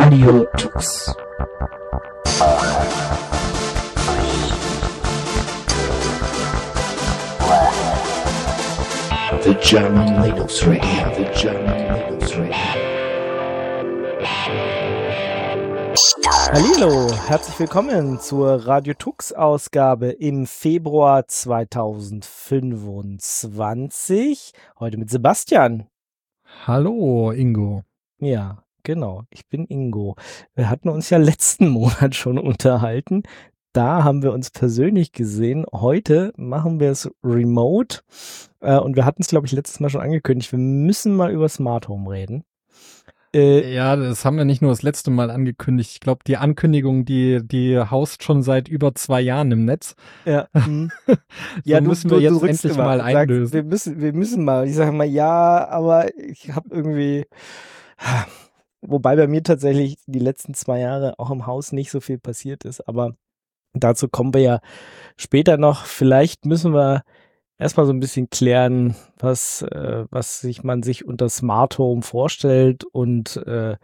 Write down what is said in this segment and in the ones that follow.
Radio Tux. The German Linux Radio. The German Linux Radio. Hallihallo, herzlich willkommen zur Radio Tux Ausgabe im Februar 2025. Heute mit Sebastian. Hallo, Ingo. Ja, genau. Ich bin Ingo. Wir hatten uns ja letzten Monat schon unterhalten. Da haben wir uns persönlich gesehen. Heute machen wir es remote. Und wir hatten es, glaube ich, letztes Mal schon angekündigt. Wir müssen mal über Smart Home reden. Ja, das haben wir nicht nur das letzte Mal angekündigt. Ich glaube, die Ankündigung, die haust schon seit über 2 Jahren im Netz. Ja. Ja, müssen wir jetzt endlich immer, mal einlösen. Wir müssen mal. Ich sage mal, ja, aber ich habe irgendwie, wobei bei mir tatsächlich die letzten 2 Jahre auch im Haus nicht so viel passiert ist, aber dazu kommen wir ja später noch. Vielleicht müssen wir erstmal so ein bisschen klären, was man sich unter Smart Home vorstellt und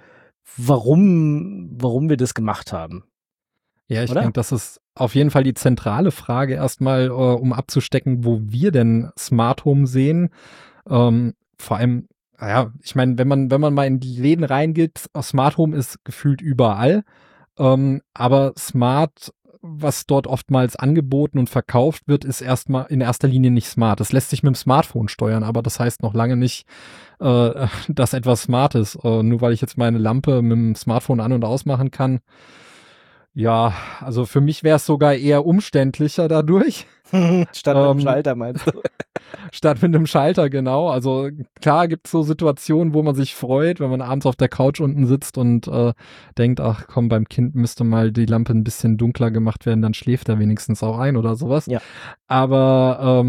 warum wir das gemacht haben. Ja, ich denke, das ist auf jeden Fall die zentrale Frage erstmal, um abzustecken, wo wir denn Smart Home sehen. Vor allem, ja, ich meine, wenn man mal in die Läden reingeht, Smart Home ist gefühlt überall, aber Smart, was dort oftmals angeboten und verkauft wird, ist erstmal in erster Linie nicht smart. Das lässt sich mit dem Smartphone steuern, aber das heißt noch lange nicht, dass etwas smart ist. Nur weil ich jetzt meine Lampe mit dem Smartphone an- und ausmachen kann. Ja, also für mich wäre es sogar eher umständlicher dadurch. Statt mit dem Schalter, meinst du? Statt mit einem Schalter, genau. Also klar gibt es so Situationen, wo man sich freut, wenn man abends auf der Couch unten sitzt und denkt, ach komm, beim Kind müsste mal die Lampe ein bisschen dunkler gemacht werden, dann schläft er wenigstens auch ein oder sowas. Ja. Aber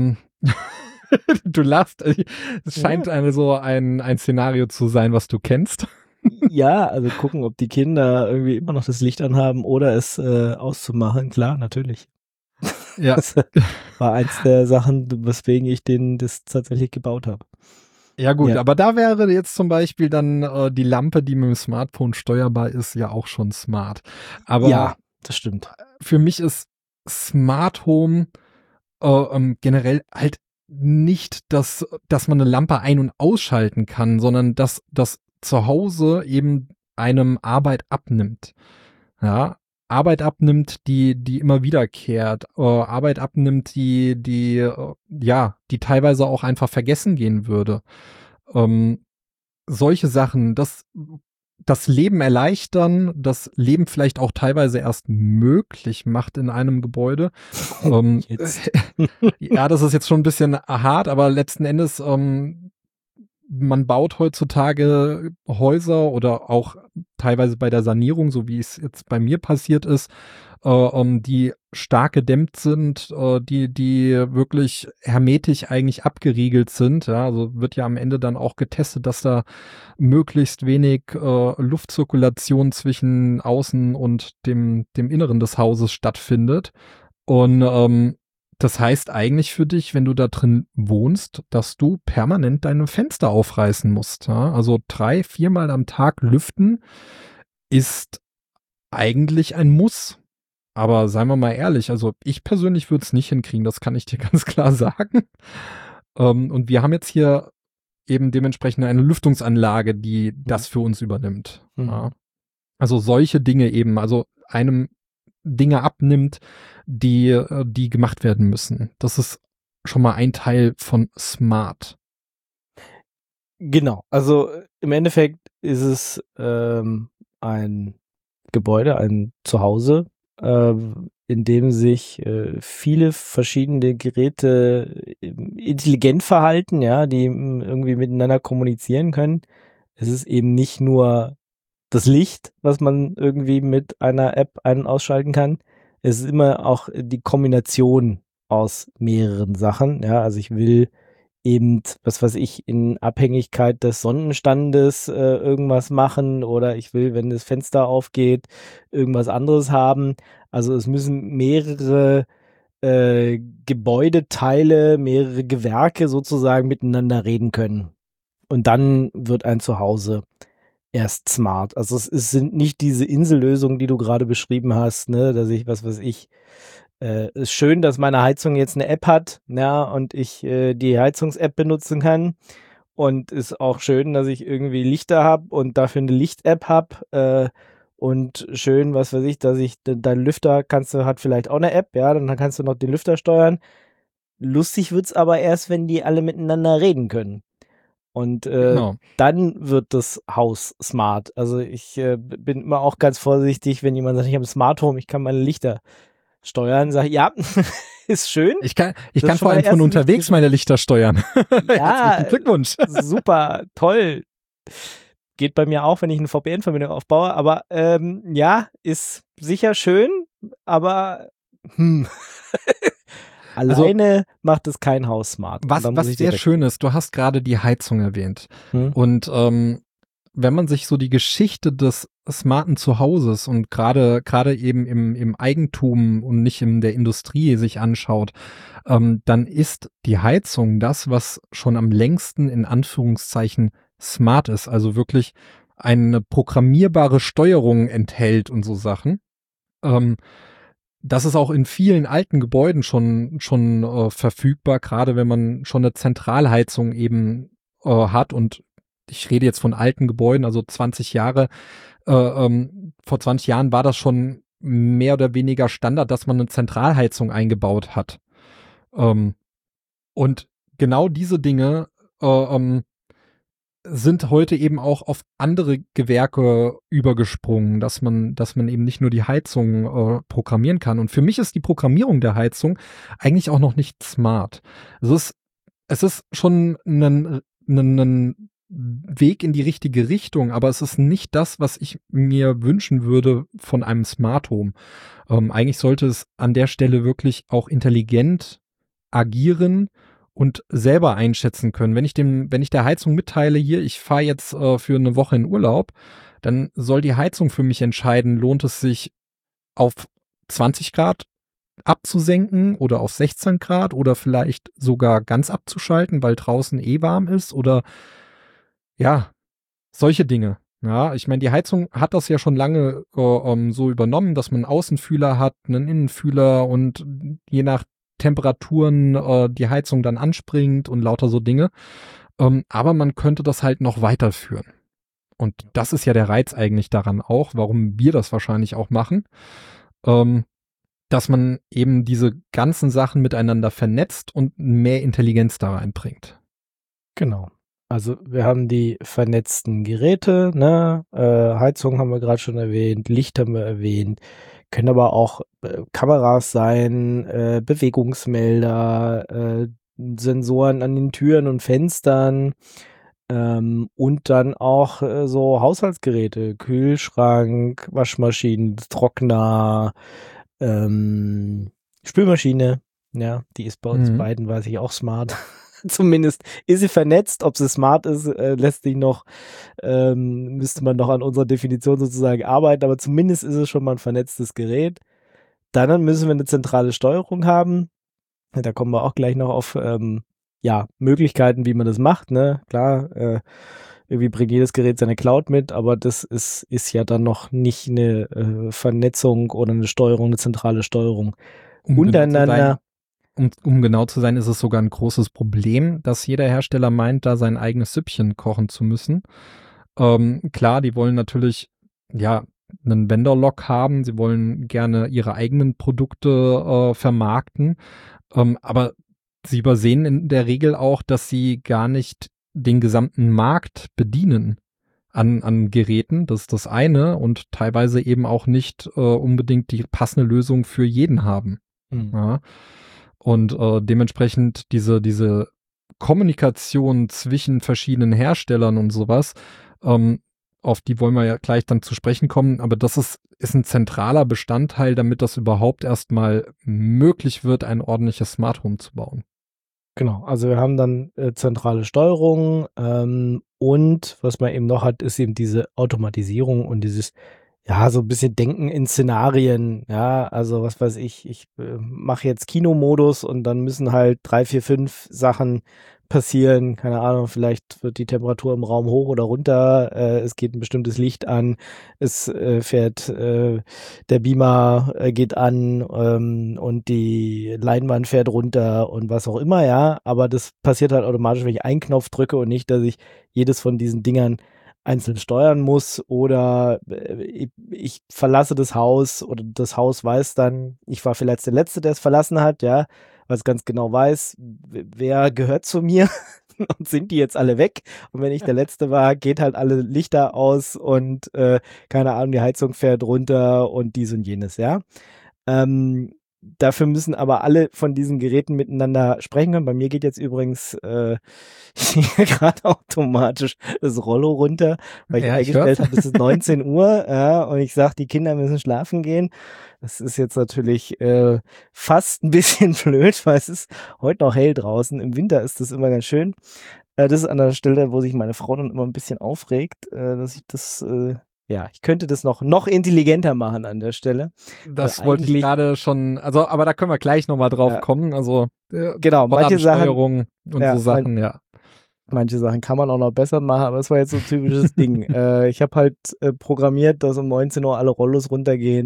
du lachst, es scheint ein Szenario zu sein, was du kennst. Ja, also gucken, ob die Kinder irgendwie immer noch das Licht anhaben oder es auszumachen. Klar, natürlich. Ja. Das war eins der Sachen, weswegen ich das tatsächlich gebaut habe. Ja gut, Ja. aber da wäre jetzt zum Beispiel dann die Lampe, die mit dem Smartphone steuerbar ist, ja auch schon smart. Aber ja, das stimmt. für mich ist Smart Home generell halt nicht, dass man eine Lampe ein- und ausschalten kann, sondern dass das zu Hause eben einem Arbeit abnimmt. Ja, Arbeit abnimmt, die immer wiederkehrt, Arbeit abnimmt, die teilweise auch einfach vergessen gehen würde. Solche Sachen, das Leben erleichtern, das Leben vielleicht auch teilweise erst möglich macht in einem Gebäude. Ja, das ist jetzt schon ein bisschen hart, aber letzten Endes, man baut heutzutage Häuser oder auch teilweise bei der Sanierung, so wie es jetzt bei mir passiert ist, die stark gedämmt sind, die wirklich hermetisch eigentlich abgeriegelt sind. Ja, also wird ja am Ende dann auch getestet, dass da möglichst wenig Luftzirkulation zwischen außen und dem Inneren des Hauses stattfindet. Und das heißt eigentlich für dich, wenn du da drin wohnst, dass du permanent deine Fenster aufreißen musst. Ja? Also 3-4 Mal am Tag lüften ist eigentlich ein Muss. Aber seien wir mal ehrlich, also ich persönlich würde es nicht hinkriegen, das kann ich dir ganz klar sagen. Und wir haben jetzt hier eben dementsprechend eine Lüftungsanlage, die das für uns übernimmt. Ja? Also solche Dinge eben, also einem Dinge abnimmt, die gemacht werden müssen. Das ist schon mal ein Teil von Smart. Genau, also im Endeffekt ist es ein Gebäude, ein Zuhause, in dem sich viele verschiedene Geräte intelligent verhalten, ja, die irgendwie miteinander kommunizieren können. Es ist eben nicht nur das Licht, was man irgendwie mit einer App ein- und ausschalten kann. Es ist immer auch die Kombination aus mehreren Sachen. Ja, also ich will eben, was weiß ich, in Abhängigkeit des Sonnenstandes irgendwas machen oder ich will, wenn das Fenster aufgeht, irgendwas anderes haben. Also es müssen mehrere Gebäudeteile, mehrere Gewerke sozusagen miteinander reden können. Und dann wird ein Zuhause erst smart. Also sind nicht diese Insellösungen, die du gerade beschrieben hast, ne, dass ich, was weiß ich, ist schön, dass meine Heizung jetzt eine App hat, ja, und ich die Heizungs-App benutzen kann. Und ist auch schön, dass ich irgendwie Lichter habe und dafür eine Licht-App habe. Und schön, was weiß ich, dass ich dein Lüfter hat vielleicht auch eine App, ja, dann kannst du noch den Lüfter steuern. Lustig wird's aber erst, wenn die alle miteinander reden können. Und Genau. dann wird das Haus smart. Also ich bin immer auch ganz vorsichtig, wenn jemand sagt, ich habe ein Smart Home, ich kann meine Lichter steuern, sage ich, ja, ist schön. Ich kann Das ist schon vor mal allem der von erste unterwegs wichtige meine Lichter steuern. Ja, Herzlichen Glückwunsch. super, toll. Geht bei mir auch, wenn ich eine VPN-Verbindung aufbaue, aber ja, ist sicher schön, aber alleine macht es kein Haus smart. Was sehr schön ist, du hast gerade die Heizung erwähnt. Und wenn man sich so die Geschichte des smarten Zuhauses und gerade eben im Eigentum und nicht in der Industrie sich anschaut, dann ist die Heizung das, was schon am längsten in Anführungszeichen smart ist, also wirklich eine programmierbare Steuerung enthält und so Sachen. Das ist auch in vielen alten Gebäuden schon verfügbar, gerade wenn man schon eine Zentralheizung eben hat. Und ich rede jetzt von alten Gebäuden, also 20 Jahre. Vor 20 Jahren war das schon mehr oder weniger Standard, dass man eine Zentralheizung eingebaut hat. Und genau diese Dinge sind heute eben auch auf andere Gewerke übergesprungen, dass man eben nicht nur die Heizung programmieren kann. Und für mich ist die Programmierung der Heizung eigentlich auch noch nicht smart. Es ist schon ein Weg in die richtige Richtung, aber es ist nicht das, was ich mir wünschen würde von einem Smart Home. Eigentlich sollte es an der Stelle wirklich auch intelligent agieren und selber einschätzen können. Wenn ich der Heizung mitteile, hier, ich fahre jetzt für eine Woche in Urlaub, dann soll die Heizung für mich entscheiden, lohnt es sich auf 20 Grad abzusenken oder auf 16 Grad oder vielleicht sogar ganz abzuschalten, weil draußen warm ist oder ja, solche Dinge. Ja, ich meine, die Heizung hat das ja schon lange so übernommen, dass man einen Außenfühler hat, einen Innenfühler und je nach Temperaturen die Heizung dann anspringt und lauter so Dinge. Aber man könnte das halt noch weiterführen. Und das ist ja der Reiz eigentlich daran auch, warum wir das wahrscheinlich auch machen, dass man eben diese ganzen Sachen miteinander vernetzt und mehr Intelligenz da reinbringt. Genau. Also wir haben die vernetzten Geräte, ne? Heizung haben wir gerade schon erwähnt, Licht haben wir erwähnt, können aber auch Kameras sein, Bewegungsmelder, Sensoren an den Türen und Fenstern und dann auch so Haushaltsgeräte, Kühlschrank, Waschmaschinen, Trockner, Spülmaschine, ja, die ist bei uns beiden, weiß ich, auch smart. Zumindest ist sie vernetzt. Ob sie smart ist, müsste man noch an unserer Definition sozusagen arbeiten, aber zumindest ist es schon mal ein vernetztes Gerät. Dann müssen wir eine zentrale Steuerung haben. Da kommen wir auch gleich noch auf Möglichkeiten, wie man das macht. Ne? Klar, irgendwie bringt jedes Gerät seine Cloud mit, aber das ist ja dann noch nicht eine Vernetzung oder eine Steuerung, eine zentrale Steuerung. Untereinander. Um genau zu sein, ist es sogar ein großes Problem, dass jeder Hersteller meint, da sein eigenes Süppchen kochen zu müssen. Klar, die wollen natürlich einen Vendor-Lock haben, sie wollen gerne ihre eigenen Produkte vermarkten, aber sie übersehen in der Regel auch, dass sie gar nicht den gesamten Markt bedienen an Geräten, das ist das eine, und teilweise eben auch nicht unbedingt die passende Lösung für jeden haben. Ja. Und dementsprechend diese Kommunikation zwischen verschiedenen Herstellern und sowas, auf die wollen wir ja gleich dann zu sprechen kommen, aber das ist ein zentraler Bestandteil, damit das überhaupt erstmal möglich wird, ein ordentliches Smart Home zu bauen. Genau, also wir haben dann zentrale Steuerung und was man eben noch hat, ist eben diese Automatisierung und dieses so ein bisschen Denken in Szenarien, ja, also was weiß ich mache jetzt Kinomodus und dann müssen halt 3, 4, 5 Sachen passieren, keine Ahnung, vielleicht wird die Temperatur im Raum hoch oder runter, es geht ein bestimmtes Licht an, es fährt, der Beamer geht an und die Leinwand fährt runter und was auch immer, ja, aber das passiert halt automatisch, wenn ich einen Knopf drücke und nicht, dass ich jedes von diesen Dingern einzeln steuern muss oder ich verlasse das Haus oder das Haus weiß dann, ich war vielleicht der Letzte, der es verlassen hat, ja, weil es ganz genau weiß, wer gehört zu mir und sind die jetzt alle weg und wenn ich der Letzte war, geht halt alle Lichter aus und keine Ahnung, die Heizung fährt runter und dies und jenes, ja. Dafür müssen aber alle von diesen Geräten miteinander sprechen können. Bei mir geht jetzt übrigens gerade automatisch das Rollo runter, weil ich Ja, ich eingestellt hör's. habe, es ist 19 Uhr, ja, und ich sage, die Kinder müssen schlafen gehen. Das ist jetzt natürlich fast ein bisschen blöd, weil es ist heute noch hell draußen. Im Winter ist das immer ganz schön. Das ist an der Stelle, wo sich meine Frau dann immer ein bisschen aufregt, dass ich das, ja, ich könnte das noch intelligenter machen an der Stelle. Das Weil wollte ich eigentlich- gerade schon, also, aber da können wir gleich nochmal drauf Ja. kommen. Also, Genau, manche Sachen, Vorratensteuerung und ja, so Sachen, ja. manche Sachen kann man auch noch besser machen, aber es war jetzt so ein typisches Ding. Ich habe halt programmiert, dass um 19 Uhr alle Rollos runtergehen.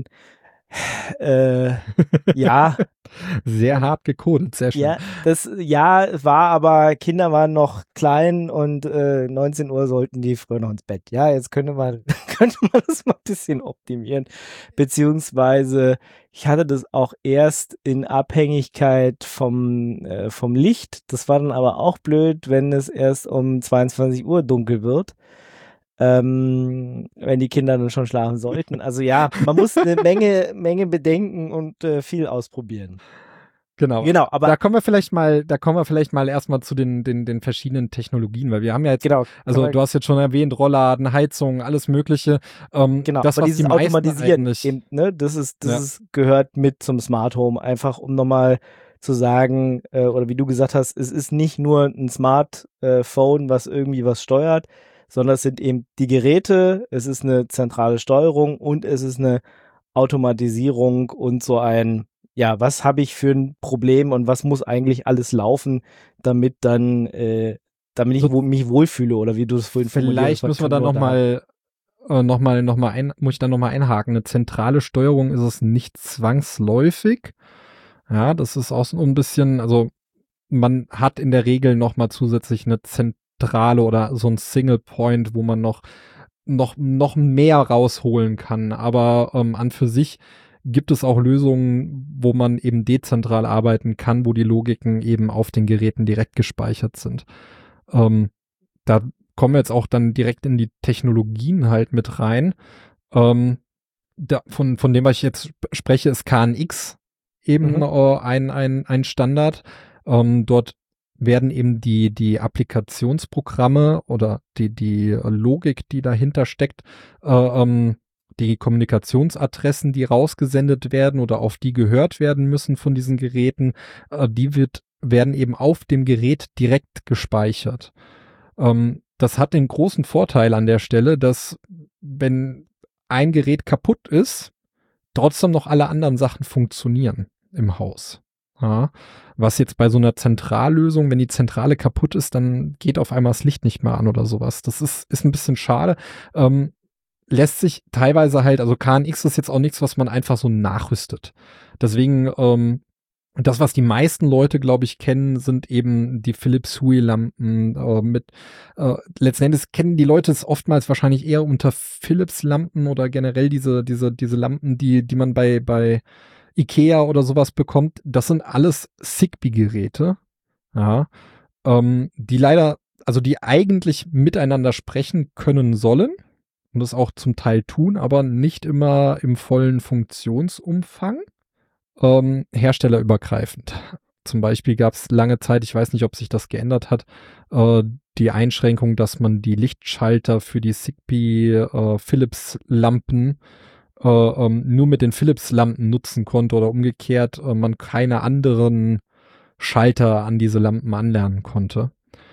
Ja, Sehr hart gecodet, sehr schön. ja, das ja war, aber Kinder waren noch klein und 19 Uhr sollten die früher noch ins Bett. Ja, jetzt könnte man das mal ein bisschen optimieren. Beziehungsweise ich hatte das auch erst in Abhängigkeit vom Licht. Das war dann aber auch blöd, wenn es erst um 22 Uhr dunkel wird. Wenn die Kinder dann schon schlafen sollten. Also ja, man muss eine Menge bedenken und viel ausprobieren. Genau. Aber Da kommen wir vielleicht mal erstmal zu den verschiedenen Technologien, weil wir haben ja jetzt, genau, also du hast jetzt schon erwähnt, Rollladen, Heizung, alles Mögliche. genau, Das, aber was dieses die meisten Automatisieren, eigentlich, eben, ne, das gehört mit zum Smart Home, einfach um nochmal zu sagen, oder wie du gesagt hast, es ist nicht nur ein Smartphone, was irgendwie was steuert, sondern es sind eben die Geräte, es ist eine zentrale Steuerung und es ist eine Automatisierung und so ein, ja, was habe ich für ein Problem und was muss eigentlich alles laufen, damit dann, damit ich mich wohlfühle oder wie du es vorhin formuliert hast. vielleicht müssen wir da muss ich da nochmal einhaken. Eine zentrale Steuerung ist es nicht zwangsläufig. Ja, das ist auch so ein bisschen, also man hat in der Regel nochmal zusätzlich eine Zentrale oder so ein Single Point, wo man noch mehr rausholen kann. Aber an für sich gibt es auch Lösungen, wo man eben dezentral arbeiten kann, wo die Logiken eben auf den Geräten direkt gespeichert sind. Da kommen wir jetzt auch dann direkt in die Technologien halt mit rein. Von dem, was ich jetzt spreche, ist KNX eben ein Standard. Dort werden eben die Applikationsprogramme oder die Logik, die dahinter steckt, die Kommunikationsadressen, die rausgesendet werden oder auf die gehört werden müssen von diesen Geräten, werden eben auf dem Gerät direkt gespeichert. Das hat den großen Vorteil an der Stelle, dass wenn ein Gerät kaputt ist, trotzdem noch alle anderen Sachen funktionieren im Haus. Ja, was jetzt bei so einer Zentrallösung, wenn die Zentrale kaputt ist, dann geht auf einmal das Licht nicht mehr an oder sowas. Das ist ein bisschen schade. Lässt sich teilweise halt, also KNX ist jetzt auch nichts, was man einfach so nachrüstet. Deswegen, das, was die meisten Leute, glaube ich, kennen, sind eben die Philips Hue-Lampen letzten Endes kennen die Leute es oftmals wahrscheinlich eher unter Philips-Lampen oder generell diese Lampen, die man bei Ikea oder sowas bekommt. Das sind alles Zigbee-Geräte, ja, die leider, also die eigentlich miteinander sprechen können sollen und das auch zum Teil tun, aber nicht immer im vollen Funktionsumfang. Herstellerübergreifend. Zum Beispiel gab es lange Zeit, ich weiß nicht, ob sich das geändert hat, die Einschränkung, dass man die Lichtschalter für die Zigbee Philips-Lampen nur mit den Philips-Lampen nutzen konnte oder umgekehrt, man keine anderen Schalter an diese Lampen anlernen konnte.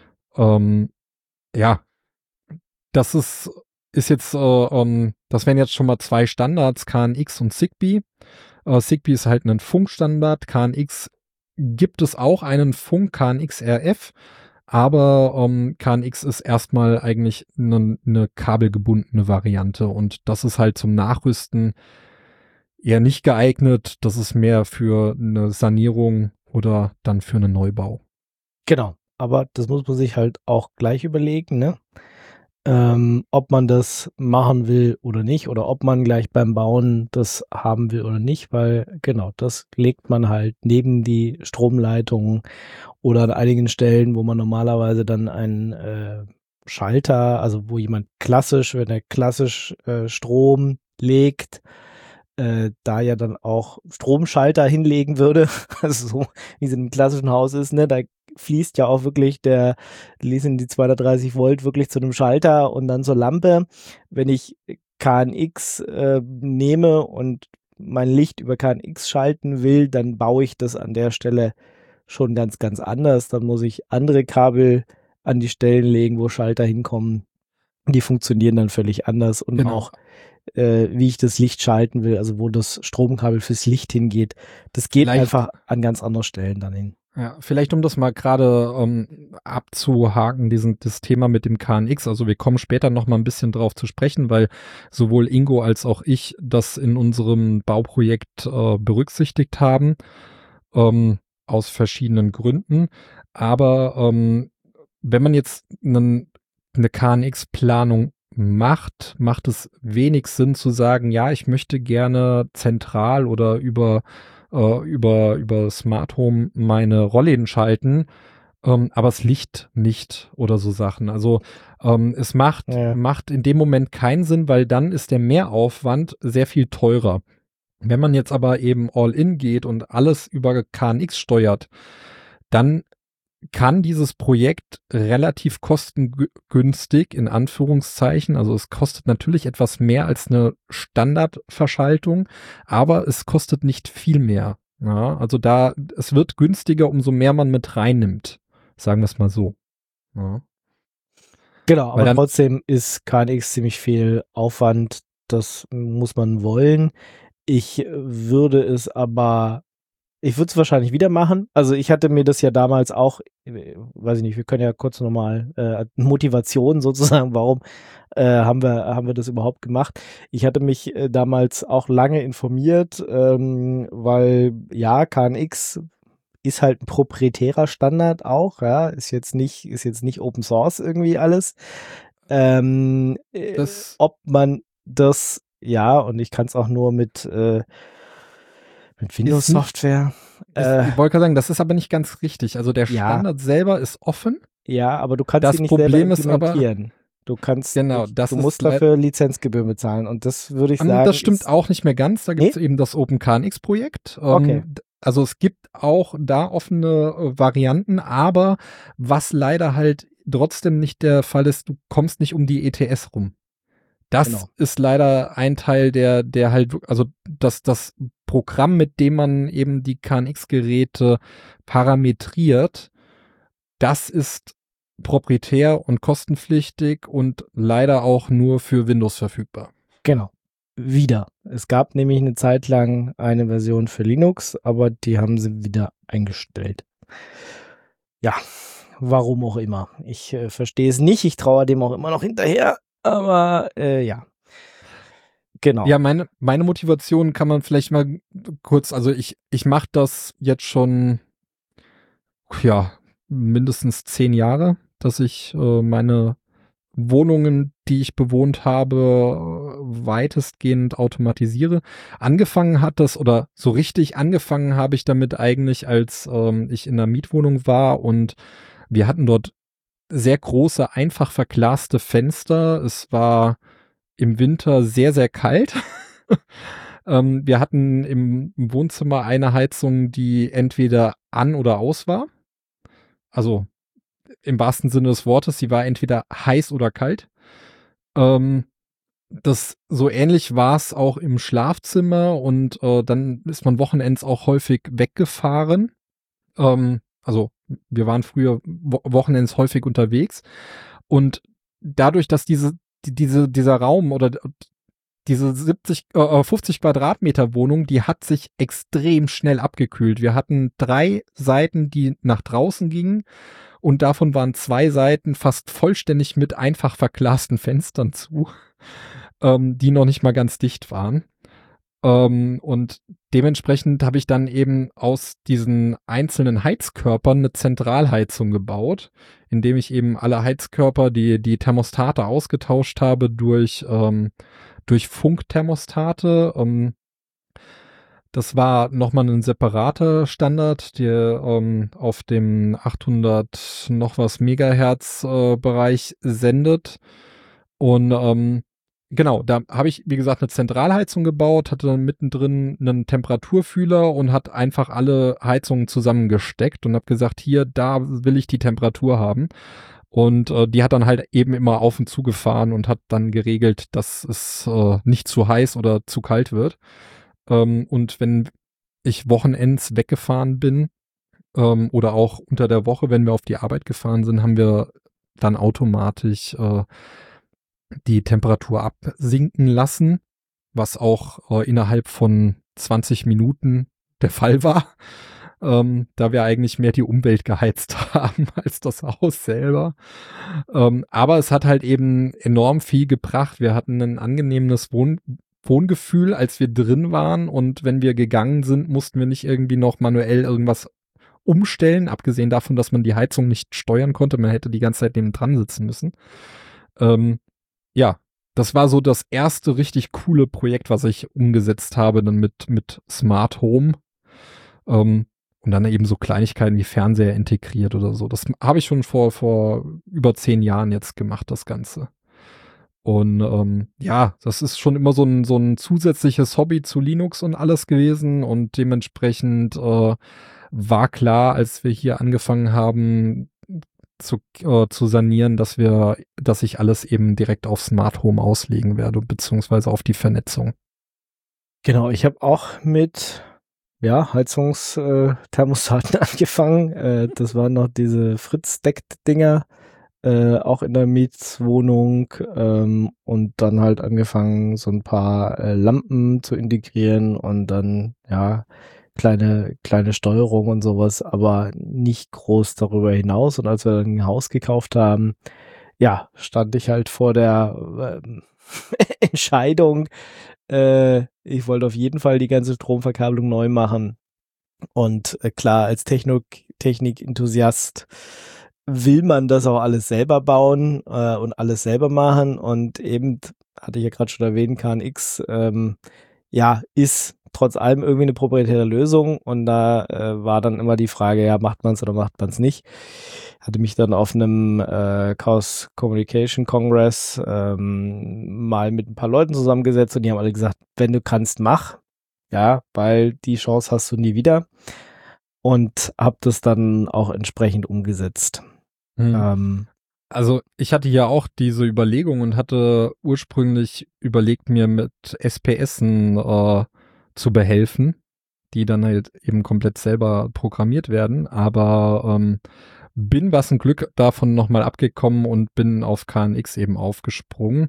Ja, das ist jetzt, das wären jetzt schon mal zwei Standards, KNX und Zigbee. Zigbee ist halt ein Funkstandard. KNX gibt es auch einen Funk, KNX RF. Aber KNX ist erstmal eigentlich eine kabelgebundene Variante und das ist halt zum Nachrüsten eher nicht geeignet. Das ist mehr für eine Sanierung oder dann für einen Neubau. Genau, aber das muss man sich halt auch gleich überlegen, ne? Ob man das machen will oder nicht oder ob man gleich beim Bauen das haben will oder nicht, weil genau, das legt man halt neben die Stromleitungen oder an einigen Stellen, wo man normalerweise dann einen Schalter, also wo jemand klassisch, wenn er klassisch Strom legt, da ja dann auch Stromschalter hinlegen würde, also so wie es in einem klassischen Haus ist, ne, da fließt ja auch wirklich fließen die 230 Volt wirklich zu einem Schalter und dann zur Lampe. Wenn ich KNX nehme und mein Licht über KNX schalten will, dann baue ich das an der Stelle schon ganz, ganz anders. Dann muss ich andere Kabel an die Stellen legen, wo Schalter hinkommen. Die funktionieren dann völlig anders und Genau. auch wie ich das Licht schalten will, also wo das Stromkabel fürs Licht hingeht. Das geht Vielleicht- einfach an ganz anderen Stellen dann hin. Ja, vielleicht um das mal gerade abzuhaken, das Thema mit dem KNX. Also wir kommen später noch mal ein bisschen drauf zu sprechen, weil sowohl Ingo als auch ich das in unserem Bauprojekt berücksichtigt haben, aus verschiedenen Gründen. Aber wenn man jetzt eine KNX-Planung macht es wenig Sinn zu sagen, ja, ich möchte gerne zentral oder über Smart Home meine Rollläden schalten, aber das Licht nicht oder so Sachen. Also es macht in dem Moment keinen Sinn, weil dann ist der Mehraufwand sehr viel teurer. Wenn man jetzt aber eben all-in geht und alles über KNX steuert, dann kann dieses Projekt relativ kostengünstig, in Anführungszeichen, also es kostet natürlich etwas mehr als eine Standardverschaltung, aber es kostet nicht viel mehr. Ja, also es wird günstiger, umso mehr man mit reinnimmt. Sagen wir es mal so. Ja. Genau, aber trotzdem ist KNX ziemlich viel Aufwand. Das muss man wollen. Ich würde es wahrscheinlich wieder machen. Also ich hatte mir das ja damals auch, weiß ich nicht, wir können ja kurz nochmal Motivation sozusagen, warum haben wir das überhaupt gemacht? Ich hatte mich damals auch lange informiert, weil ja, KNX ist halt ein proprietärer Standard auch, ja, ist jetzt nicht Open Source irgendwie alles. Ob man das, ja, und ich kann es auch nur mit Windows-Software. Ich wollte gerade sagen, das ist aber nicht ganz richtig. Also der Standard selber ist offen. Ja, aber du kannst das ihn nicht Problem selber implementieren. Du kannst, genau, du musst dafür Lizenzgebühr bezahlen und das würde ich sagen. Das stimmt auch nicht mehr ganz. Da gibt es eben das OpenKNX-Projekt. Okay. Also es gibt auch da offene Varianten, aber was leider halt trotzdem nicht der Fall ist, du kommst nicht um die ETS rum. Das ist leider ein Teil, der halt, also das Programm, mit dem man eben die KNX-Geräte parametriert, das ist proprietär und kostenpflichtig und leider auch nur für Windows verfügbar. Genau. Wieder. Es gab nämlich eine Zeit lang eine Version für Linux, aber die haben sie wieder eingestellt. Ja, warum auch immer. Ich verstehe es nicht. Ich traue dem auch immer noch hinterher. Aber ja. Genau. Ja, meine Motivation kann man vielleicht mal kurz, also ich mache das jetzt schon, ja, mindestens 10 Jahre, dass ich meine Wohnungen, die ich bewohnt habe, weitestgehend automatisiere. Angefangen hat das, oder so richtig angefangen habe ich damit eigentlich, als ich in einer Mietwohnung war und wir hatten dort sehr große, einfach verglaste Fenster. Es war im Winter sehr, sehr kalt. Wir hatten im Wohnzimmer eine Heizung, die entweder an oder aus war. Also im wahrsten Sinne des Wortes, sie war entweder heiß oder kalt. Das so ähnlich war es auch im Schlafzimmer und dann ist man wochenends auch häufig weggefahren. Also wir waren früher wochenends häufig unterwegs und dadurch, dass dieser Raum oder diese 50 Quadratmeter Wohnung, die hat sich extrem schnell abgekühlt. Wir hatten 3 Seiten, die nach draußen gingen und davon waren 2 Seiten fast vollständig mit einfach verglasten Fenstern zu, die noch nicht mal ganz dicht waren. Und dementsprechend habe ich dann eben aus diesen einzelnen Heizkörpern eine Zentralheizung gebaut, indem ich eben alle Heizkörper, die Thermostate ausgetauscht habe durch Funkthermostate. Das war nochmal ein separater Standard, der auf dem 800 noch was Megahertz Bereich sendet. Und genau, da habe ich, wie gesagt, eine Zentralheizung gebaut, hatte dann mittendrin einen Temperaturfühler und hat einfach alle Heizungen zusammengesteckt und habe gesagt, hier, da will ich die Temperatur haben. Und die hat dann halt eben immer auf und zu gefahren und hat dann geregelt, dass es nicht zu heiß oder zu kalt wird. Und wenn ich wochenends weggefahren bin oder auch unter der Woche, wenn wir auf die Arbeit gefahren sind, haben wir dann automatisch die Temperatur absinken lassen, was auch innerhalb von 20 Minuten der Fall war, da wir eigentlich mehr die Umwelt geheizt haben als das Haus selber. Aber es hat halt eben enorm viel gebracht. Wir hatten ein angenehmes Wohngefühl, als wir drin waren, und wenn wir gegangen sind, mussten wir nicht irgendwie noch manuell irgendwas umstellen, abgesehen davon, dass man die Heizung nicht steuern konnte. Man hätte die ganze Zeit neben dran sitzen müssen. Ja, das war so das erste richtig coole Projekt, was ich umgesetzt habe, dann mit Smart Home. Und dann eben so Kleinigkeiten wie Fernseher integriert oder so. Das habe ich schon vor über 10 Jahren jetzt gemacht, das Ganze. Und ja, das ist schon immer so ein zusätzliches Hobby zu Linux und alles gewesen. Und dementsprechend war klar, als wir hier angefangen haben, zu sanieren, dass ich alles eben direkt auf Smart Home auslegen werde, beziehungsweise auf die Vernetzung. Genau, ich habe auch mit Heizungsthermostaten angefangen. Das waren noch diese Fritz-Deckt-Dinger, auch in der Mietswohnung, und dann halt angefangen, so ein paar Lampen zu integrieren und dann, kleine Steuerung und sowas, aber nicht groß darüber hinaus. Und als wir dann ein Haus gekauft haben, stand ich halt vor der Entscheidung, ich wollte auf jeden Fall die ganze Stromverkabelung neu machen. Und klar, als Technik-Enthusiast will man das auch alles selber bauen und alles selber machen. Und eben, hatte ich ja gerade schon erwähnt, KNX ist trotz allem irgendwie eine proprietäre Lösung. Und da war dann immer die Frage, macht man es oder macht man es nicht. Hatte mich dann auf einem Chaos Communication Congress mal mit ein paar Leuten zusammengesetzt und die haben alle gesagt, wenn du kannst, mach. Ja, weil die Chance hast du nie wieder. Und habe das dann auch entsprechend umgesetzt. Also ich hatte ja auch diese Überlegung und hatte ursprünglich überlegt, mir mit SPSen zu behelfen, die dann halt eben komplett selber programmiert werden, aber bin was ein Glück davon nochmal abgekommen und bin auf KNX eben aufgesprungen.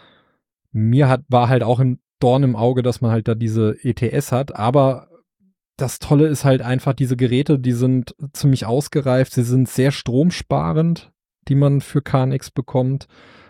War halt auch ein Dorn im Auge, dass man halt da diese ETS hat, aber das Tolle ist halt einfach, diese Geräte, die sind ziemlich ausgereift, sie sind sehr stromsparend, die man für KNX bekommt.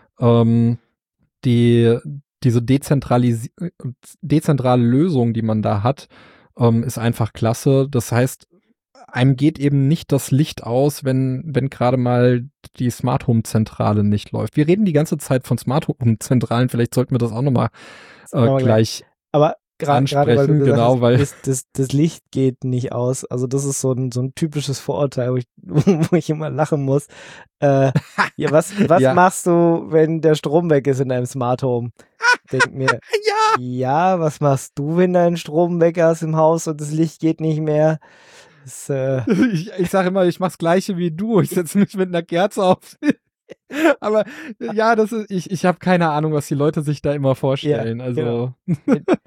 Diese dezentrale Lösung, die man da hat, ist einfach klasse. Das heißt, einem geht eben nicht das Licht aus, wenn gerade mal die Smart Home Zentrale nicht läuft. Wir reden die ganze Zeit von Smart Home Zentralen, vielleicht sollten wir das auch nochmal gleich ansprechen, genau, weil das Licht geht nicht aus. Also das ist so ein typisches Vorurteil, wo ich immer lachen muss. Was machst du, wenn der Strom weg ist in deinem Smart Home? Denk mir, was machst du, wenn dein Strom weg ist im Haus und das Licht geht nicht mehr? Ich sage immer, ich mach's Gleiche wie du. Ich setze mich mit einer Kerze auf. Aber ja, ich habe keine Ahnung, was die Leute sich da immer vorstellen. Ja, also genau.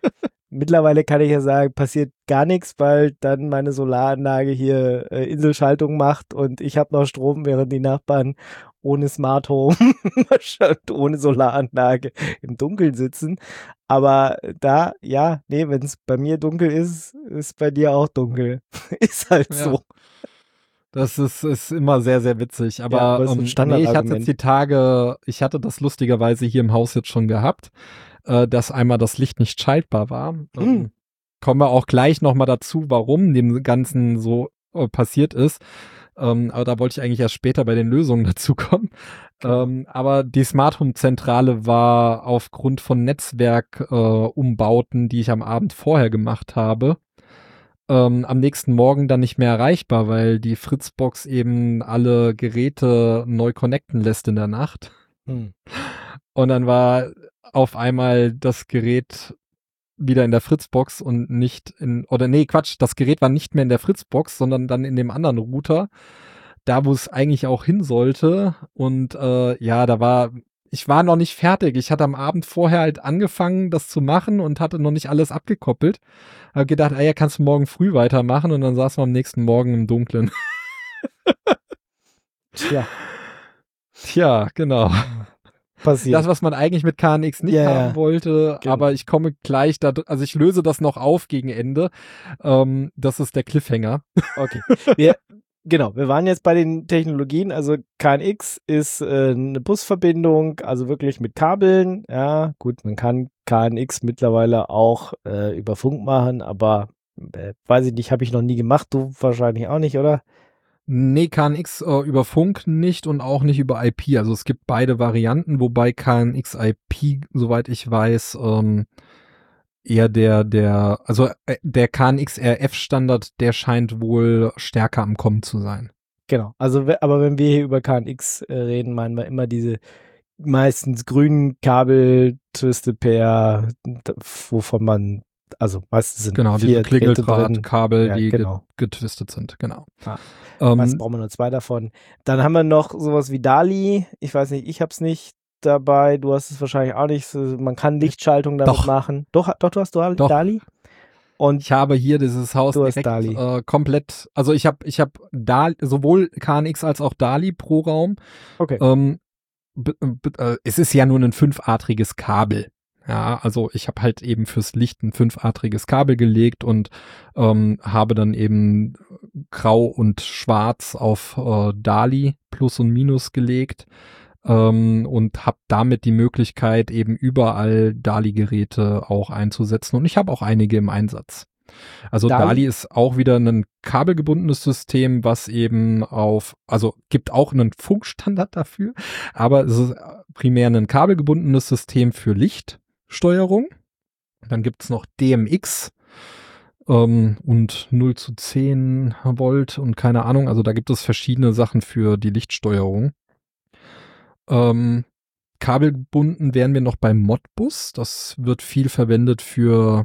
mittlerweile kann ich ja sagen, passiert gar nichts, weil dann meine Solaranlage hier Inselschaltung macht und ich habe noch Strom, während die Nachbarn ohne Smart Home und ohne Solaranlage im Dunkeln sitzen. Aber da, ja, nee, wenn es bei mir dunkel ist, ist bei dir auch dunkel. Ist halt Ja. so. Das ist immer sehr, sehr witzig. Aber ist so ein nee, ich hatte Standardargument. jetzt die Tage, ich hatte das lustigerweise hier im Haus jetzt schon gehabt, dass einmal das Licht nicht schaltbar war. Kommen wir auch gleich nochmal dazu, warum dem Ganzen so passiert ist. Aber da wollte ich eigentlich erst später bei den Lösungen dazu kommen. Genau. Aber die Smart Home Zentrale war aufgrund von Netzwerkumbauten, die ich am Abend vorher gemacht habe, am nächsten Morgen dann nicht mehr erreichbar, weil die Fritzbox eben alle Geräte neu connecten lässt in der Nacht. Hm. Und dann war auf einmal das Gerät wieder in der Fritzbox und nicht das Gerät war nicht mehr in der Fritzbox, sondern dann in dem anderen Router, da wo es eigentlich auch hin sollte. Und ich war noch nicht fertig. Ich hatte am Abend vorher halt angefangen, das zu machen und hatte noch nicht alles abgekoppelt. Hab gedacht, ja, kannst du morgen früh weitermachen, und dann saßen wir am nächsten Morgen im Dunkeln. Tja, genau. Passiert. Das, was man eigentlich mit KNX nicht haben wollte, Genau. aber ich komme gleich also ich löse das noch auf gegen Ende. Das ist der Cliffhanger. Okay. Wir waren jetzt bei den Technologien. Also KNX ist eine Busverbindung, also wirklich mit Kabeln. Ja, gut, man kann KNX mittlerweile auch über Funk machen, aber weiß ich nicht, habe ich noch nie gemacht. Du wahrscheinlich auch nicht, oder? Nee, KNX über Funk nicht und auch nicht über IP. Also es gibt beide Varianten, wobei KNX IP, soweit ich weiß, eher der KNX RF-Standard, der scheint wohl stärker am Kommen zu sein. Genau. Also, aber wenn wir hier über KNX reden, meinen wir immer diese meistens grünen Kabel, Twisted Pair, wovon man, also meistens sind genau, 4 diese Klingeldrahtkabel, die genau. getwistet sind, genau. Meist brauchen wir nur 2 davon. Dann haben wir noch sowas wie DALI. Ich weiß nicht, ich hab's nicht dabei. Du hast es wahrscheinlich auch nicht. Man kann Lichtschaltung damit machen. Doch, du hast DALI? Und ich habe hier dieses Haus direkt komplett, also ich habe sowohl KNX als auch DALI pro Raum. Okay. Es ist ja nur ein 5-adriges Kabel. Ja, also ich habe halt eben fürs Licht ein 5-adriges Kabel gelegt und habe dann eben Grau und Schwarz auf DALI Plus und Minus gelegt und habe damit die Möglichkeit, eben überall DALI-Geräte auch einzusetzen, und ich habe auch einige im Einsatz. Also DALI ist auch wieder ein kabelgebundenes System, was eben also gibt auch einen Funkstandard dafür, aber es ist primär ein kabelgebundenes System für Lichtsteuerung. Dann gibt es noch DMX und 0:10 Volt und keine Ahnung, also da gibt es verschiedene Sachen für die Lichtsteuerung. Kabelgebunden wären wir noch beim Modbus. Das wird viel verwendet für,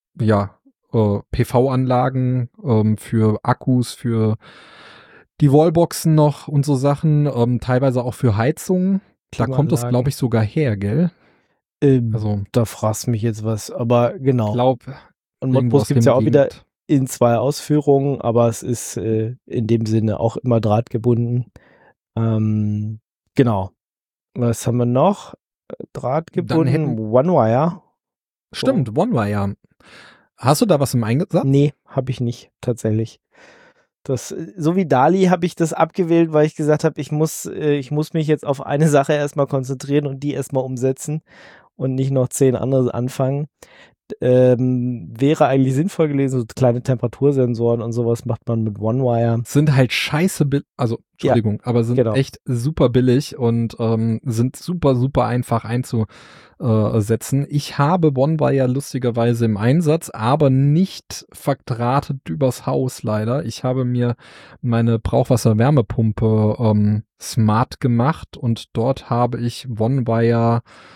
PV-Anlagen, für Akkus, für die Wallboxen noch und so Sachen, teilweise auch für Heizungen. Da kommt das, glaube ich, sogar her, gell? Also, da fragst du mich jetzt was, aber genau. Und Modbus gibt es ja auch wieder in 2 Ausführungen, aber es ist in dem Sinne auch immer drahtgebunden. Genau. Was haben wir noch? Drahtgebunden, OneWire. Stimmt, OneWire. Hast du da was im Einsatz? Nee, habe ich nicht, tatsächlich. So wie DALI habe ich das abgewählt, weil ich gesagt habe, ich muss mich jetzt auf eine Sache erstmal konzentrieren und die erstmal umsetzen und nicht noch 10 andere anfangen. Wäre eigentlich sinnvoll gewesen, so kleine Temperatursensoren und sowas macht man mit OneWire. Sind halt scheiße billig, also Entschuldigung, aber sind echt super billig und sind super, super einfach einzusetzen. Ich habe OneWire lustigerweise im Einsatz, aber nicht verdrahtet übers Haus leider. Ich habe mir meine Brauchwasser-Wärmepumpe smart gemacht und dort habe ich OneWire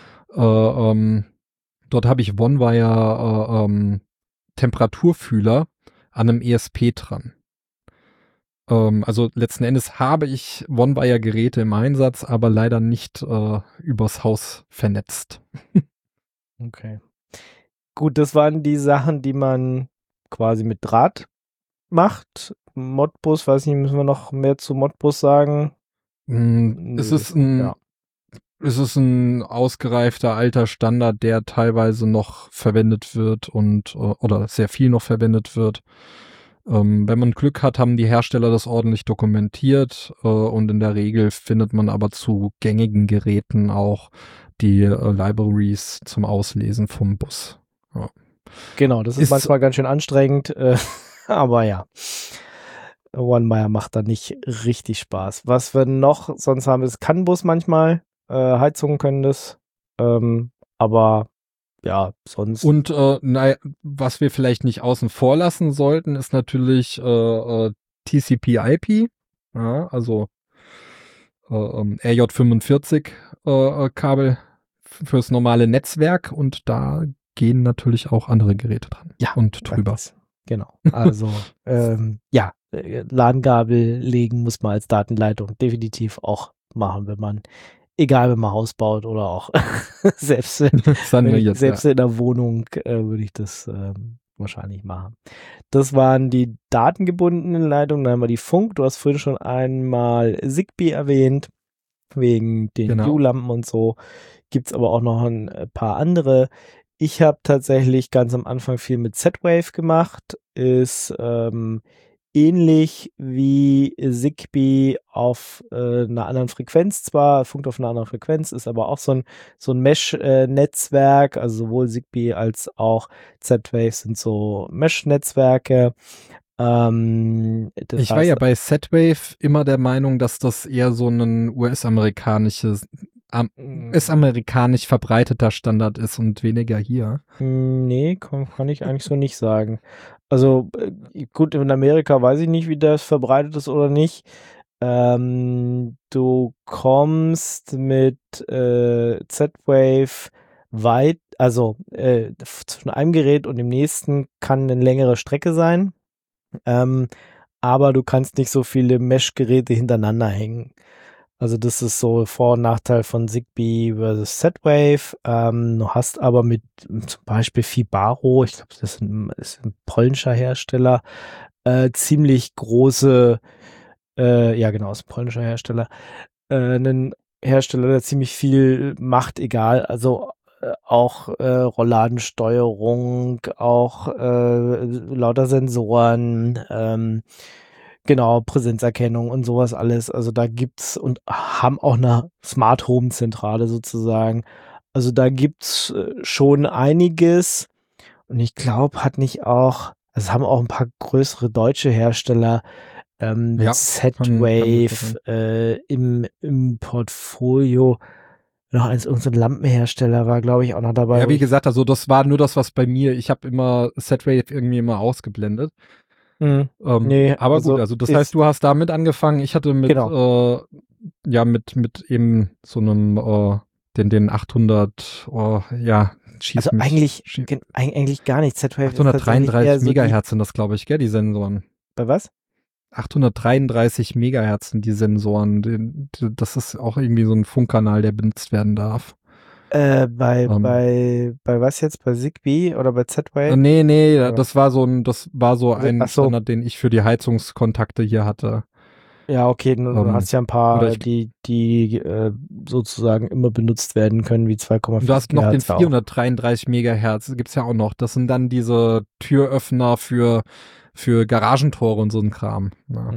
Temperaturfühler an einem ESP dran. Also letzten Endes habe ich OneWire-Geräte im Einsatz, aber leider nicht übers Haus vernetzt. Okay. gut, das waren die Sachen, die man quasi mit Draht macht. Modbus, weiß nicht, müssen wir noch mehr zu Modbus sagen? Es ist ein ausgereifter alter Standard, der teilweise noch verwendet wird oder sehr viel noch verwendet wird. Wenn man Glück hat, haben die Hersteller das ordentlich dokumentiert und in der Regel findet man aber zu gängigen Geräten auch die Libraries zum Auslesen vom Bus. Ja. Genau, das ist manchmal ganz schön anstrengend, aber ja. OneMeyer macht da nicht richtig Spaß. Was wir noch sonst haben, ist CAN-Bus manchmal. Heizungen können das. Aber ja, sonst. Und was wir vielleicht nicht außen vor lassen sollten, ist natürlich TCP/IP, ja, also RJ45 Kabel fürs normale Netzwerk und da gehen natürlich auch andere Geräte dran und drüber. Genau, also LAN-Kabel legen muss man als Datenleitung definitiv auch machen, wenn man Haus baut oder auch selbst in der Wohnung würde ich das wahrscheinlich machen. Das waren die datengebundenen Leitungen, dann haben wir die Funk, du hast vorhin schon einmal Zigbee erwähnt, wegen den U-Lampen und so, gibt es aber auch noch ein paar andere. Ich habe tatsächlich ganz am Anfang viel mit Z-Wave gemacht, ist ähnlich wie Zigbee auf einer anderen Frequenz zwar, funkt auf einer anderen Frequenz, ist aber auch so ein Mesh-Netzwerk, also sowohl Zigbee als auch Z-Wave sind so Mesh-Netzwerke. Ich war ja bei Z-Wave immer der Meinung, dass das eher so ein US-amerikanisch verbreiteter Standard ist und weniger hier. Nee, kann ich eigentlich so nicht sagen. Also gut, in Amerika weiß ich nicht, wie das verbreitet ist oder nicht. Du kommst mit Z-Wave weit, also zwischen einem Gerät und dem nächsten kann eine längere Strecke sein. Aber du kannst nicht so viele Mesh-Geräte hintereinander hängen. Also das ist so Vor- und Nachteil von Zigbee versus Z-Wave. Du hast aber mit zum Beispiel Fibaro, ich glaube, das ist ein polnischer Hersteller, ziemlich große, ist ein polnischer Hersteller, einen Hersteller, der ziemlich viel macht, egal, also auch Rollladensteuerung, auch lauter Sensoren, genau, Präsenzerkennung und sowas alles. Also da gibt's und haben auch eine Smart Home Zentrale sozusagen. Also da gibt's schon einiges. Und ich glaube, es haben auch ein paar größere deutsche Hersteller Z-Wave im Portfolio. Noch irgendein Lampenhersteller war, glaube ich, auch noch dabei. Ja, wie gesagt, also das war nur das, was bei mir, ich habe immer Z-Wave irgendwie immer ausgeblendet. Nee, aber gut, also das heißt, du hast damit angefangen. Ich hatte mit eben so einem den 800 also eigentlich gar nicht. Z-Wave 833 Megahertz sind das, glaube ich, gell, die Sensoren. Bei was? 833 Megahertz sind die Sensoren. Das ist auch irgendwie so ein Funkkanal, der benutzt werden darf. Bei was jetzt? Bei Zigbee oder bei Z-Wave? Nee, das war so ein Standard, den ich für die Heizungskontakte hier hatte. Ja, okay, du hast ja ein paar, die sozusagen immer benutzt werden können, wie 2,5 Du hast noch den 433 Megahertz, gibt's ja auch noch. Das sind dann diese Türöffner für Garagentore und so ein Kram. Ja.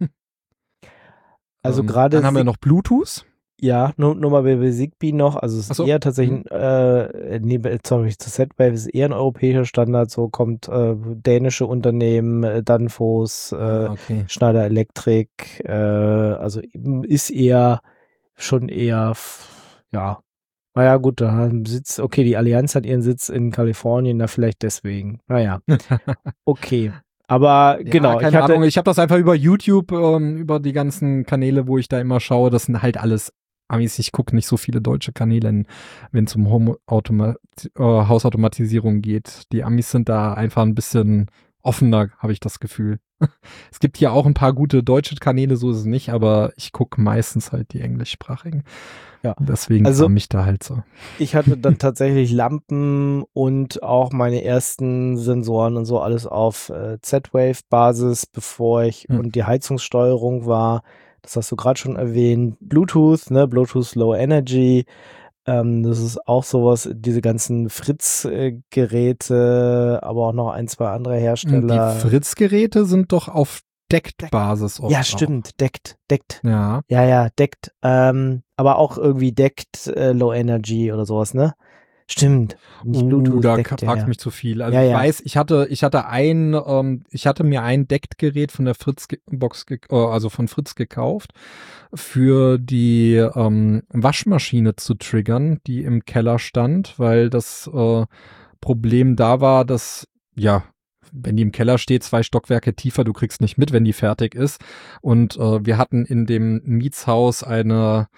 Also gerade. Dann haben wir noch Bluetooth. Ja, nur mal bei Zigbee noch, also es ist eher tatsächlich, zu Z-Wave ist eher ein europäischer Standard, so kommt dänische Unternehmen, Danfoss, Schneider Electric, also ist schon eher, naja gut, da haben Sitz, okay, die Allianz hat ihren Sitz in Kalifornien, da vielleicht deswegen, naja, okay. Aber genau, keine Ahnung, ich habe das einfach über YouTube, über die ganzen Kanäle, wo ich da immer schaue, das sind halt alles Amis. Ich gucke nicht so viele deutsche Kanäle, wenn es um Hausautomatisierung geht. Die Amis sind da einfach ein bisschen offener, habe ich das Gefühl. Es gibt hier auch ein paar gute deutsche Kanäle, so ist es nicht, aber ich gucke meistens halt die englischsprachigen. Ja. Deswegen Also- kam ich da halt so. Ich hatte dann tatsächlich Lampen und auch meine ersten Sensoren und so alles auf Z-Wave-Basis, bevor ich und die Heizungssteuerung war, das hast du gerade schon erwähnt, Bluetooth, ne, Bluetooth Low Energy, das ist auch sowas, diese ganzen Fritz-Geräte, aber auch noch ein, zwei andere Hersteller. Die Fritz-Geräte sind doch auf Deckt-Basis oft Ja, auch. stimmt, deckt. Ja. Ja, deckt. Aber auch irgendwie deckt Low Energy oder sowas, ne? Stimmt. Nicht Bluetooth Da deckt, fragst ja. mich zu viel. Also Ja, ich ja. weiß, ich hatte mir ein Deckt-Gerät von der Fritz-Box, also von Fritz gekauft, für die Waschmaschine zu triggern, die im Keller stand, weil das Problem da war, dass, ja, wenn die im Keller steht, 2 Stockwerke tiefer, du kriegst nicht mit, wenn die fertig ist. Und wir hatten in dem Mietshaus eine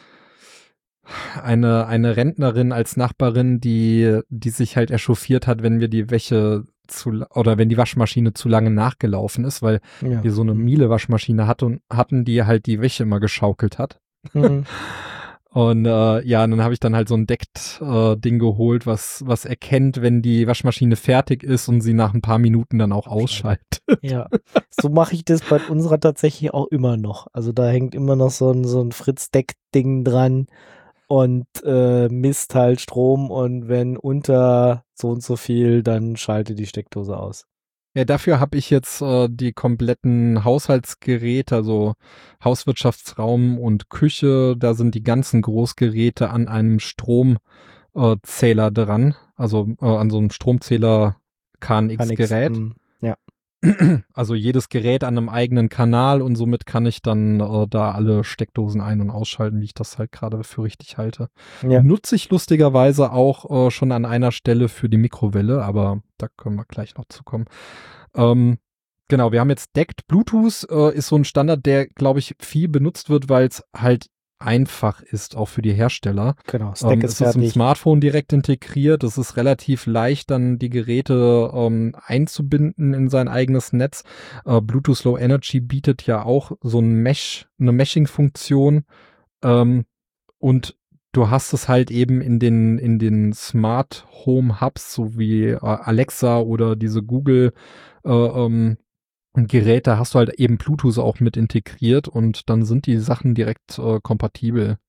Rentnerin als Nachbarin, die sich halt echauffiert hat, wenn wir die wenn die Waschmaschine zu lange nachgelaufen ist, weil Ja. wir so eine Miele-Waschmaschine hatten, die halt die Wäsche immer geschaukelt hat. Mhm. Und dann habe ich dann halt so ein Deckt-Ding geholt, was erkennt, wenn die Waschmaschine fertig ist und sie nach ein paar Minuten dann auch ausschaltet. Ja. So mache ich das bei unserer tatsächlich auch immer noch. Also da hängt immer noch so ein Fritz-Deck-Ding dran und misst halt Strom und wenn unter so und so viel, dann schalte die Steckdose aus. Ja, dafür habe ich jetzt die kompletten Haushaltsgeräte, also Hauswirtschaftsraum und Küche, da sind die ganzen Großgeräte an einem Stromzähler dran, also an so einem Stromzähler KNX-Gerät. Ja. Also jedes Gerät an einem eigenen Kanal und somit kann ich dann da alle Steckdosen ein- und ausschalten, wie ich das halt gerade für richtig halte. Ja. Nutze ich lustigerweise auch schon an einer Stelle für die Mikrowelle, aber da können wir gleich noch zu kommen. Genau, wir haben jetzt deckt. Bluetooth ist so ein Standard, der, glaube ich, viel benutzt wird, weil es halt einfach ist, auch für die Hersteller. Genau, Stack ist es ist im fertig. Smartphone direkt integriert. Es ist relativ leicht, dann die Geräte einzubinden in sein eigenes Netz. Bluetooth Low Energy bietet ja auch so eine Meshing-Funktion. Und du hast es halt eben in den Smart Home Hubs, so wie Alexa oder diese Google Geräte, hast du halt eben Bluetooth auch mit integriert und dann sind die Sachen direkt kompatibel.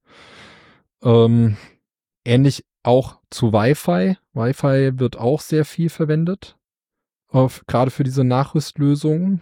Ähnlich auch zu Wi-Fi. Wi-Fi wird auch sehr viel verwendet, gerade für diese Nachrüstlösungen.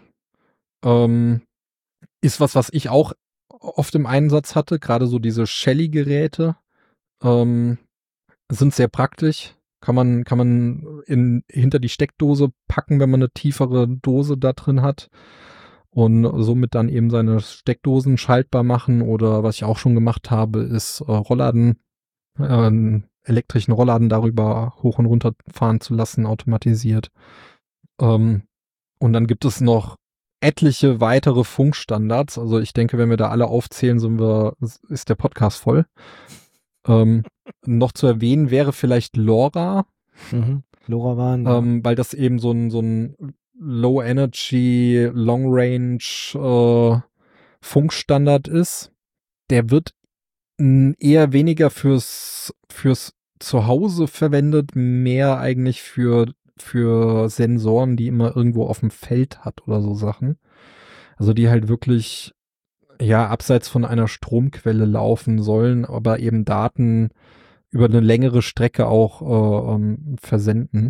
Ist was ich auch oft im Einsatz hatte, gerade so diese Shelly-Geräte sind sehr praktisch. Kann man hinter die Steckdose packen, wenn man eine tiefere Dose da drin hat und somit dann eben seine Steckdosen schaltbar machen oder was ich auch schon gemacht habe, ist Rollladen, elektrischen Rollladen darüber hoch und runter fahren zu lassen, automatisiert. Und dann gibt es noch etliche weitere Funkstandards. Also ich denke, wenn wir da alle aufzählen, ist der Podcast voll. Noch zu erwähnen wäre vielleicht LoRa. LoRaWAN. Ja. Weil das eben so ein Low Energy, Long Range Funkstandard ist. Der wird eher weniger fürs Zuhause verwendet, mehr eigentlich für Sensoren, die immer irgendwo auf dem Feld hat oder so Sachen. Also die halt wirklich abseits von einer Stromquelle laufen sollen, aber eben Daten über eine längere Strecke auch versenden.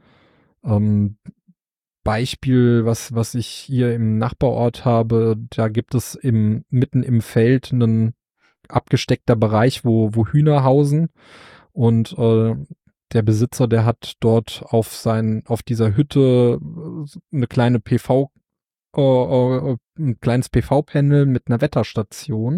Beispiel, was ich hier im Nachbarort habe, da gibt es mitten im Feld einen abgesteckter Bereich, wo Hühner hausen und der Besitzer, der hat dort auf dieser Hütte eine kleine ein kleines PV-Panel mit einer Wetterstation.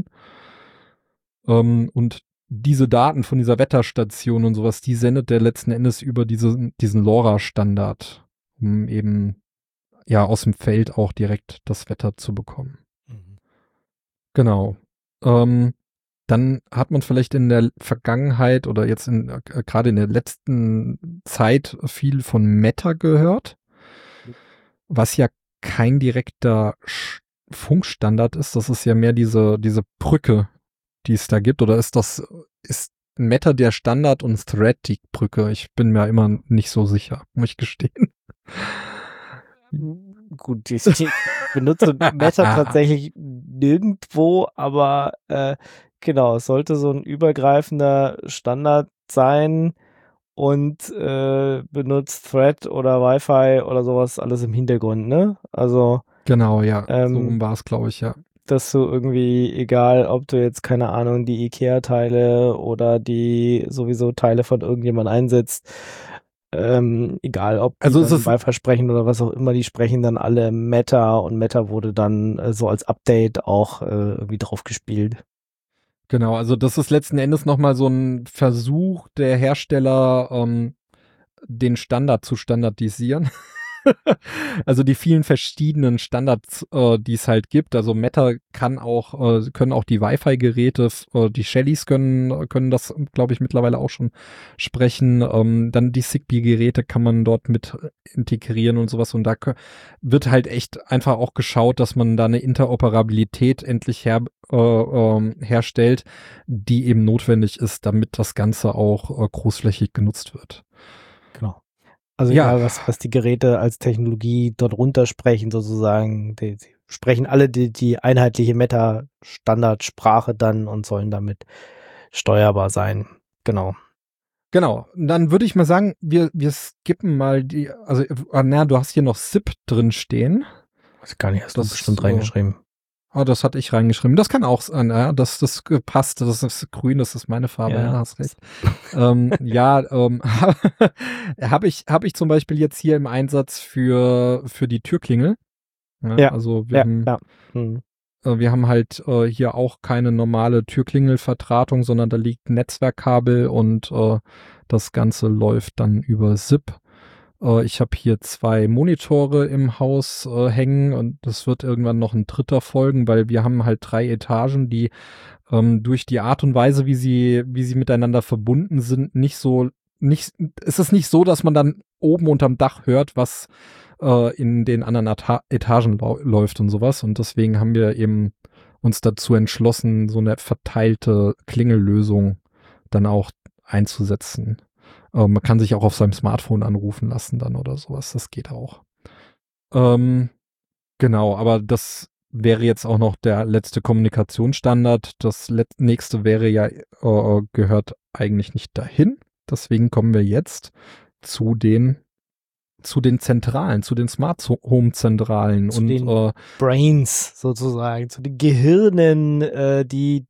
Und diese Daten von dieser Wetterstation und sowas, die sendet der letzten Endes über diesen LoRa-Standard, um eben aus dem Feld auch direkt das Wetter zu bekommen. Genau. Dann hat man vielleicht in der Vergangenheit oder jetzt gerade in der letzten Zeit viel von Meta gehört, was ja kein direkter Funkstandard ist. Das ist ja mehr diese Brücke, die es da gibt. Oder ist Matter der Standard und Thread die Brücke? Ich bin mir immer nicht so sicher, muss ich gestehen. Gut, ich benutze Matter tatsächlich nirgendwo, aber genau, es sollte so ein übergreifender Standard sein und benutzt Thread oder Wi-Fi oder sowas alles im Hintergrund, ne? Also Genau, ja. So rum war es, glaube ich, ja. Dass du irgendwie, egal ob du jetzt, keine Ahnung, die IKEA-Teile oder die sowieso Teile von irgendjemand einsetzt, egal ob die Also Wi-Fi sprechen oder was auch immer, die sprechen dann alle Meta und Meta wurde dann so als Update auch irgendwie draufgespielt. Genau, also das ist letzten Endes nochmal so ein Versuch der Hersteller, den Standard zu standardisieren. Also die vielen verschiedenen Standards, die es halt gibt. Also Meta können auch die Wi-Fi-Geräte, die Shellys können das, glaube ich, mittlerweile auch schon sprechen. Dann die Zigbee-Geräte kann man dort mit integrieren und sowas. Und da wird halt echt einfach auch geschaut, dass man da eine Interoperabilität endlich herstellt, die eben notwendig ist, damit das Ganze auch großflächig genutzt wird. Genau. Also egal, was die Geräte als Technologie dort runtersprechen, sozusagen, die sprechen alle die einheitliche Meta-Standardsprache dann und sollen damit steuerbar sein. Genau. Genau, dann würde ich mal sagen, wir skippen mal du hast hier noch SIP drin stehen. Weiß gar nicht, hast du bestimmt reingeschrieben. Das hatte ich reingeschrieben. Das kann auch sein, ja, das passt, das ist grün, das ist meine Farbe, ja, hast recht. Habe ich zum Beispiel jetzt hier im Einsatz für die Türklingel. Ja, also wir haben halt hier auch keine normale Türklingelverdrahtung, sondern da liegt ein Netzwerkkabel und das Ganze läuft dann über SIP. Ich habe hier 2 Monitore im Haus hängen und das wird irgendwann noch ein dritter folgen, weil wir haben halt 3 Etagen, die durch die Art und Weise, wie sie miteinander verbunden sind, es ist nicht so, dass man dann oben unterm Dach hört, was in den anderen Etagen läuft und sowas. Und deswegen haben wir eben uns dazu entschlossen, so eine verteilte Klingellösung dann auch einzusetzen. Man kann sich auch auf seinem Smartphone anrufen lassen dann oder sowas. Das geht auch. Genau, aber das wäre jetzt auch noch der letzte Kommunikationsstandard. Das nächste wäre ja, gehört eigentlich nicht dahin. Deswegen kommen wir jetzt zu den Zentralen, zu den Smart Home Zentralen und den Brains sozusagen, zu den Gehirnen, die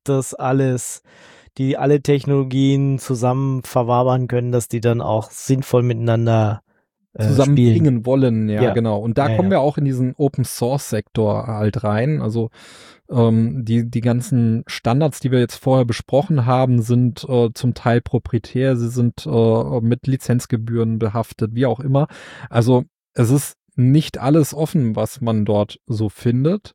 alle Technologien zusammen verwabern können, dass die dann auch sinnvoll miteinander zusammenbringen wollen, ja, genau. Und da kommen wir auch in diesen Open Source Sektor halt rein. Also die ganzen Standards, die wir jetzt vorher besprochen haben, sind zum Teil proprietär, sie sind mit Lizenzgebühren behaftet, wie auch immer. Also es ist nicht alles offen, was man dort so findet.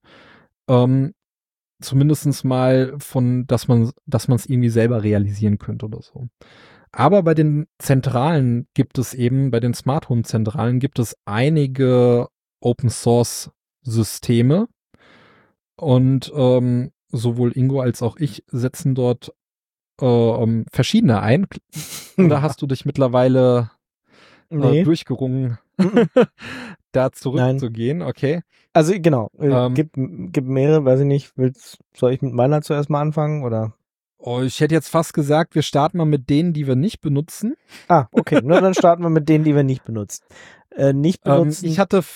Zumindest mal dass man es irgendwie selber realisieren könnte oder so. Aber bei den Zentralen bei den Smart Home Zentralen gibt es einige Open Source Systeme und sowohl Ingo als auch ich setzen dort verschiedene ein. Oder hast du dich mittlerweile durchgerungen, da zurückzugehen? Okay. Also genau, gibt mehrere, weiß ich nicht, soll ich mit meiner zuerst mal anfangen oder? Oh, ich hätte jetzt fast gesagt, wir starten mal mit denen, die wir nicht benutzen. Ah, okay, nur dann starten wir mit denen, die wir nicht benutzen. Ich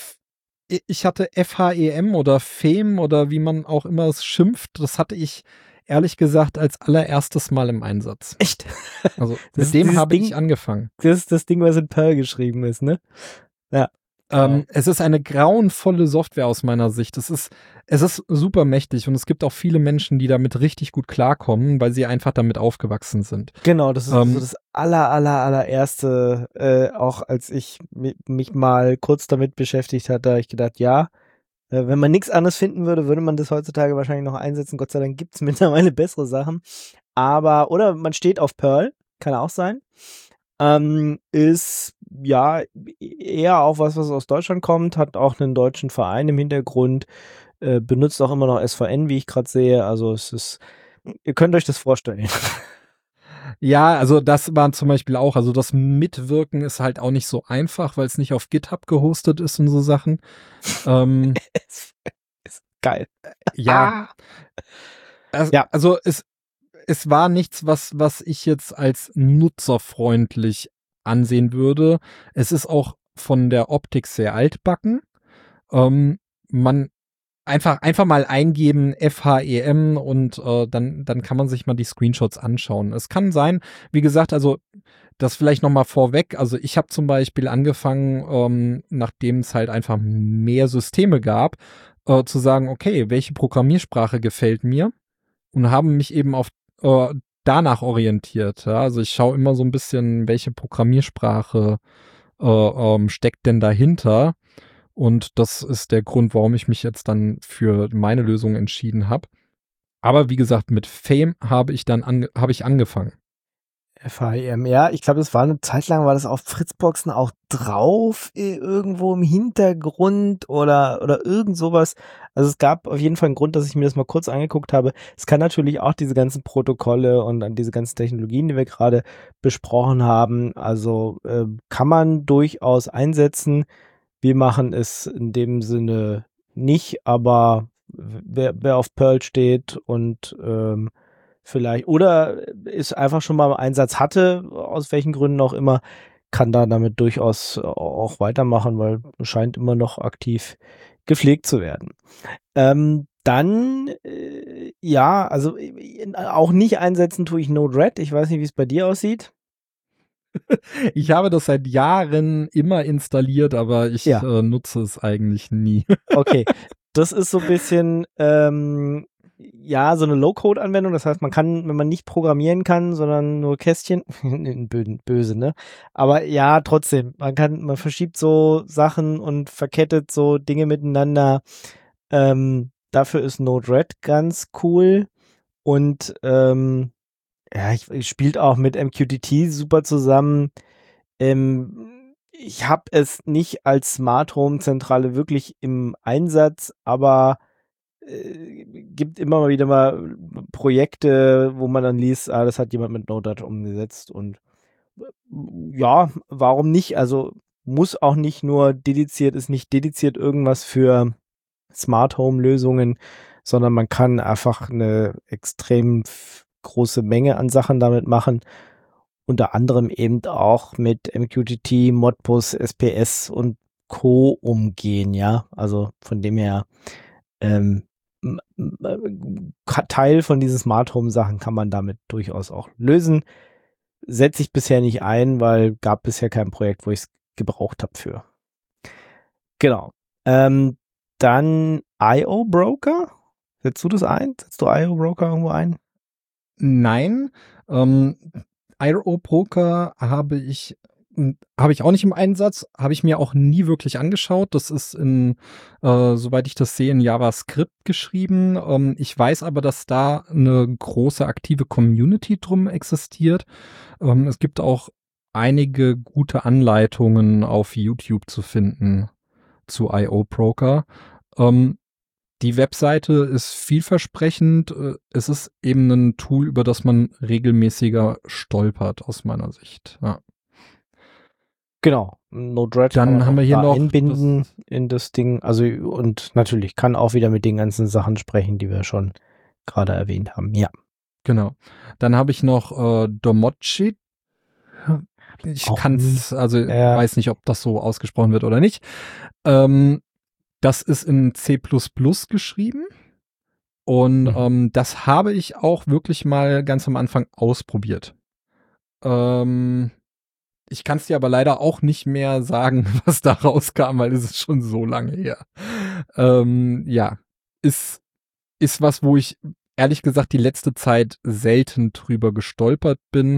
hatte FHEM oder FEM oder wie man auch immer es schimpft, das hatte ich ehrlich gesagt als allererstes Mal im Einsatz. Echt? Also mit dem habe ich angefangen. Das ist das Ding, was in Perl geschrieben ist, ne? Ja. Es ist eine grauenvolle Software aus meiner Sicht. Es ist super mächtig und es gibt auch viele Menschen, die damit richtig gut klarkommen, weil sie einfach damit aufgewachsen sind. Genau, das ist so das allererste, auch als ich mich mal kurz damit beschäftigt hatte, habe ich gedacht, ja, wenn man nichts anderes finden würde, würde man das heutzutage wahrscheinlich noch einsetzen. Gott sei Dank gibt es mittlerweile bessere Sachen. Oder man steht auf Perl, kann auch sein. Ist ja eher auch was aus Deutschland kommt, hat auch einen deutschen Verein im Hintergrund, benutzt auch immer noch SVN, wie ich gerade sehe. Also es ist, ihr könnt euch das vorstellen. Ja, also das war zum Beispiel auch, also das Mitwirken ist halt auch nicht so einfach, weil es nicht auf GitHub gehostet ist und so Sachen. Ist geil. Ja, Ja. also es war nichts, was ich jetzt als nutzerfreundlich ansehen würde. Es ist auch von der Optik sehr altbacken. Man einfach mal eingeben FHEM und dann kann man sich mal die Screenshots anschauen. Es kann sein, wie gesagt, also das vielleicht noch mal vorweg. Also ich habe zum Beispiel angefangen, nachdem es halt einfach mehr Systeme gab, zu sagen, okay, welche Programmiersprache gefällt mir? Und haben mich eben auf danach orientiert. Ja? Also ich schaue immer so ein bisschen, welche Programmiersprache steckt denn dahinter. Und das ist der Grund, warum ich mich jetzt dann für meine Lösung entschieden habe. Aber wie gesagt, mit Fame habe ich angefangen. FHEM, ja, ich glaube, das war eine Zeit lang, war das auf Fritzboxen auch drauf, irgendwo im Hintergrund oder irgend sowas. Also es gab auf jeden Fall einen Grund, dass ich mir das mal kurz angeguckt habe. Es kann natürlich auch diese ganzen Protokolle und an diese ganzen Technologien, die wir gerade besprochen haben, also kann man durchaus einsetzen. Wir machen es in dem Sinne nicht, aber wer auf Perl steht und vielleicht, oder ist einfach schon mal einen Einsatz hatte, aus welchen Gründen auch immer, kann da damit durchaus auch weitermachen, weil scheint immer noch aktiv gepflegt zu werden. Dann, ja, also auch nicht einsetzen tue ich Node-RED. Ich weiß nicht, wie es bei dir aussieht. Ich habe das seit Jahren immer installiert, aber ich nutze es eigentlich nie. Okay, das ist so ein bisschen, ja, so eine Low-Code-Anwendung. Das heißt, man kann, wenn man nicht programmieren kann, sondern nur Kästchen, böse, ne? Aber ja, trotzdem, man verschiebt so Sachen und verkettet so Dinge miteinander. Dafür ist Node-RED ganz cool. Und ja, ich spielt auch mit MQTT super zusammen. Ich habe es nicht als Smart Home Zentrale wirklich im Einsatz, aber gibt immer mal wieder mal Projekte, wo man dann liest, das hat jemand mit Node-RED umgesetzt und ja, warum nicht? Also muss auch nicht nur dediziert, ist nicht dediziert irgendwas für Smart Home Lösungen, sondern man kann einfach eine extrem große Menge an Sachen damit machen. Unter anderem eben auch mit MQTT, Modbus, SPS und Co. umgehen, ja. Also von dem her Teil von diesen Smart Home Sachen kann man damit durchaus auch lösen. Setze ich bisher nicht ein, weil gab bisher kein Projekt, wo ich es gebraucht habe für. Genau. Dann IO Broker. Setzt du das ein? Setzt du IO Broker irgendwo ein? Nein. IO Broker habe ich auch nicht im Einsatz, habe ich mir auch nie wirklich angeschaut. Das ist soweit ich das sehe, in JavaScript geschrieben. Ich weiß aber, dass da eine große aktive Community drum existiert. Es gibt auch einige gute Anleitungen auf YouTube zu finden zu IO Broker. Die Webseite ist vielversprechend. Es ist eben ein Tool, über das man regelmäßiger stolpert, aus meiner Sicht. Ja. Genau. Node-RED Dann haben wir hier noch einbinden in das Ding. Also und natürlich kann auch wieder mit den ganzen Sachen sprechen, die wir schon gerade erwähnt haben. Ja. Genau. Dann habe ich noch Domochi. Ich kann es, also weiß nicht, ob das so ausgesprochen wird oder nicht. Das ist in C++ geschrieben. Und das habe ich auch wirklich mal ganz am Anfang ausprobiert. Ich kann es dir aber leider auch nicht mehr sagen, was da rauskam, weil es ist schon so lange her. Ja, ist was, wo ich ehrlich gesagt die letzte Zeit selten drüber gestolpert bin.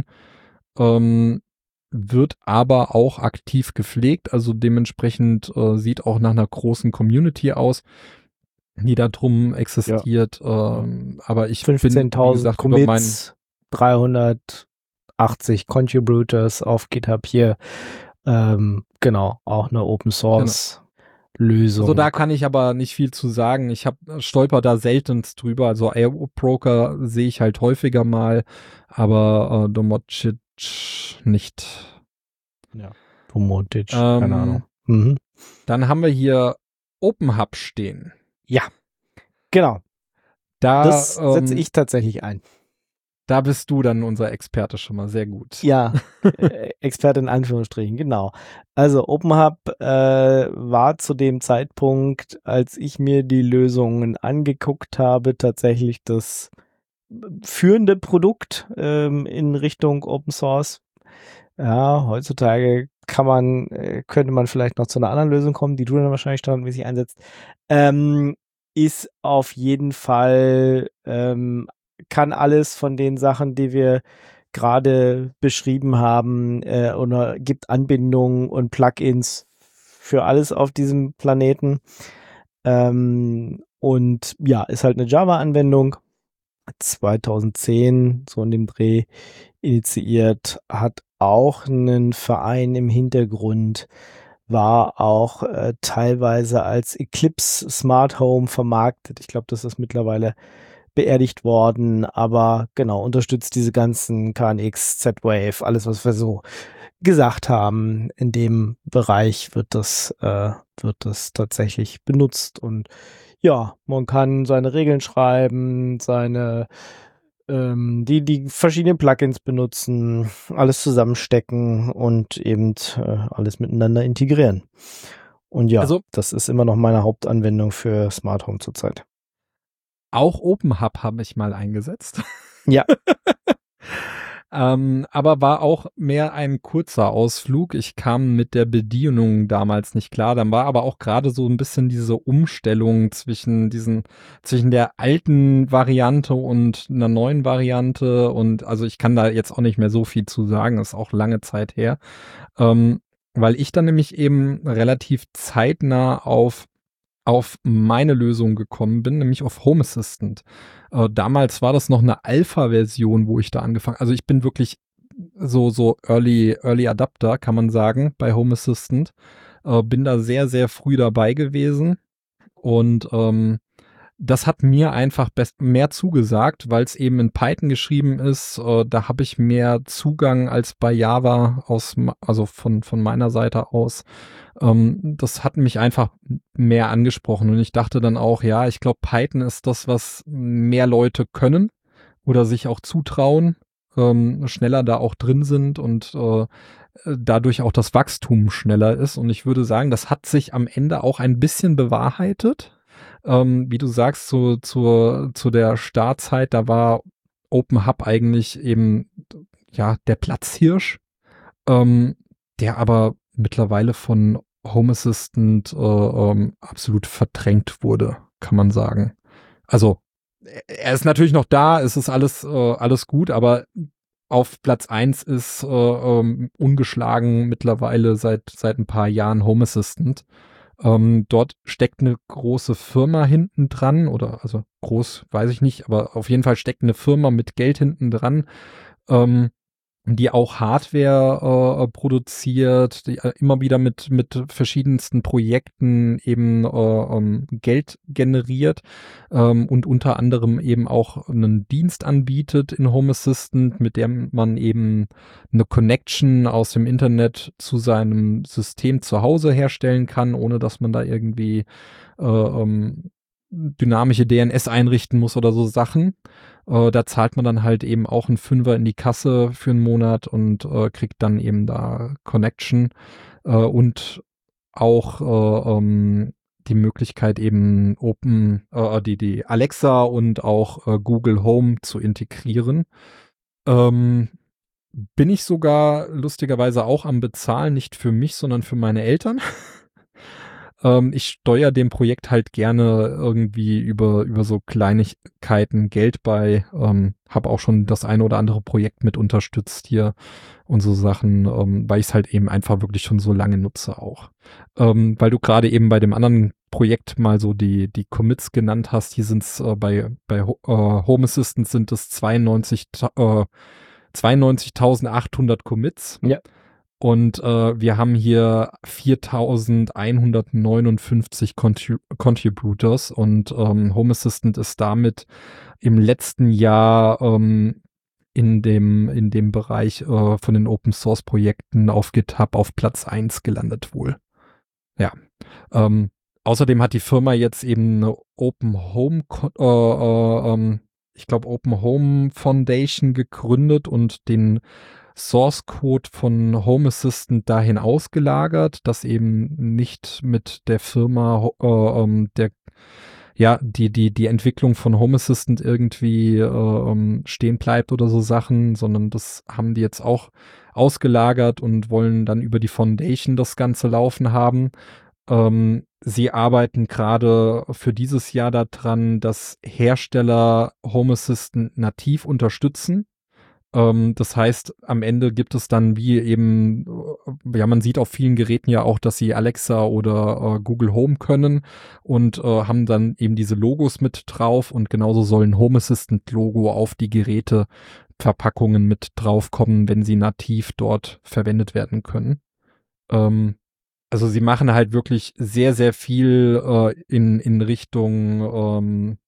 Wird aber auch aktiv gepflegt, also dementsprechend sieht auch nach einer großen Community aus, die da drum existiert. Aber ich bin, wie gesagt, Commits, 300 80 Contributors auf GitHub hier. Genau, auch eine Open Source Lösung. Also da kann ich aber nicht viel zu sagen. Ich stolper da seltenst drüber. Also IO Broker sehe ich halt häufiger mal, aber Domotic nicht. Ja, Domotic, keine Ahnung. Mhm. Dann haben wir hier OpenHub stehen. Ja, genau. Das setze ich tatsächlich ein. Da bist du dann unser Experte schon mal, sehr gut. Ja, Experte in Anführungsstrichen, genau. Also OpenHub war zu dem Zeitpunkt, als ich mir die Lösungen angeguckt habe, tatsächlich das führende Produkt in Richtung Open Source. Ja, heutzutage könnte man vielleicht noch zu einer anderen Lösung kommen, die du dann wahrscheinlich standardmäßig einsetzt. Ist auf jeden Fall kann alles von den Sachen, die wir gerade beschrieben haben, oder gibt Anbindungen und Plugins für alles auf diesem Planeten. Und ja, ist halt eine Java-Anwendung. 2010, so in dem Dreh, initiiert, hat auch einen Verein im Hintergrund, war auch teilweise als Eclipse Smart Home vermarktet. Ich glaube, das ist mittlerweile beerdigt worden, aber genau, unterstützt diese ganzen KNX, Z-Wave, alles, was wir so gesagt haben. In dem Bereich wird das tatsächlich benutzt und ja, man kann seine Regeln schreiben, die verschiedenen Plugins benutzen, alles zusammenstecken und eben alles miteinander integrieren. Und ja, also, das ist immer noch meine Hauptanwendung für Smart Home zurzeit. Auch OpenHub habe ich mal eingesetzt. Ja. Aber war auch mehr ein kurzer Ausflug. Ich kam mit der Bedienung damals nicht klar. Dann war aber auch gerade so ein bisschen diese Umstellung zwischen der alten Variante und einer neuen Variante. Und also ich kann da jetzt auch nicht mehr so viel zu sagen. Ist auch lange Zeit her. Weil ich dann nämlich eben relativ zeitnah auf meine Lösung gekommen bin, nämlich auf Home Assistant. Damals war das noch eine Alpha-Version, wo ich da angefangen. Also ich bin wirklich so Early Adapter, kann man sagen, bei Home Assistant. Bin da sehr, sehr früh dabei gewesen und das hat mir einfach mehr zugesagt, weil es eben in Python geschrieben ist. Da habe ich mehr Zugang als bei Java also von meiner Seite aus. Das hat mich einfach mehr angesprochen und ich dachte dann auch, ja, ich glaube, Python ist das, was mehr Leute können oder sich auch zutrauen, schneller da auch drin sind und dadurch auch das Wachstum schneller ist. Und ich würde sagen, das hat sich am Ende auch ein bisschen bewahrheitet. Wie du sagst, zu der Startzeit, da war OpenHub eigentlich eben ja der Platzhirsch, der aber mittlerweile von Home Assistant absolut verdrängt wurde, kann man sagen. Also er ist natürlich noch da, es ist alles gut, aber auf Platz 1 ist ungeschlagen mittlerweile seit ein paar Jahren Home Assistant. Dort steckt eine große Firma hinten dran, oder also groß, weiß ich nicht, aber auf jeden Fall steckt eine Firma mit Geld hinten dran, die auch Hardware produziert, die immer wieder mit verschiedensten Projekten eben Geld generiert und unter anderem eben auch einen Dienst anbietet in Home Assistant, mit dem man eben eine Connection aus dem Internet zu seinem System zu Hause herstellen kann, ohne dass man da irgendwie dynamische DNS einrichten muss oder so Sachen. Da zahlt man dann halt eben auch einen Fünfer in die Kasse für einen Monat und kriegt dann eben da Connection und auch die Möglichkeit eben die Alexa und auch Google Home zu integrieren. Bin ich sogar lustigerweise auch am Bezahlen, nicht für mich, sondern für meine Eltern. Ich steuere dem Projekt halt gerne irgendwie über so Kleinigkeiten Geld bei. Habe auch schon das eine oder andere Projekt mit unterstützt hier und so Sachen, weil ich es halt eben einfach wirklich schon so lange nutze auch. Weil du gerade eben bei dem anderen Projekt mal so die Commits genannt hast. Hier sind es bei Home Assistant sind es 92 92.800 Commits. Ja. Und wir haben hier 4.159 Contributors und Home Assistant ist damit im letzten Jahr in dem Bereich von den Open Source Projekten auf GitHub auf Platz 1 gelandet wohl. Ja. Außerdem hat die Firma jetzt eben eine Open Home Open Home Foundation gegründet und den Source Code von Home Assistant dahin ausgelagert, dass eben nicht mit der Firma die Entwicklung von Home Assistant irgendwie stehen bleibt oder so Sachen, sondern das haben die jetzt auch ausgelagert und wollen dann über die Foundation das Ganze laufen haben. Sie arbeiten gerade für dieses Jahr daran, dass Hersteller Home Assistant nativ unterstützen. Das heißt, am Ende gibt es dann wie eben, man sieht auf vielen Geräten ja auch, dass sie Alexa oder Google Home können und haben dann eben diese Logos mit drauf und genauso soll ein Home Assistant Logo auf die Geräteverpackungen mit draufkommen, wenn sie nativ dort verwendet werden können. Also sie machen halt wirklich sehr, sehr viel in Richtung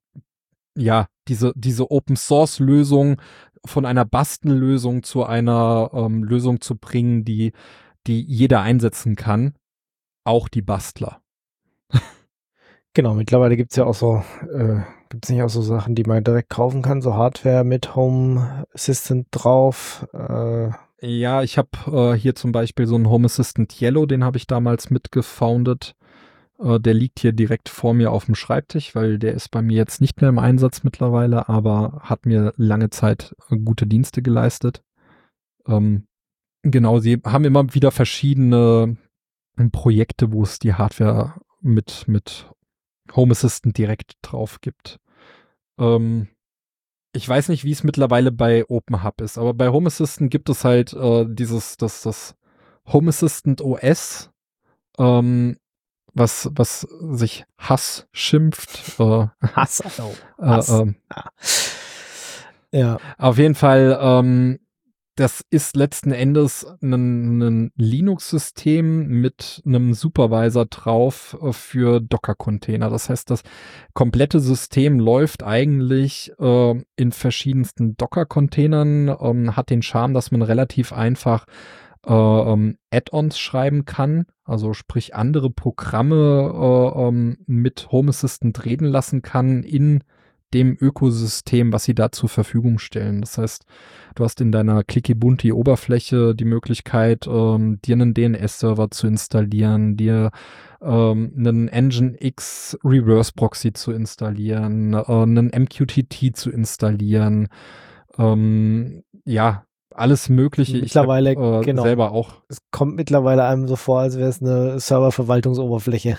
diese Open-Source-Lösung von einer Bastellösung zu einer Lösung zu bringen, die jeder einsetzen kann, auch die Bastler. Genau, mittlerweile gibt's nicht auch so Sachen, die man direkt kaufen kann, so Hardware mit Home Assistant drauf? Ja, ich habe hier zum Beispiel so einen Home Assistant Yellow, den habe ich damals mitgefoundet. Der liegt hier direkt vor mir auf dem Schreibtisch, weil der ist bei mir jetzt nicht mehr im Einsatz mittlerweile, aber hat mir lange Zeit gute Dienste geleistet. Genau, sie haben immer wieder verschiedene Projekte, wo es die Hardware mit Home Assistant direkt drauf gibt. Ich weiß nicht, wie es mittlerweile bei OpenHub ist, aber bei Home Assistant gibt es halt das Home Assistant OS, was sich Hass schimpft. Hass. Ja. Auf jeden Fall, das ist letzten Endes ein Linux-System mit einem Supervisor drauf für Docker-Container. Das heißt, das komplette System läuft eigentlich in verschiedensten Docker-Containern, hat den Charme, dass man relativ einfach Add-ons schreiben kann, also sprich andere Programme mit Home Assistant reden lassen kann in dem Ökosystem, was sie da zur Verfügung stellen. Das heißt, du hast in deiner Clicky-Bunti-Oberfläche die Möglichkeit, dir einen DNS-Server zu installieren, dir einen Nginx Reverse Proxy zu installieren, einen MQTT zu installieren, alles Mögliche. Mittlerweile, ich hab, genau. selber auch. Es kommt mittlerweile einem so vor, als wäre es eine Serververwaltungsoberfläche.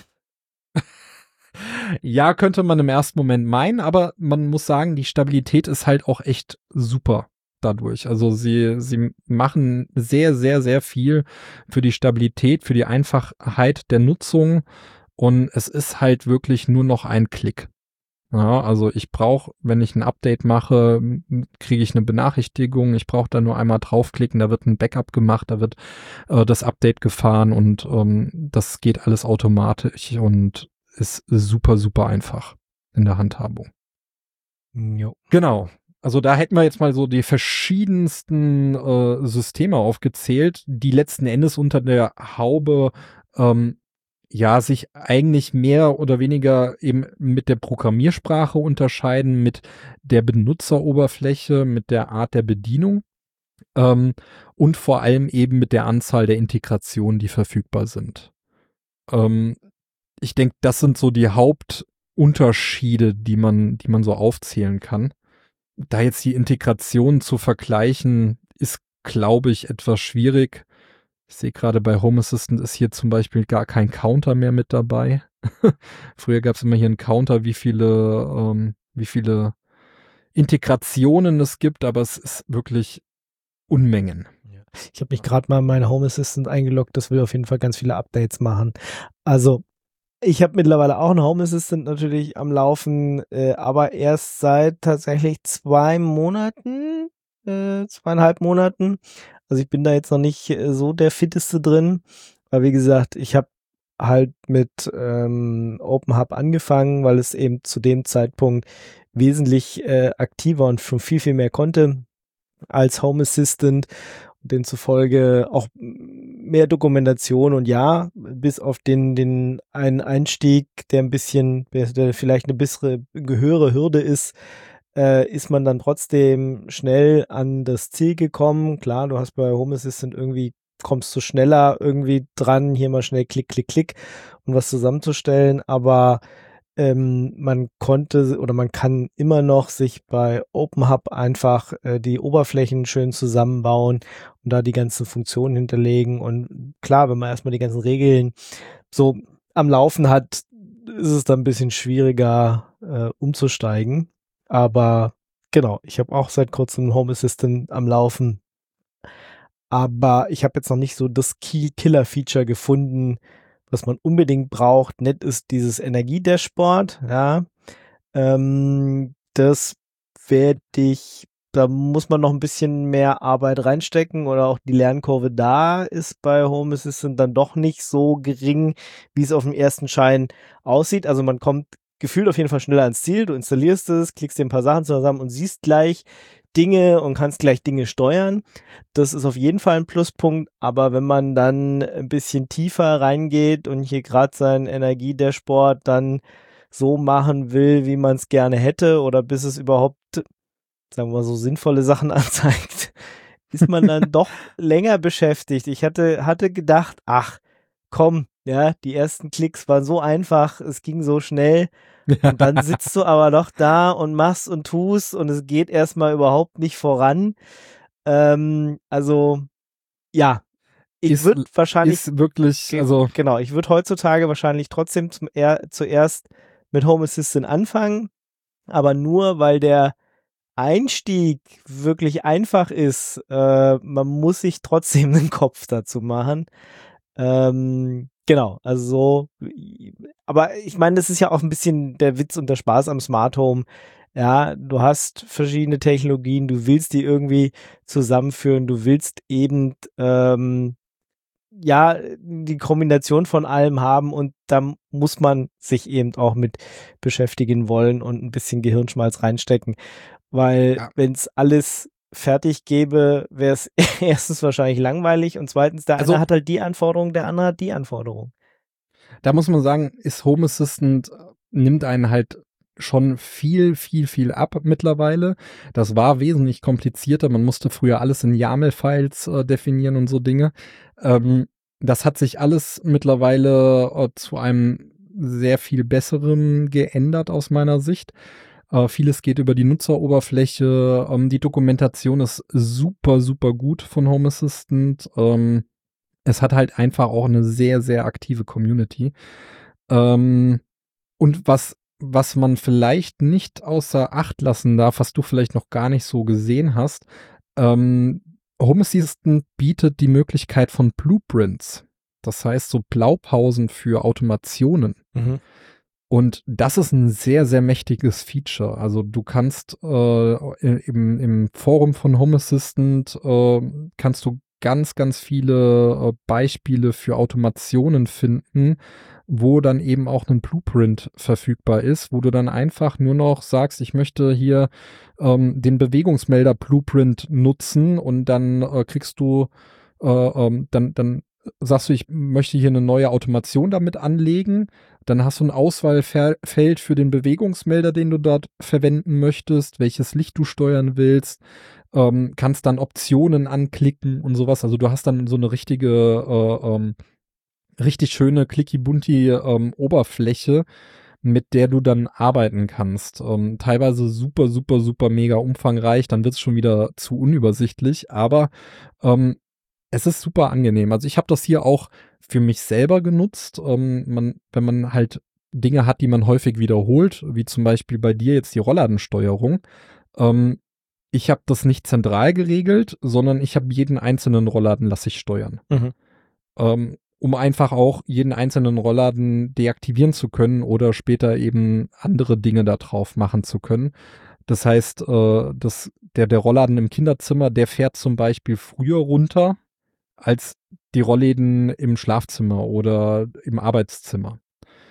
Ja, könnte man im ersten Moment meinen, aber man muss sagen, die Stabilität ist halt auch echt super dadurch. Also sie machen sehr, sehr, sehr viel für die Stabilität, für die Einfachheit der Nutzung und es ist halt wirklich nur noch ein Klick. Ja, also ich brauche, wenn ich ein Update mache, kriege ich eine Benachrichtigung. Ich brauche da nur einmal draufklicken, da wird ein Backup gemacht, da wird das Update gefahren und das geht alles automatisch und ist super, super einfach in der Handhabung. Jo. Genau. Also da hätten wir jetzt mal so die verschiedensten Systeme aufgezählt, die letzten Endes unter der Haube sich eigentlich mehr oder weniger eben mit der Programmiersprache unterscheiden, mit der Benutzeroberfläche, mit der Art der Bedienung und vor allem eben mit der Anzahl der Integrationen, die verfügbar sind. Ich denke, das sind so die Hauptunterschiede, die man so aufzählen kann. Da jetzt die Integration zu vergleichen, ist, glaube ich, etwas schwierig. Ich sehe gerade bei Home Assistant ist hier zum Beispiel gar kein Counter mehr mit dabei. Früher gab es immer hier einen Counter, wie viele Integrationen es gibt, aber es ist wirklich Unmengen. Ich habe mich gerade mal in meinen Home Assistant eingeloggt, das will auf jeden Fall ganz viele Updates machen. Also ich habe mittlerweile auch einen Home Assistant natürlich am Laufen, aber erst seit tatsächlich 2 Monaten, 2,5 Monaten. Also ich bin da jetzt noch nicht so der Fitteste drin. Aber wie gesagt, ich habe halt mit OpenHub angefangen, weil es eben zu dem Zeitpunkt wesentlich aktiver und schon viel, viel mehr konnte als Home Assistant. Und demzufolge auch mehr Dokumentation und ja, bis auf den einen Einstieg, der vielleicht eine bessere, höhere Hürde ist man dann trotzdem schnell an das Ziel gekommen. Klar, du hast bei Home Assistant kommst du schneller irgendwie dran, hier mal schnell klick, klick, klick, um was zusammenzustellen, aber man kann immer noch sich bei OpenHub einfach die Oberflächen schön zusammenbauen und da die ganzen Funktionen hinterlegen. Und klar, wenn man erstmal die ganzen Regeln so am Laufen hat, ist es dann ein bisschen schwieriger umzusteigen. Aber genau, ich habe auch seit kurzem Home Assistant am Laufen. Aber ich habe jetzt noch nicht so das Killer-Feature gefunden, was man unbedingt braucht. Nett ist dieses Energiedashboard, ja. Das da muss man noch ein bisschen mehr Arbeit reinstecken oder auch die Lernkurve da ist bei Home Assistant dann doch nicht so gering, wie es auf dem ersten Schein aussieht. Also man kommt gefühlt auf jeden Fall schneller ans Ziel. Du installierst es, klickst dir ein paar Sachen zusammen und siehst gleich Dinge und kannst gleich Dinge steuern. Das ist auf jeden Fall ein Pluspunkt, aber wenn man dann ein bisschen tiefer reingeht und hier gerade sein Energiedashboard dann so machen will, wie man es gerne hätte oder bis es überhaupt, sagen wir mal, so sinnvolle Sachen anzeigt, ist man dann doch länger beschäftigt. Ich hatte gedacht, ach komm, ja, die ersten Klicks waren so einfach, es ging so schnell. Und dann sitzt du aber doch da und machst und tust und es geht erstmal überhaupt nicht voran. Also, ja, ich würde wahrscheinlich. Ist wirklich, also. Genau, ich würde heutzutage wahrscheinlich trotzdem zuerst mit Home Assistant anfangen, aber nur, weil der Einstieg wirklich einfach ist. Man muss sich trotzdem einen Kopf dazu machen. Genau, also so, aber ich meine, das ist ja auch ein bisschen der Witz und der Spaß am Smart Home. Ja, du hast verschiedene Technologien, du willst die irgendwie zusammenführen, du willst eben ja die Kombination von allem haben und da muss man sich eben auch mit beschäftigen wollen und ein bisschen Gehirnschmalz reinstecken, weil wenn es alles fertig gäbe, wäre es erstens wahrscheinlich langweilig und zweitens, der eine hat halt die Anforderung, der andere hat die Anforderung. Da muss man sagen, ist Home Assistant, nimmt einen halt schon viel, viel, viel ab mittlerweile. Das war wesentlich komplizierter. Man musste früher alles in YAML-Files definieren und so Dinge. Das hat sich alles mittlerweile zu einem sehr viel besseren geändert aus meiner Sicht. Vieles geht über die Nutzeroberfläche. Die Dokumentation ist super, super gut von Home Assistant. Es hat halt einfach auch eine sehr, sehr aktive Community. Und was man vielleicht nicht außer Acht lassen darf, was du vielleicht noch gar nicht so gesehen hast, Home Assistant bietet die Möglichkeit von Blueprints. Das heißt so Blaupausen für Automationen. Mhm. Und das ist ein sehr, sehr mächtiges Feature. Also du kannst im Forum von Home Assistant kannst du ganz, ganz viele Beispiele für Automationen finden, wo dann eben auch ein Blueprint verfügbar ist, wo du dann einfach nur noch sagst, ich möchte hier den Bewegungsmelder Blueprint nutzen und dann kriegst du dann sagst du, ich möchte hier eine neue Automation damit anlegen. Dann hast du ein Auswahlfeld für den Bewegungsmelder, den du dort verwenden möchtest, welches Licht du steuern willst, kannst dann Optionen anklicken und sowas. Also du hast dann so eine richtige, richtig schöne clicky-bunti Oberfläche, mit der du dann arbeiten kannst. Teilweise super, super, super mega umfangreich, dann wird es schon wieder zu unübersichtlich, aber es ist super angenehm. Also ich habe das hier auch für mich selber genutzt. Wenn man halt Dinge hat, die man häufig wiederholt, wie zum Beispiel bei dir jetzt die Rollladensteuerung. Ich habe das nicht zentral geregelt, sondern ich habe jeden einzelnen Rollladen lasse ich steuern. Mhm. Um einfach auch jeden einzelnen Rollladen deaktivieren zu können oder später eben andere Dinge da drauf machen zu können. Das heißt, der Rollladen im Kinderzimmer, der fährt zum Beispiel früher runter als die Rollläden im Schlafzimmer oder im Arbeitszimmer.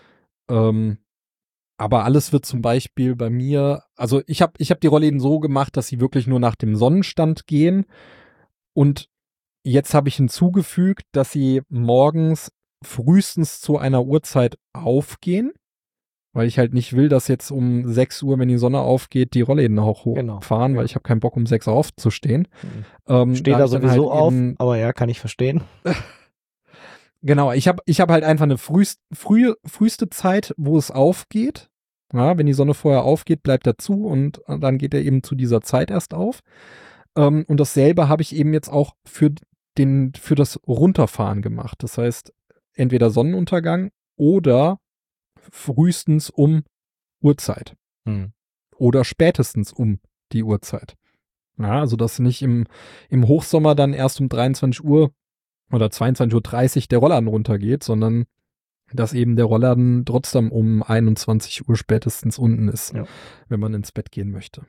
Aber alles wird zum Beispiel bei mir, also ich hab die Rollläden so gemacht, dass sie wirklich nur nach dem Sonnenstand gehen. Und jetzt habe ich hinzugefügt, dass sie morgens frühestens zu einer Uhrzeit aufgehen, weil ich halt nicht will, dass jetzt um 6 Uhr, wenn die Sonne aufgeht, die Rollläden auch hochfahren, weil ich habe keinen Bock, um 6 Uhr aufzustehen. Steht da sowieso auf, aber ja, kann ich verstehen. Genau, ich hab halt einfach eine früheste Zeit, wo es aufgeht. Ja, wenn die Sonne vorher aufgeht, bleibt er zu und dann geht er eben zu dieser Zeit erst auf. Und dasselbe habe ich eben jetzt auch für das Runterfahren gemacht. Das heißt, entweder Sonnenuntergang oder frühestens um Uhrzeit. Oder spätestens um die Uhrzeit. Ja, also dass nicht im Hochsommer dann erst um 23 Uhr oder 22:30 Uhr der Rollladen runtergeht, sondern dass eben der Rollladen trotzdem um 21 Uhr spätestens unten ist, wenn man ins Bett gehen möchte.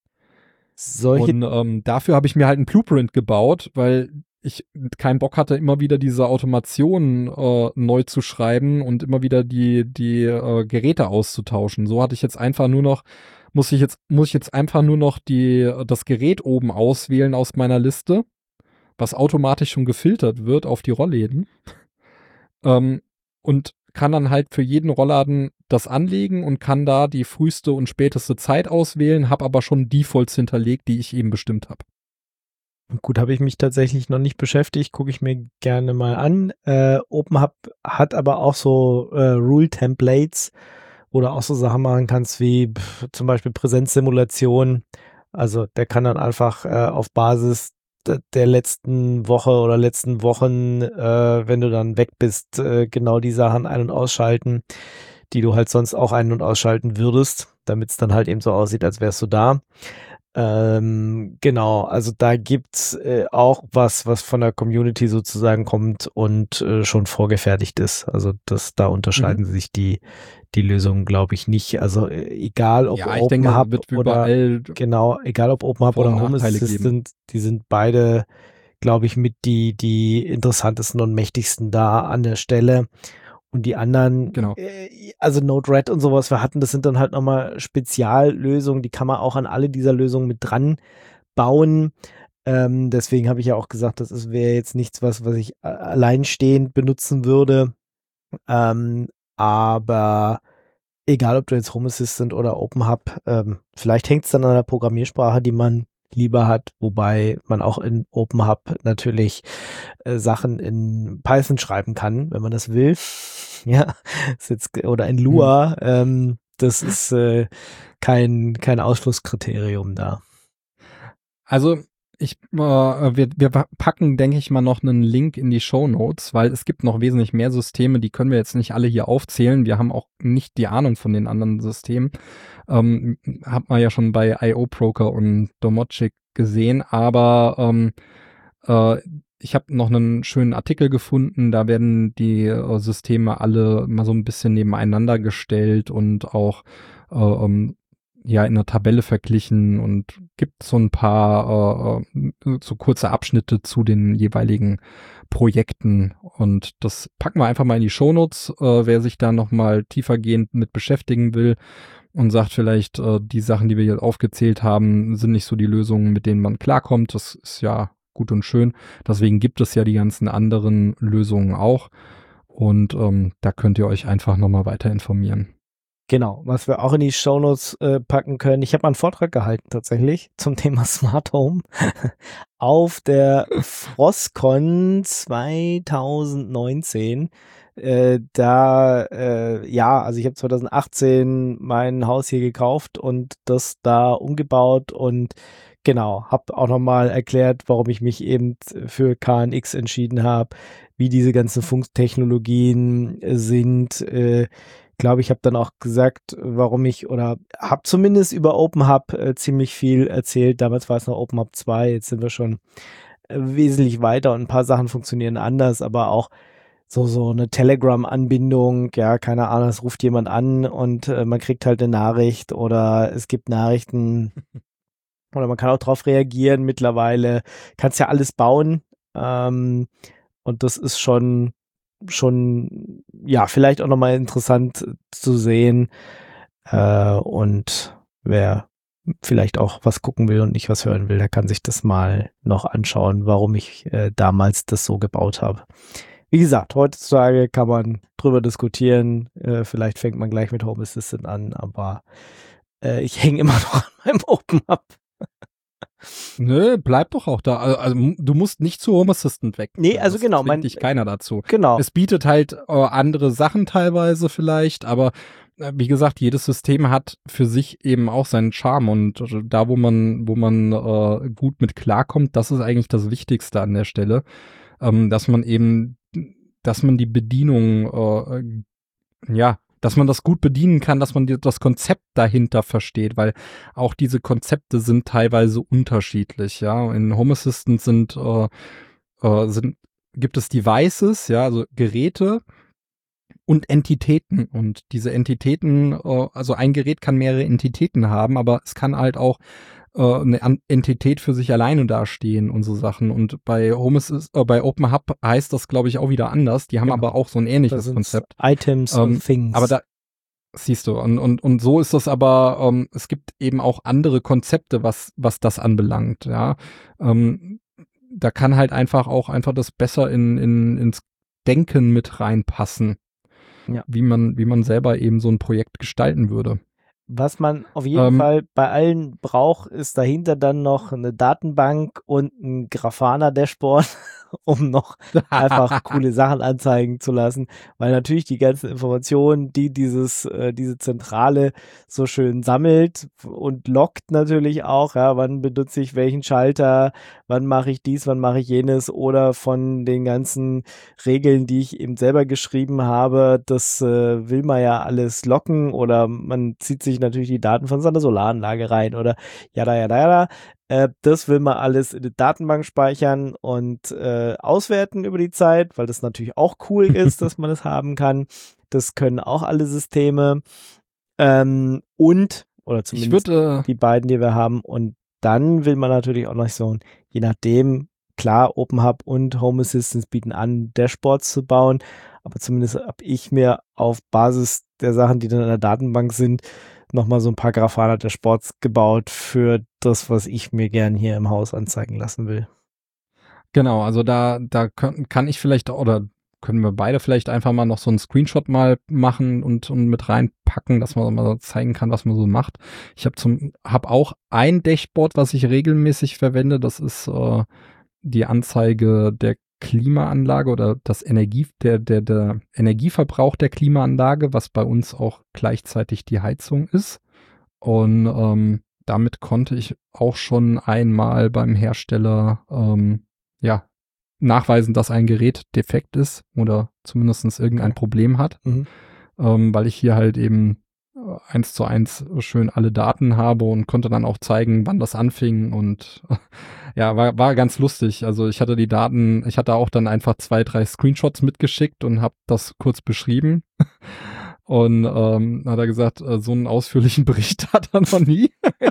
Und dafür habe ich mir halt einen Blueprint gebaut, weil ich keinen Bock hatte, immer wieder diese Automation neu zu schreiben und immer wieder die Geräte auszutauschen. So hatte ich jetzt einfach nur noch, muss ich jetzt einfach nur noch das Gerät oben auswählen aus meiner Liste, was automatisch schon gefiltert wird auf die Rollläden. Und kann dann halt für jeden Rollladen das anlegen und kann da die früheste und späteste Zeit auswählen, habe aber schon Defaults hinterlegt, die ich eben bestimmt habe. Gut, habe ich mich tatsächlich noch nicht beschäftigt, gucke ich mir gerne mal an. OpenHub hat aber auch so Rule-Templates, wo du auch so Sachen machen kannst wie zum Beispiel Präsenzsimulation. Also der kann dann einfach auf Basis der letzten Woche oder letzten Wochen, wenn du dann weg bist, genau die Sachen ein- und ausschalten, die du halt sonst auch ein- und ausschalten würdest, damit es dann halt eben so aussieht, als wärst du da. Genau, also da gibt's auch was von der Community sozusagen kommt und schon vorgefertigt ist. Also da unterscheiden sich die Lösungen, glaube ich, nicht. Also egal ob OpenHub oder egal ob OpenHub oder Home Assistant, die sind beide, glaube ich, mit die interessantesten und mächtigsten da an der Stelle. Und die anderen, also Node-RED und sowas, wir hatten, das sind dann halt nochmal Speziallösungen, die kann man auch an alle dieser Lösungen mit dran bauen. Deswegen habe ich ja auch gesagt, das wäre jetzt nichts, was ich alleinstehend benutzen würde. Aber egal, ob du jetzt Home Assistant oder OpenHub, vielleicht hängt es dann an der Programmiersprache, die man lieber hat, wobei man auch in OpenHub natürlich Sachen in Python schreiben kann, wenn man das will. Ja, ist jetzt, oder in Lua, das ist kein Ausschlusskriterium da. Also wir packen, denke ich mal, noch einen Link in die Shownotes, weil es gibt noch wesentlich mehr Systeme, die können wir jetzt nicht alle hier aufzählen. Wir haben auch nicht die Ahnung von den anderen Systemen. Hat man ja schon bei IO Broker und Domotic gesehen, aber ich habe noch einen schönen Artikel gefunden, da werden die Systeme alle mal so ein bisschen nebeneinander gestellt und auch in einer Tabelle verglichen und gibt so ein paar so kurze Abschnitte zu den jeweiligen Projekten und das packen wir einfach mal in die Shownotes, wer sich da nochmal tiefergehend mit beschäftigen will und sagt vielleicht, die Sachen, die wir hier aufgezählt haben, sind nicht so die Lösungen, mit denen man klarkommt. Das ist ja gut und schön. Deswegen gibt es ja die ganzen anderen Lösungen auch und da könnt ihr euch einfach nochmal weiter informieren. Genau, was wir auch in die Shownotes packen können. Ich habe mal einen Vortrag gehalten tatsächlich zum Thema Smart Home auf der Frostcon 2019. Also ich habe 2018 mein Haus hier gekauft und das da umgebaut und genau, habe auch nochmal erklärt, warum ich mich eben für KNX entschieden habe, wie diese ganzen Funktechnologien sind. Glaube ich, habe dann auch gesagt, warum ich oder habe zumindest über OpenHub ziemlich viel erzählt. Damals war es noch OpenHub 2, jetzt sind wir schon wesentlich weiter und ein paar Sachen funktionieren anders, aber auch so eine Telegram-Anbindung, ja, keine Ahnung, es ruft jemand an und man kriegt halt eine Nachricht oder es gibt Nachrichten oder man kann auch drauf reagieren mittlerweile. Kannst ja alles bauen und das ist schon, ja, vielleicht auch nochmal interessant zu sehen und wer vielleicht auch was gucken will und nicht was hören will, der kann sich das mal noch anschauen, warum ich damals das so gebaut habe. Wie gesagt, heutzutage kann man drüber diskutieren. Vielleicht fängt man gleich mit Home Assistant an, aber ich hänge immer noch an meinem Open Hub. Nö, bleib doch auch da. Also du musst nicht zu Home Assistant weg. Nee, also genau. Zwingt dich keiner dazu. Genau. Es bietet halt andere Sachen teilweise vielleicht, aber wie gesagt, jedes System hat für sich eben auch seinen Charme und da, wo man gut mit klarkommt, das ist eigentlich das Wichtigste an der Stelle, dass man die Bedienung, dass man das gut bedienen kann, dass man das Konzept dahinter versteht, weil auch diese Konzepte sind teilweise unterschiedlich, ja. In Home Assistant gibt es Devices, ja, also Geräte und Entitäten. Und diese Entitäten, also ein Gerät kann mehrere Entitäten haben, aber es kann halt auch eine Entität für sich alleine dastehen und so Sachen. Und bei bei Open Hub heißt das, glaube ich, auch wieder anders. Die haben aber auch so ein ähnliches Konzept. Items und Things. Aber da siehst du, und so ist das aber, es gibt eben auch andere Konzepte, was das anbelangt, ja. Da kann halt einfach das besser ins Denken mit reinpassen, ja. wie man selber eben so ein Projekt gestalten würde. Was man auf jeden Fall bei allen braucht, ist dahinter dann noch eine Datenbank und ein Grafana-Dashboard, um noch einfach coole Sachen anzeigen zu lassen, weil natürlich die ganzen Informationen, die diese Zentrale so schön sammelt und loggt natürlich auch, ja, wann benutze ich welchen Schalter, wann mache ich dies, wann mache ich jenes oder von den ganzen Regeln, die ich eben selber geschrieben habe, das will man ja alles locken oder man zieht sich natürlich die Daten von seiner Solaranlage rein oder jada. Das will man alles in der Datenbank speichern und auswerten über die Zeit, weil das natürlich auch cool ist, dass man das haben kann. Das können auch alle Systeme oder zumindest die beiden, die wir haben. Und dann will man natürlich auch noch so, je nachdem, klar, Open Hub und Home Assistant bieten an, Dashboards zu bauen, aber zumindest habe ich mir auf Basis der Sachen, die dann in der Datenbank sind, nochmal so ein paar Grafana-Dashboards gebaut für das, was ich mir gern hier im Haus anzeigen lassen will. Genau, also da kann ich vielleicht, oder können wir beide vielleicht einfach mal noch so einen Screenshot mal machen und mit reinpacken, dass man mal zeigen kann, was man so macht. Ich habe auch ein Dashboard, was ich regelmäßig verwende, das ist die Anzeige der Klimaanlage oder der Energieverbrauch der Klimaanlage, was bei uns auch gleichzeitig die Heizung ist. Und damit konnte ich auch schon einmal beim Hersteller nachweisen, dass ein Gerät defekt ist oder zumindest irgendein Problem hat, weil ich hier halt eben 1:1 schön alle Daten habe und konnte dann auch zeigen, wann das anfing und ja, war ganz lustig. Also ich hatte auch dann einfach 2, 3 Screenshots mitgeschickt und habe das kurz beschrieben und hat er gesagt, so einen ausführlichen Bericht hat er noch nie.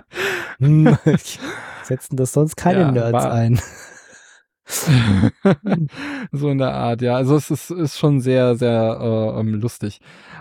Setzen das sonst keine Nerds ein. So in der Art, ja. Also es ist schon sehr, sehr lustig.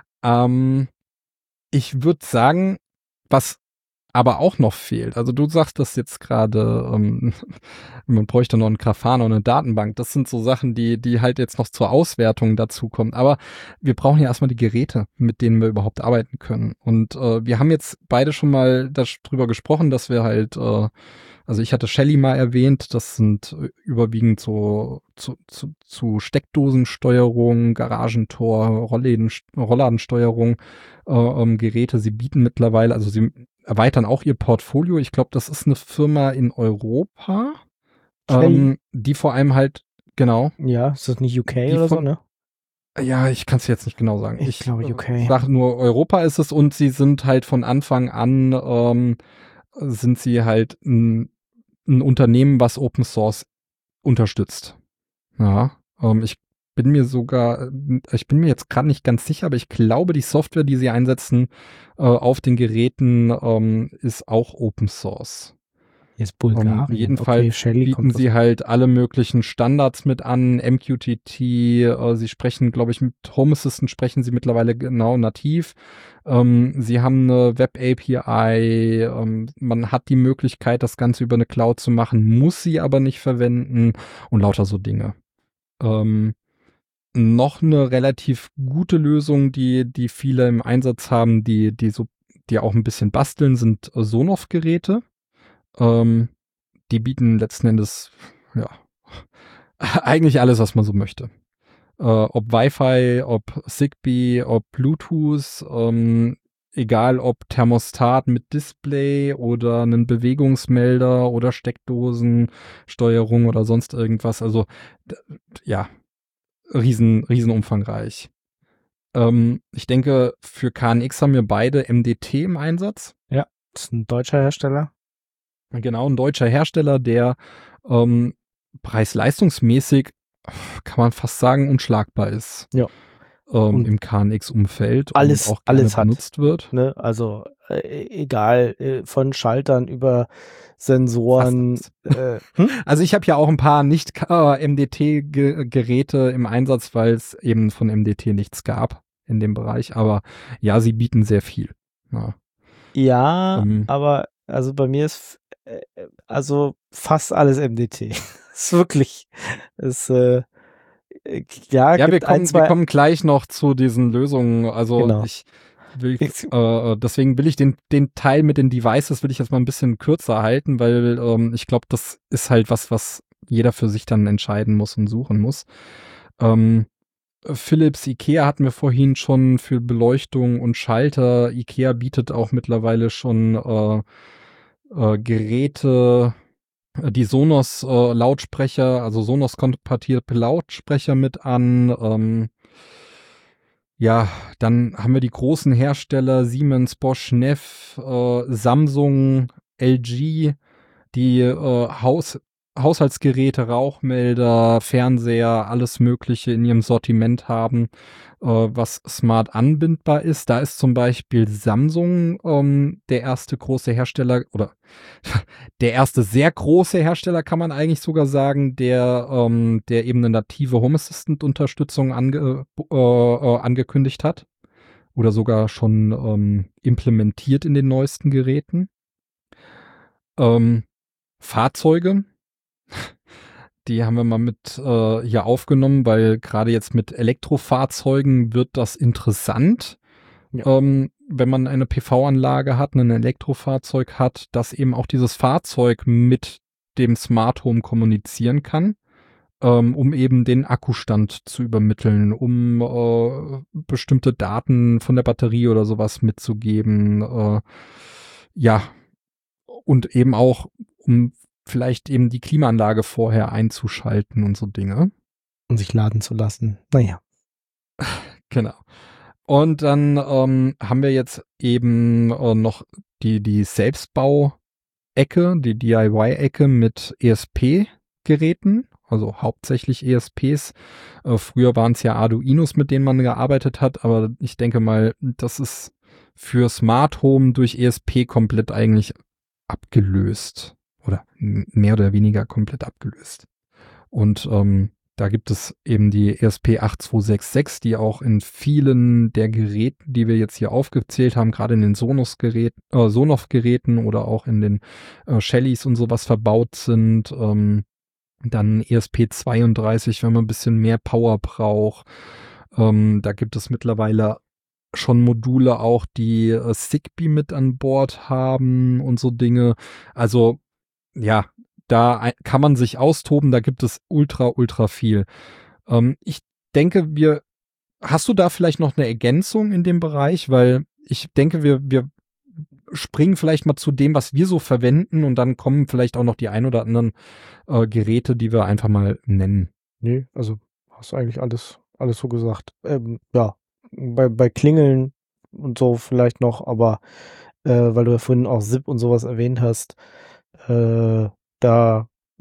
Ich würde sagen, was aber auch noch fehlt, also du sagst das jetzt gerade, man bräuchte noch einen Grafana und eine Datenbank. Das sind so Sachen, die halt jetzt noch zur Auswertung dazukommen. Aber wir brauchen ja erstmal die Geräte, mit denen wir überhaupt arbeiten können. Und wir haben jetzt beide schon mal darüber gesprochen, dass wir halt also ich hatte Shelly mal erwähnt, das sind überwiegend so zu Steckdosensteuerung, Garagentor, Rollladensteuerung Geräte. Sie bieten mittlerweile, also sie erweitern auch ihr Portfolio. Ich glaube, das ist eine Firma in Europa, die vor allem halt, genau. Ja, ist das nicht UK oder so, ne? Ja, ich kann es jetzt nicht genau sagen. Ich glaube UK. Ich sage nur, Europa ist es und sie sind halt von Anfang an sind sie halt ein Unternehmen, was Open Source unterstützt. Ja, ich bin mir jetzt gerade nicht ganz sicher, aber ich glaube, die Software, die sie einsetzen auf den Geräten, ist auch Open Source. Jetzt Bulgarien. Jedenfalls Okay, Shelly bieten kommt sie halt alle möglichen Standards mit an, MQTT, sie sprechen, glaube ich, mit Home Assistant sprechen sie mittlerweile genau nativ. Sie haben eine Web-API, man hat die Möglichkeit, das Ganze über eine Cloud zu machen, muss sie aber nicht verwenden und lauter so Dinge. Noch eine relativ gute Lösung, die viele im Einsatz haben, die auch ein bisschen basteln, sind Sonos-Geräte. Die bieten letzten Endes, ja, eigentlich alles, was man so möchte. Ob Wi-Fi, ob Zigbee, ob Bluetooth, egal ob Thermostat mit Display oder einen Bewegungsmelder oder Steckdosensteuerung oder sonst irgendwas. Also, ja, riesen umfangreich. Ich denke, für KNX haben wir beide MDT im Einsatz. Ja, das ist ein deutscher Hersteller. Genau, ein deutscher Hersteller, der preis-leistungsmäßig, kann man fast sagen, unschlagbar ist. Ja. Im KNX-Umfeld alles, und auch alles benutzt wird. Ne? Also egal, von Schaltern über Sensoren. Also ich habe ja auch ein paar Nicht-MDT-Geräte im Einsatz, weil es eben von MDT nichts gab in dem Bereich. Aber ja, sie bieten sehr viel. Ja, aber also bei mir ist also fast alles MDT. Ist wirklich. Ist, ja, wir kommen gleich noch zu diesen Lösungen. Also genau. deswegen will ich den Teil mit den Devices will ich jetzt mal ein bisschen kürzer halten, weil ich glaube, das ist halt was jeder für sich dann entscheiden muss und suchen muss. Philips, IKEA hatten wir vorhin schon für Beleuchtung und Schalter. IKEA bietet auch mittlerweile schon Geräte, die Sonos Lautsprecher, also Sonos kompatible Lautsprecher mit an. Ja, dann haben wir die großen Hersteller Siemens, Bosch, Neff, Samsung, LG, die Haushaltsgeräte, Rauchmelder, Fernseher, alles Mögliche in ihrem Sortiment haben, was smart anbindbar ist. Da ist zum Beispiel Samsung der erste große Hersteller oder der erste sehr große Hersteller, kann man eigentlich sogar sagen, der eben eine native Home Assistant Unterstützung angekündigt hat oder sogar schon implementiert in den neuesten Geräten. Fahrzeuge, die haben wir mal mit hier aufgenommen, weil gerade jetzt mit Elektrofahrzeugen wird das interessant. Ja. Wenn man eine PV-Anlage hat, ein Elektrofahrzeug hat, dass eben auch dieses Fahrzeug mit dem Smart Home kommunizieren kann, um eben den Akkustand zu übermitteln, um bestimmte Daten von der Batterie oder sowas mitzugeben. Ja, und eben auch, um vielleicht eben die Klimaanlage vorher einzuschalten und so Dinge. Und sich laden zu lassen. Naja. Genau. Und dann haben wir jetzt eben noch die Selbstbau-Ecke, die DIY-Ecke mit ESP-Geräten, also hauptsächlich ESPs. Früher waren es ja Arduinos, mit denen man gearbeitet hat, aber ich denke mal, das ist für Smart Home durch ESP komplett eigentlich abgelöst oder mehr oder weniger komplett abgelöst. Und da gibt es eben die ESP8266, die auch in vielen der Geräten, die wir jetzt hier aufgezählt haben, gerade in den Sonos-Geräten oder auch in den Shellys und sowas verbaut sind. Dann ESP32, wenn man ein bisschen mehr Power braucht. Da gibt es mittlerweile schon Module auch, die Zigbee mit an Bord haben und so Dinge. Also ja, da kann man sich austoben, da gibt es ultra viel. Ich denke, hast du da vielleicht noch eine Ergänzung in dem Bereich? Weil ich denke, wir springen vielleicht mal zu dem, was wir so verwenden und dann kommen vielleicht auch noch die ein oder anderen Geräte, die wir einfach mal nennen. Nee, also hast du eigentlich alles so gesagt. Ja, bei Klingeln und so vielleicht noch, aber weil du ja vorhin auch SIP und sowas erwähnt hast, da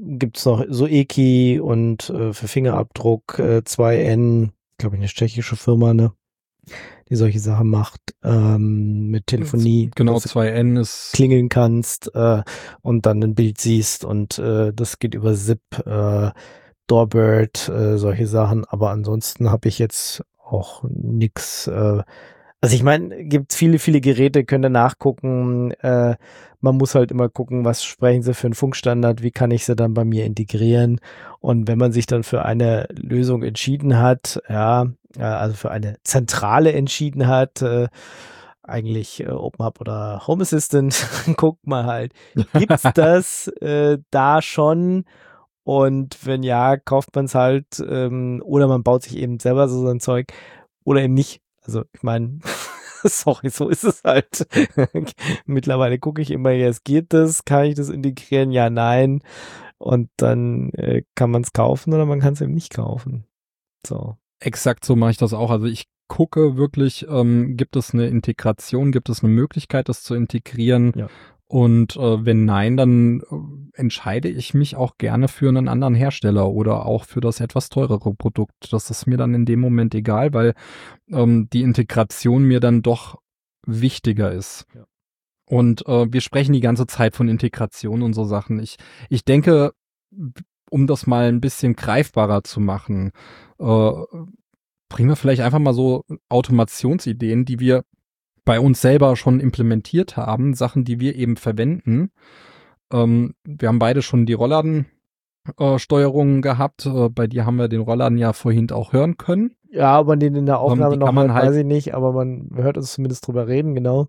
gibt's noch so Eki und für Fingerabdruck 2N, glaube ich, eine tschechische Firma, ne, die solche Sachen macht, mit Telefonie. Genau, dass du 2N ist. klingeln kannst und dann ein Bild siehst und das geht über Zip, Doorbird, solche Sachen. Aber ansonsten habe ich jetzt auch nix. Also ich meine, gibt viele, viele Geräte, könnt ihr nachgucken. Man muss halt immer gucken, was sprechen sie für einen Funkstandard, wie kann ich sie dann bei mir integrieren. Und wenn man sich dann für eine Lösung entschieden hat, ja, also für eine Zentrale entschieden hat, eigentlich OpenHub oder Home Assistant, guckt mal halt, gibt's das da schon? Und wenn ja, kauft man es halt oder man baut sich eben selber so ein Zeug oder eben nicht. Also ich meine, sorry, so ist es halt. Mittlerweile gucke ich immer, jetzt geht das, kann ich das integrieren? Ja, nein. Und dann kann man es kaufen oder man kann es eben nicht kaufen. So. Exakt so mache ich das auch. Also ich gucke wirklich, gibt es eine Integration, gibt es eine Möglichkeit, das zu integrieren? Ja. Und wenn nein, dann entscheide ich mich auch gerne für einen anderen Hersteller oder auch für das etwas teurere Produkt. Das ist mir dann in dem Moment egal, weil die Integration mir dann doch wichtiger ist. Ja. Und wir sprechen die ganze Zeit von Integration und so Sachen. Ich denke, um das mal ein bisschen greifbarer zu machen, bringen wir vielleicht einfach mal so Automationsideen, die wir bei uns selber schon implementiert haben, Sachen, die wir eben verwenden. Wir haben beide schon die Rollladensteuerungen gehabt. Bei dir haben wir den Rollladen ja vorhin auch hören können. Ja, aber den in der Aufnahme noch man hört, weiß ich nicht, aber man hört uns zumindest drüber reden, genau.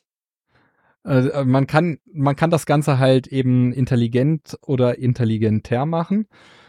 Man kann das Ganze halt eben intelligent oder intelligenter machen.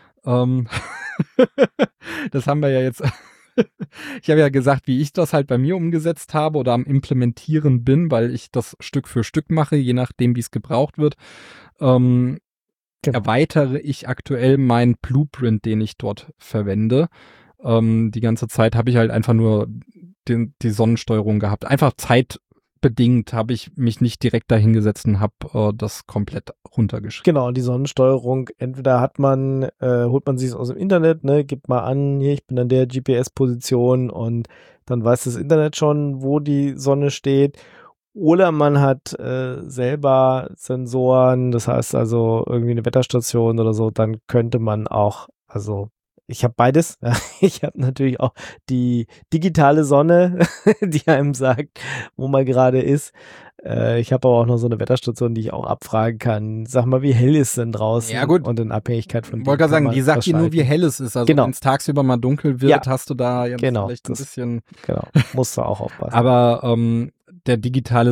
Das haben wir ja jetzt. Ich habe ja gesagt, wie ich das halt bei mir umgesetzt habe oder am Implementieren bin, weil ich das Stück für Stück mache, je nachdem, wie es gebraucht wird. Genau. Erweitere ich aktuell meinen Blueprint, den ich dort verwende. Die ganze Zeit habe ich halt einfach nur die Sonnensteuerung gehabt. Einfach zeitbedingt habe ich mich nicht direkt dahingesetzt und habe das komplett runtergeschrieben. Genau, die Sonnensteuerung, entweder holt man sich aus dem Internet, ne, gibt mal an, hier, ich bin an der GPS-Position und dann weiß das Internet schon, wo die Sonne steht. Oder man hat selber Sensoren, das heißt also irgendwie eine Wetterstation oder so, dann könnte man auch, also ich habe beides. Ich habe natürlich auch die digitale Sonne, die einem sagt, wo man gerade ist. Ich habe aber auch noch so eine Wetterstation, die ich auch abfragen kann. Sag mal, wie hell ist denn draußen? Ja, gut. Und in Abhängigkeit von Ich wollte gerade sagen, die sagt dir nur, wie hell es ist. Also genau. wenn es tagsüber mal dunkel wird, ja, hast du da jetzt genau, vielleicht ein bisschen. Genau, musst du auch aufpassen. Aber die digitale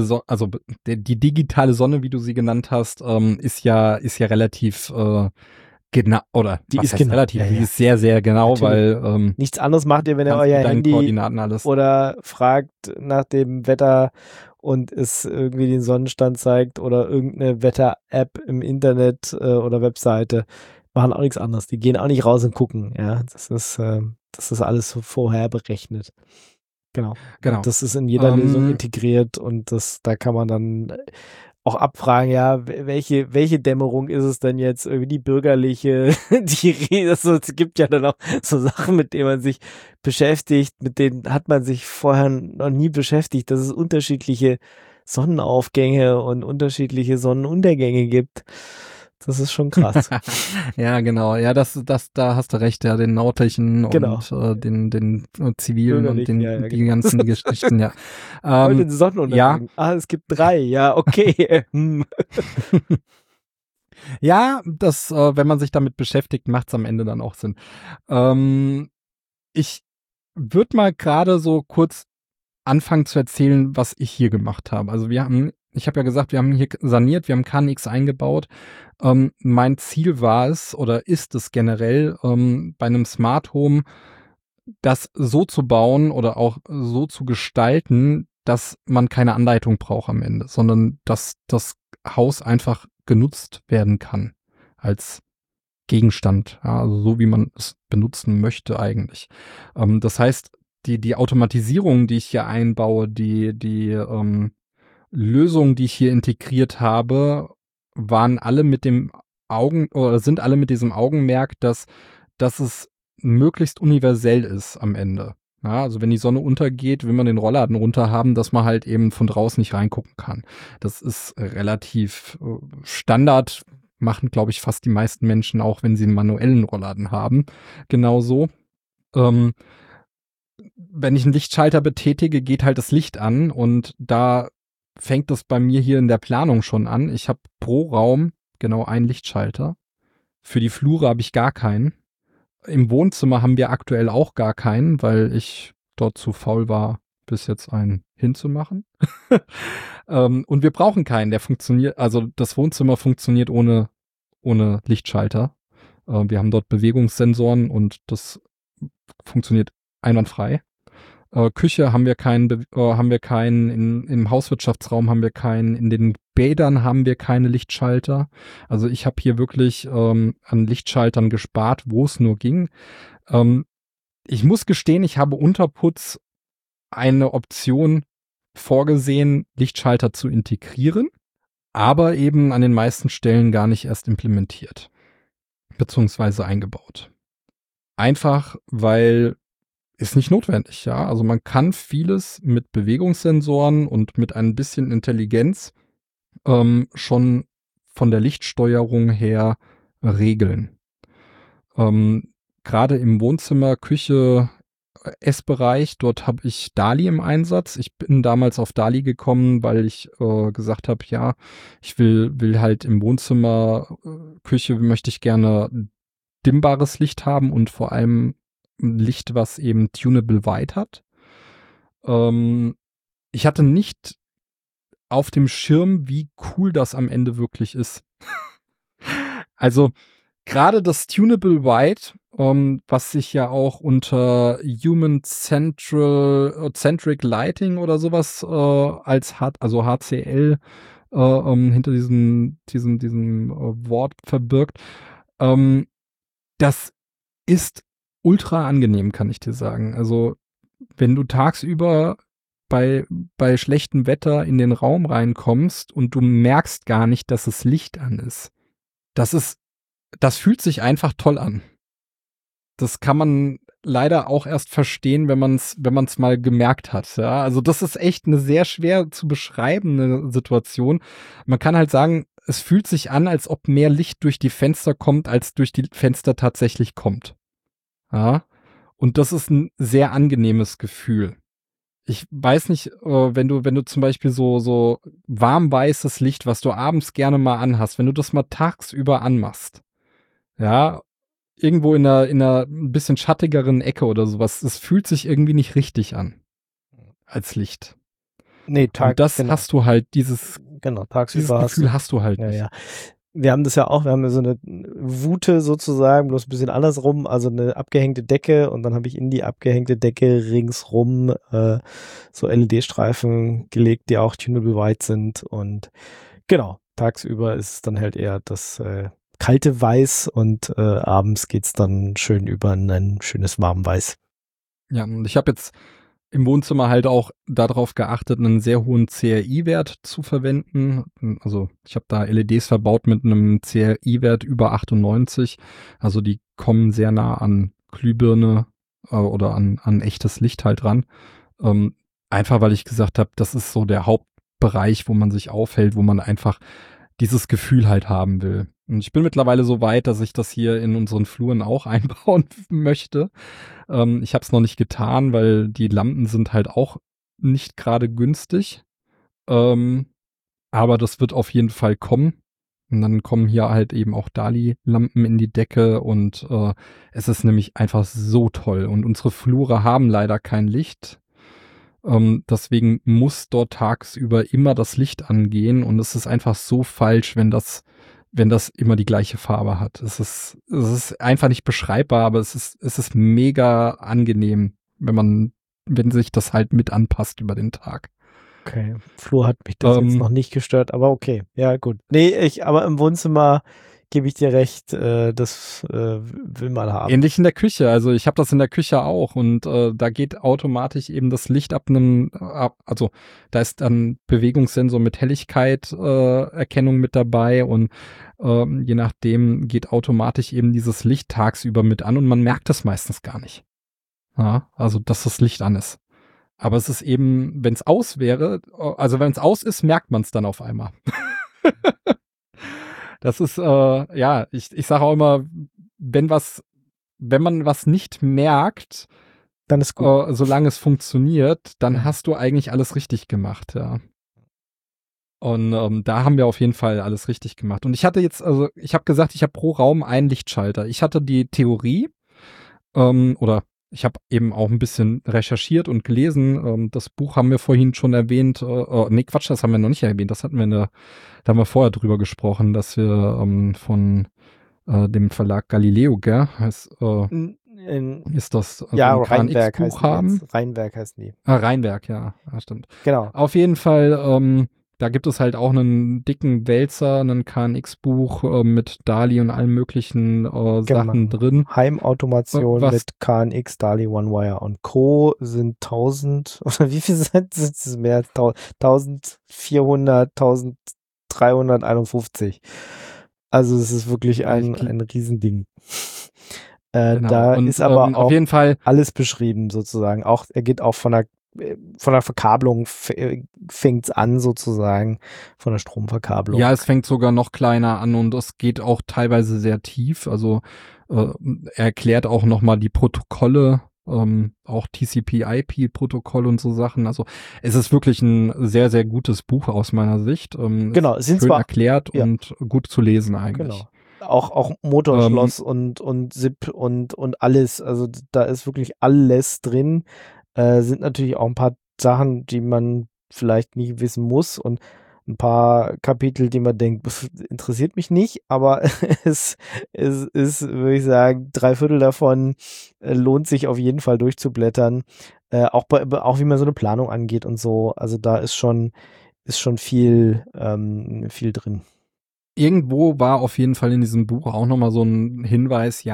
Sonne, wie du sie genannt hast, ist ja relativ genau, oder die ist genau. Relativ, die ist sehr, sehr genau, natürlich. Weil nichts anderes macht ihr, wenn ihr euer Handy oder fragt nach dem Wetter und es irgendwie den Sonnenstand zeigt oder irgendeine Wetter-App im Internet oder Webseite, machen auch nichts anderes. Die gehen auch nicht raus und gucken. Ja, das ist alles so vorher berechnet. Genau. Und das ist in jeder Lösung integriert und da kann man dann auch abfragen, ja, welche Dämmerung ist es denn jetzt? Irgendwie die bürgerliche, es gibt ja dann auch so Sachen, mit denen man sich beschäftigt, mit denen hat man sich vorher noch nie beschäftigt, dass es unterschiedliche Sonnenaufgänge und unterschiedliche Sonnenuntergänge gibt. Das ist schon krass. Ja, genau. Ja, da hast du recht. Ja, den nautischen genau. Und den zivilen und die genau. ganzen Geschichten, ja. Heute den Sonnenuntergang. Ja. Es gibt 3. Ja, okay. Ja, wenn man sich damit beschäftigt, macht es am Ende dann auch Sinn. Ich würde mal gerade so kurz anfangen zu erzählen, was ich hier gemacht habe. Also ich habe ja gesagt, wir haben hier saniert, wir haben KNX eingebaut. Mein Ziel war es oder ist es generell, bei einem Smart Home das so zu bauen oder auch so zu gestalten, dass man keine Anleitung braucht am Ende, sondern dass das Haus einfach genutzt werden kann als Gegenstand, ja, also so wie man es benutzen möchte eigentlich. Das heißt, die Automatisierung, die ich hier einbaue, die Lösungen, die ich hier integriert habe, waren alle mit dem sind alle mit diesem Augenmerk, dass es möglichst universell ist am Ende. Ja, also wenn die Sonne untergeht, will man den Rollladen runter haben, dass man halt eben von draußen nicht reingucken kann. Das ist relativ Standard, machen, glaube ich, fast die meisten Menschen auch, wenn sie einen manuellen Rollladen haben. Genauso. Wenn ich einen Lichtschalter betätige, geht halt das Licht an und da fängt das bei mir hier in der Planung schon an. Ich habe pro Raum genau einen Lichtschalter. Für die Flure habe ich gar keinen. Im Wohnzimmer haben wir aktuell auch gar keinen, weil ich dort zu faul war, bis jetzt einen hinzumachen. Und wir brauchen keinen, der funktioniert, also das Wohnzimmer funktioniert ohne Lichtschalter. Wir haben dort Bewegungssensoren und das funktioniert einwandfrei. Küche haben wir keinen, im Hauswirtschaftsraum haben wir keinen, in den Bädern haben wir keine Lichtschalter. Also ich habe hier wirklich an Lichtschaltern gespart, wo es nur ging. Ich muss gestehen, ich habe Unterputz eine Option vorgesehen, Lichtschalter zu integrieren, aber eben an den meisten Stellen gar nicht erst implementiert, beziehungsweise eingebaut. Einfach, weil ist nicht notwendig, ja. Also man kann vieles mit Bewegungssensoren und mit ein bisschen Intelligenz schon von der Lichtsteuerung her regeln. Gerade im Wohnzimmer, Küche, Essbereich, dort habe ich DALI im Einsatz. Ich bin damals auf DALI gekommen, weil ich gesagt habe, ja, ich will halt im Wohnzimmer, Küche möchte ich gerne dimmbares Licht haben und vor allem Licht, was eben Tunable White hat. Ich hatte nicht auf dem Schirm, wie cool das am Ende wirklich ist. Also gerade das Tunable White, was sich ja auch unter Human-Centric Lighting oder sowas als HCL hinter diesem Wort verbirgt, das ist ultra angenehm, kann ich dir sagen. Also wenn du tagsüber bei schlechtem Wetter in den Raum reinkommst und du merkst gar nicht, dass es Licht an ist, das fühlt sich einfach toll an. Das kann man leider auch erst verstehen, wenn man's mal gemerkt hat. Ja? Also das ist echt eine sehr schwer zu beschreibende Situation. Man kann halt sagen, es fühlt sich an, als ob mehr Licht durch die Fenster kommt, als durch die Fenster tatsächlich kommt. Ja, und das ist ein sehr angenehmes Gefühl. Ich weiß nicht, wenn du zum Beispiel so warm weißes Licht, was du abends gerne mal anhast, wenn du das mal tagsüber anmachst, ja, irgendwo in einer ein bisschen schattigeren Ecke oder sowas, es fühlt sich irgendwie nicht richtig an als Licht. Nee, und das genau. hast du halt, dieses tagsüber Gefühl hast du halt ja, nicht. Ja. Wir haben das ja auch, wir haben ja so eine Wute sozusagen, bloß ein bisschen andersrum, also eine abgehängte Decke und dann habe ich in die abgehängte Decke ringsrum so LED-Streifen gelegt, die auch Tunable White sind und genau, tagsüber ist es dann halt eher das kalte Weiß und abends geht's dann schön über in ein schönes Warmweiß. Ja, und ich habe jetzt im Wohnzimmer halt auch darauf geachtet, einen sehr hohen CRI-Wert zu verwenden. Also ich habe da LEDs verbaut mit einem CRI-Wert über 98. Also die kommen sehr nah an Glühbirne oder an echtes Licht halt ran. Einfach weil ich gesagt habe, das ist so der Hauptbereich, wo man sich aufhält, wo man einfach dieses Gefühl halt haben will. Und ich bin mittlerweile so weit, dass ich das hier in unseren Fluren auch einbauen möchte. Ich habe es noch nicht getan, weil die Lampen sind halt auch nicht gerade günstig. Aber das wird auf jeden Fall kommen. Und dann kommen hier halt eben auch DALI-Lampen in die Decke und es ist nämlich einfach so toll. Und unsere Flure haben leider kein Licht. Deswegen muss dort tagsüber immer das Licht angehen und es ist einfach so falsch, wenn das immer die gleiche Farbe hat. Es ist einfach nicht beschreibbar, aber es ist mega angenehm, wenn sich das halt mit anpasst über den Tag. Okay, Flur hat mich das jetzt noch nicht gestört, aber okay, ja gut. Nee, aber im Wohnzimmer gebe ich dir recht, das will man haben. Ähnlich in der Küche. Also ich habe das in der Küche auch und da geht automatisch eben das Licht also da ist dann Bewegungssensor mit Helligkeit Erkennung mit dabei und je nachdem geht automatisch eben dieses Licht tagsüber mit an und man merkt das meistens gar nicht. Ja, also dass das Licht an ist. Aber es ist eben, wenn es aus wäre, also wenn es aus ist, merkt man es dann auf einmal. Das ist, ich sage auch immer, wenn man was nicht merkt, dann ist gut. Solange es funktioniert, dann hast du eigentlich alles richtig gemacht, ja. Und da haben wir auf jeden Fall alles richtig gemacht. Und ich habe gesagt, ich habe pro Raum einen Lichtschalter. Ich hatte die Theorie, oder ich habe eben auch ein bisschen recherchiert und gelesen. Das Buch haben wir vorhin schon erwähnt. Das haben wir noch nicht erwähnt. Da haben wir vorher drüber gesprochen, dass wir von dem Verlag Galileo, gell? Ist das ja, ein Rheinwerk KNX-Buch haben? Rheinwerk heißen die. Rheinwerk, ja, stimmt. Genau. Auf jeden Fall, da gibt es halt auch einen dicken Wälzer, ein KNX-Buch mit DALI und allen möglichen Sachen drin. Heimautomation mit KNX, DALI, OneWire und Co. sind 1000, oder wie viel sind es mehr als 1400, 1351. Also es ist wirklich ein Riesending. Genau. Da und, ist aber auch auf jeden Fall alles beschrieben sozusagen. Er geht auch von der Verkabelung fängt's an sozusagen, von der Stromverkabelung. Ja, es fängt sogar noch kleiner an und es geht auch teilweise sehr tief. Also er erklärt auch nochmal die Protokolle, auch TCP/IP-Protokoll und so Sachen. Also es ist wirklich ein sehr, sehr gutes Buch aus meiner Sicht. Genau, sind schön erklärt und gut zu lesen eigentlich. Genau. Auch Motorschloss und SIP und alles. Also da ist wirklich alles drin. Sind natürlich auch ein paar Sachen, die man vielleicht nicht wissen muss und ein paar Kapitel, die man denkt, interessiert mich nicht, aber es ist, würde ich sagen, 3/4 davon lohnt sich auf jeden Fall durchzublättern. Auch wie man so eine Planung angeht und so. Also da ist schon viel drin. Irgendwo war auf jeden Fall in diesem Buch auch nochmal so ein Hinweis,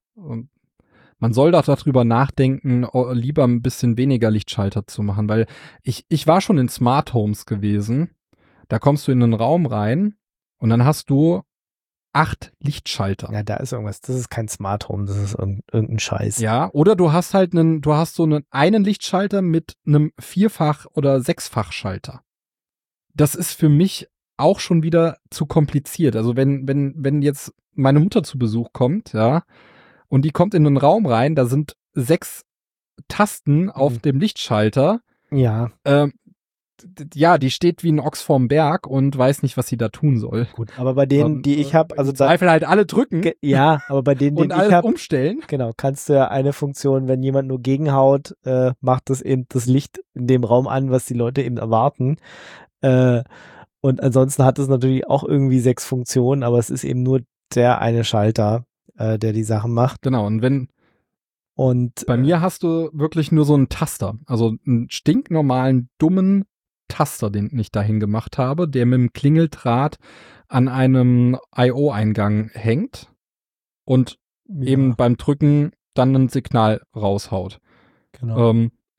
man soll doch darüber nachdenken, lieber ein bisschen weniger Lichtschalter zu machen, weil ich war schon in Smart Homes gewesen. Da kommst du in einen Raum rein und dann hast du 8 Lichtschalter. Ja, da ist irgendwas. Das ist kein Smart Home, das ist irgendein Scheiß. Ja, oder du hast so einen Lichtschalter mit einem 4-fach oder 6-fach Das ist für mich auch schon wieder zu kompliziert. Also wenn jetzt meine Mutter zu Besuch kommt, ja, und die kommt in einen Raum rein, da sind 6 Tasten auf dem Lichtschalter. Ja. Die steht wie ein Ochs vorm Berg und weiß nicht, was sie da tun soll. Gut, aber bei denen, die ich habe, also Zweifel halt alle drücken. Ja, aber bei denen, und die ich habe, umstellen. Genau, kannst du ja eine Funktion, wenn jemand nur gegenhaut, macht das eben das Licht in dem Raum an, was die Leute eben erwarten. Und ansonsten hat es natürlich auch irgendwie 6 Funktionen, aber es ist eben nur der eine Schalter, der die Sachen macht. Genau, und bei mir hast du wirklich nur so einen Taster, also einen stinknormalen, dummen Taster, den ich dahin gemacht habe, der mit dem Klingeldraht an einem I/O-Eingang hängt und eben beim Drücken dann ein Signal raushaut. Genau.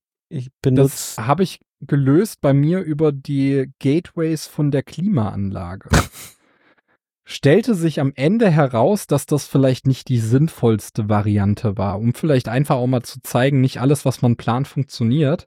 Das habe ich gelöst bei mir über die Gateways von der Klimaanlage. Stellte sich am Ende heraus, dass das vielleicht nicht die sinnvollste Variante war, um vielleicht einfach auch mal zu zeigen, nicht alles, was man plant, funktioniert.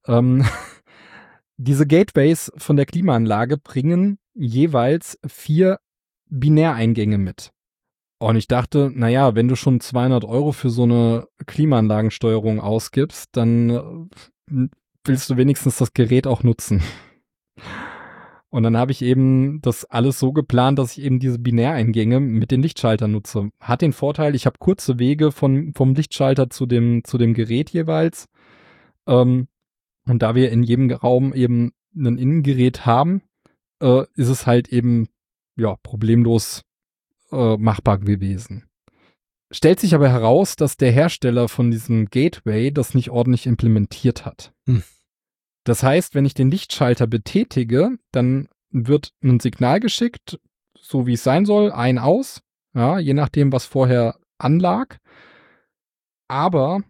Diese Gateways von der Klimaanlage bringen jeweils 4 Binäreingänge mit. Und ich dachte, naja, wenn du schon 200 € für so eine Klimaanlagensteuerung ausgibst, dann willst du wenigstens das Gerät auch nutzen. Und dann habe ich eben das alles so geplant, dass ich eben diese Binäreingänge mit den Lichtschaltern nutze. Hat den Vorteil, ich habe kurze Wege vom Lichtschalter zu dem Gerät jeweils. Und da wir in jedem Raum eben ein Innengerät haben, ist es halt eben problemlos machbar gewesen. Stellt sich aber heraus, dass der Hersteller von diesem Gateway das nicht ordentlich implementiert hat. Das heißt, wenn ich den Lichtschalter betätige, dann wird ein Signal geschickt, so wie es sein soll, ein, aus. ja, je nachdem, was vorher anlag. Aber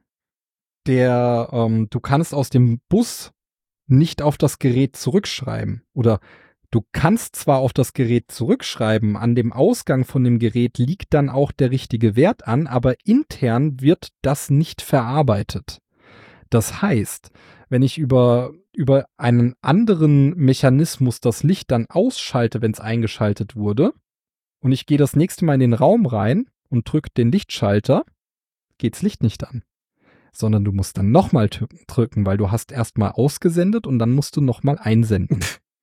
du kannst aus dem Bus nicht auf das Gerät zurückschreiben. Oder du kannst zwar auf das Gerät zurückschreiben, an dem Ausgang von dem Gerät liegt dann auch der richtige Wert an, aber intern wird das nicht verarbeitet. Das heißt, wenn ich über einen anderen Mechanismus das Licht dann ausschalte, wenn es eingeschaltet wurde, und ich gehe das nächste Mal in den Raum rein und drücke den Lichtschalter, geht's Licht nicht an. Sondern du musst dann nochmal drücken, weil du hast erstmal ausgesendet und dann musst du nochmal einsenden.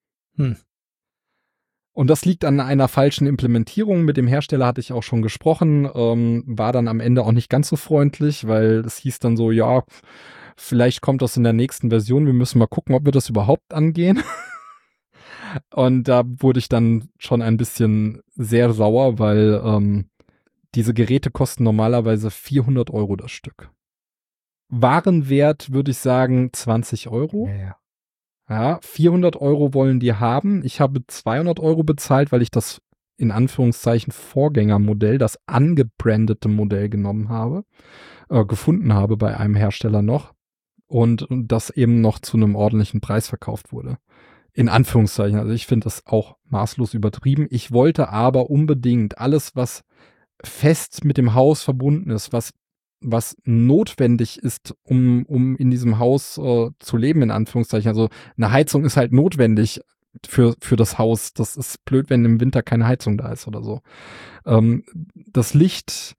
Und das liegt an einer falschen Implementierung. Mit dem Hersteller hatte ich auch schon gesprochen, war dann am Ende auch nicht ganz so freundlich, weil es hieß dann so, ja, vielleicht kommt das in der nächsten Version, wir müssen mal gucken, ob wir das überhaupt angehen. Und da wurde ich dann schon ein bisschen sehr sauer, weil diese Geräte kosten normalerweise 400 € das Stück. Warenwert würde ich sagen 20 €. Ja. Ja, 400 € wollen die haben. Ich habe 200 € bezahlt, weil ich das in Anführungszeichen Vorgängermodell, das angebrandete Modell genommen habe, gefunden habe bei einem Hersteller noch und das eben noch zu einem ordentlichen Preis verkauft wurde. In Anführungszeichen. Also ich finde das auch maßlos übertrieben. Ich wollte aber unbedingt alles, was fest mit dem Haus verbunden ist, was notwendig ist, um in diesem Haus zu leben, in Anführungszeichen. Also eine Heizung ist halt notwendig für das Haus. Das ist blöd, wenn im Winter keine Heizung da ist oder so. Das Licht,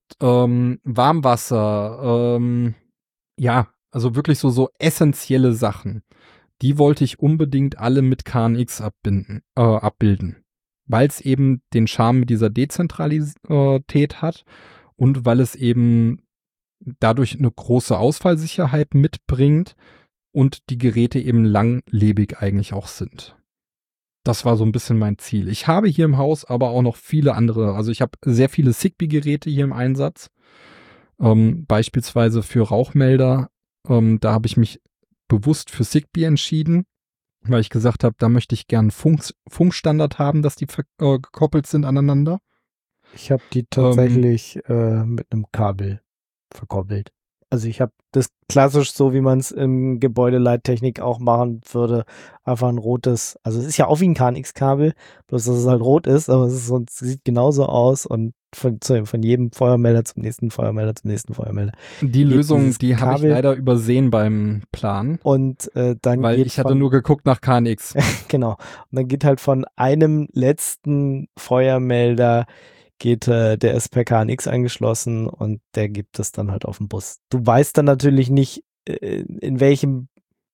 Warmwasser, ja, also wirklich so essentielle Sachen. Die wollte ich unbedingt alle mit KNX abbilden, weil es eben den Charme mit dieser Dezentralität hat und weil es eben dadurch eine große Ausfallsicherheit mitbringt und die Geräte eben langlebig eigentlich auch sind. Das war so ein bisschen mein Ziel. Ich habe hier im Haus aber auch noch viele andere, also ich habe sehr viele Zigbee-Geräte hier im Einsatz, beispielsweise für Rauchmelder. Da habe ich mich bewusst für Zigbee entschieden, weil ich gesagt habe, da möchte ich gern Funkstandard haben, dass die gekoppelt sind aneinander. Ich habe die tatsächlich mit einem Kabel verkoppelt. Also ich habe das klassisch so, wie man es im Gebäudeleittechnik auch machen würde, einfach ein rotes, also es ist ja auch wie ein KNX-Kabel, bloß dass es halt rot ist, aber es sieht genauso aus und von jedem Feuermelder zum nächsten Feuermelder zum nächsten Feuermelder. Die Lösung, die habe ich leider übersehen beim Plan. Und dann weil ich hatte nur geguckt nach KNX. Genau. Und dann geht halt von einem letzten Feuermelder der ist per KNX angeschlossen und der gibt es dann halt auf den Bus. Du weißt dann natürlich nicht, in welchem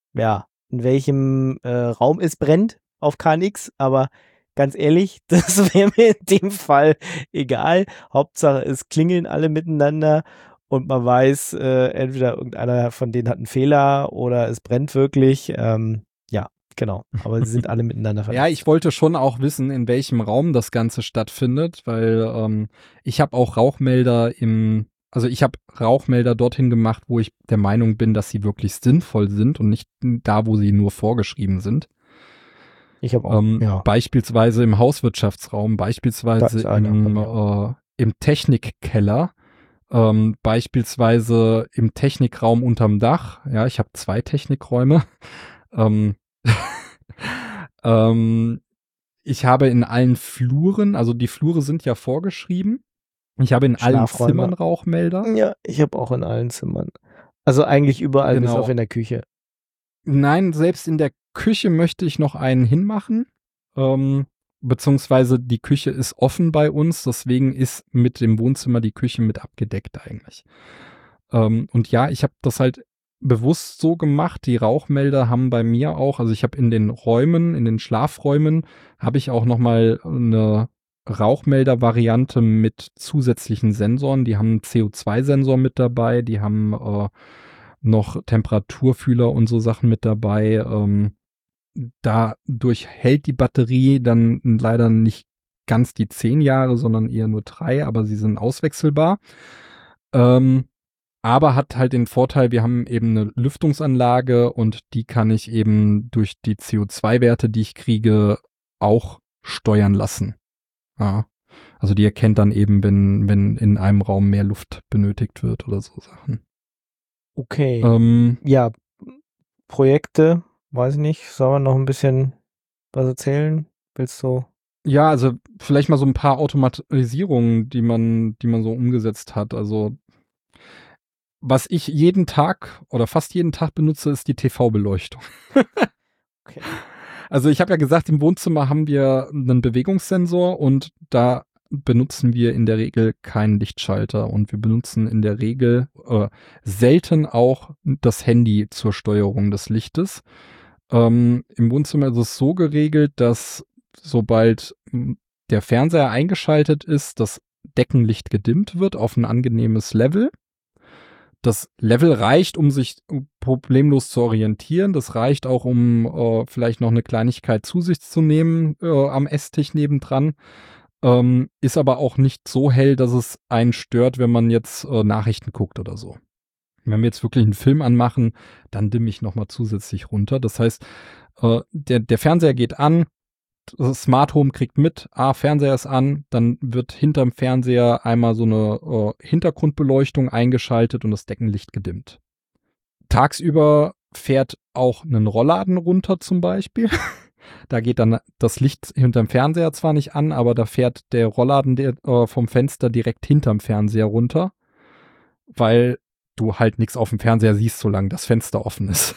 Raum es brennt auf KNX, aber ganz ehrlich, das wäre mir in dem Fall egal. Hauptsache, es klingeln alle miteinander und man weiß, entweder irgendeiner von denen hat einen Fehler oder es brennt wirklich. Genau, aber sie sind alle miteinander vernetzt. Ja, ich wollte schon auch wissen, in welchem Raum das Ganze stattfindet, weil ich habe auch Rauchmelder ich habe Rauchmelder dorthin gemacht, wo ich der Meinung bin, dass sie wirklich sinnvoll sind und nicht da, wo sie nur vorgeschrieben sind. Ich habe auch, beispielsweise im Hauswirtschaftsraum, beispielsweise im Technikkeller, beispielsweise im Technikraum unterm Dach. Ja, ich habe 2 Technikräume. Ich habe in allen Fluren, also die Flure sind ja vorgeschrieben. Ich habe in allen Zimmern Rauchmelder. Ja, ich habe auch in allen Zimmern. Also eigentlich überall, bis auf in der Küche. Nein, selbst in der Küche möchte ich noch einen hinmachen. Beziehungsweise die Küche ist offen bei uns, deswegen ist mit dem Wohnzimmer die Küche mit abgedeckt eigentlich. Und ja, ich habe das halt bewusst so gemacht. Die Rauchmelder haben bei mir auch, also ich habe in den Schlafräumen, habe ich auch nochmal eine Rauchmelder-Variante mit zusätzlichen Sensoren. Die haben einen CO2-Sensor mit dabei, die haben noch Temperaturfühler und so Sachen mit dabei. Dadurch hält die Batterie dann leider nicht ganz die 10 Jahre, sondern eher nur 3, aber sie sind auswechselbar. Aber hat halt den Vorteil, wir haben eben eine Lüftungsanlage und die kann ich eben durch die CO2-Werte, die ich kriege, auch steuern lassen. Ja. Also die erkennt dann eben, wenn in einem Raum mehr Luft benötigt wird oder so Sachen. Okay. Ja, Projekte, weiß ich nicht, soll man noch ein bisschen was erzählen? Willst du? Ja, also vielleicht mal so ein paar Automatisierungen, die man so umgesetzt hat. Also was ich jeden Tag oder fast jeden Tag benutze, ist die TV-Beleuchtung. Okay. Also ich habe ja gesagt, im Wohnzimmer haben wir einen Bewegungssensor und da benutzen wir in der Regel keinen Lichtschalter und wir benutzen in der Regel selten auch das Handy zur Steuerung des Lichtes. Im Wohnzimmer ist es so geregelt, dass sobald der Fernseher eingeschaltet ist, das Deckenlicht gedimmt wird auf ein angenehmes Level. Das Level reicht, um sich problemlos zu orientieren. Das reicht auch, um vielleicht noch eine Kleinigkeit zu sich zu nehmen am Esstisch nebendran. Ist aber auch nicht so hell, dass es einen stört, wenn man jetzt Nachrichten guckt oder so. Wenn wir jetzt wirklich einen Film anmachen, dann dimme ich nochmal zusätzlich runter. Das heißt, der Fernseher geht an, das Smart Home kriegt mit, Fernseher ist an, dann wird hinterm Fernseher einmal so eine Hintergrundbeleuchtung eingeschaltet und das Deckenlicht gedimmt. Tagsüber fährt auch ein Rollladen runter zum Beispiel. Da geht dann das Licht hinterm Fernseher zwar nicht an, aber da fährt der Rollladen vom Fenster direkt hinterm Fernseher runter, weil du halt nichts auf dem Fernseher siehst, solange das Fenster offen ist.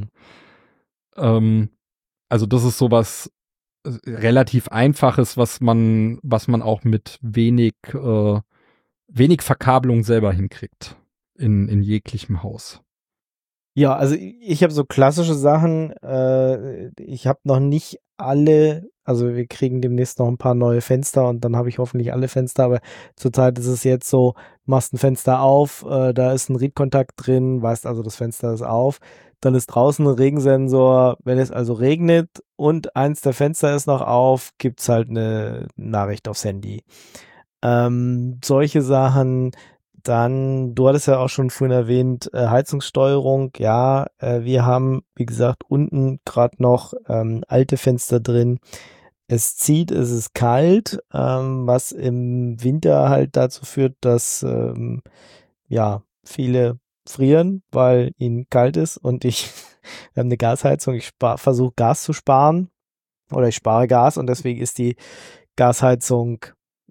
Also das ist sowas relativ Einfaches, was man auch mit wenig Verkabelung selber hinkriegt in jeglichem Haus. Ja, also ich habe so klassische Sachen. Ich habe noch nicht alle, also wir kriegen demnächst noch ein paar neue Fenster und dann habe ich hoffentlich alle Fenster, aber zurzeit ist es jetzt so, machst ein Fenster auf, da ist ein Read-Kontakt drin, weißt also, das Fenster ist auf, dann ist draußen ein Regensensor, wenn es also regnet und eins der Fenster ist noch auf, gibt's halt eine Nachricht aufs Handy. Solche Sachen. Dann, du hattest ja auch schon vorhin erwähnt, Heizungssteuerung. Ja, wir haben, wie gesagt, unten gerade noch alte Fenster drin. Es zieht, es ist kalt, was im Winter halt dazu führt, dass ja, viele frieren, weil ihnen kalt ist und wir haben eine Gasheizung, ich versuche Gas zu sparen oder ich spare Gas und deswegen ist die Gasheizung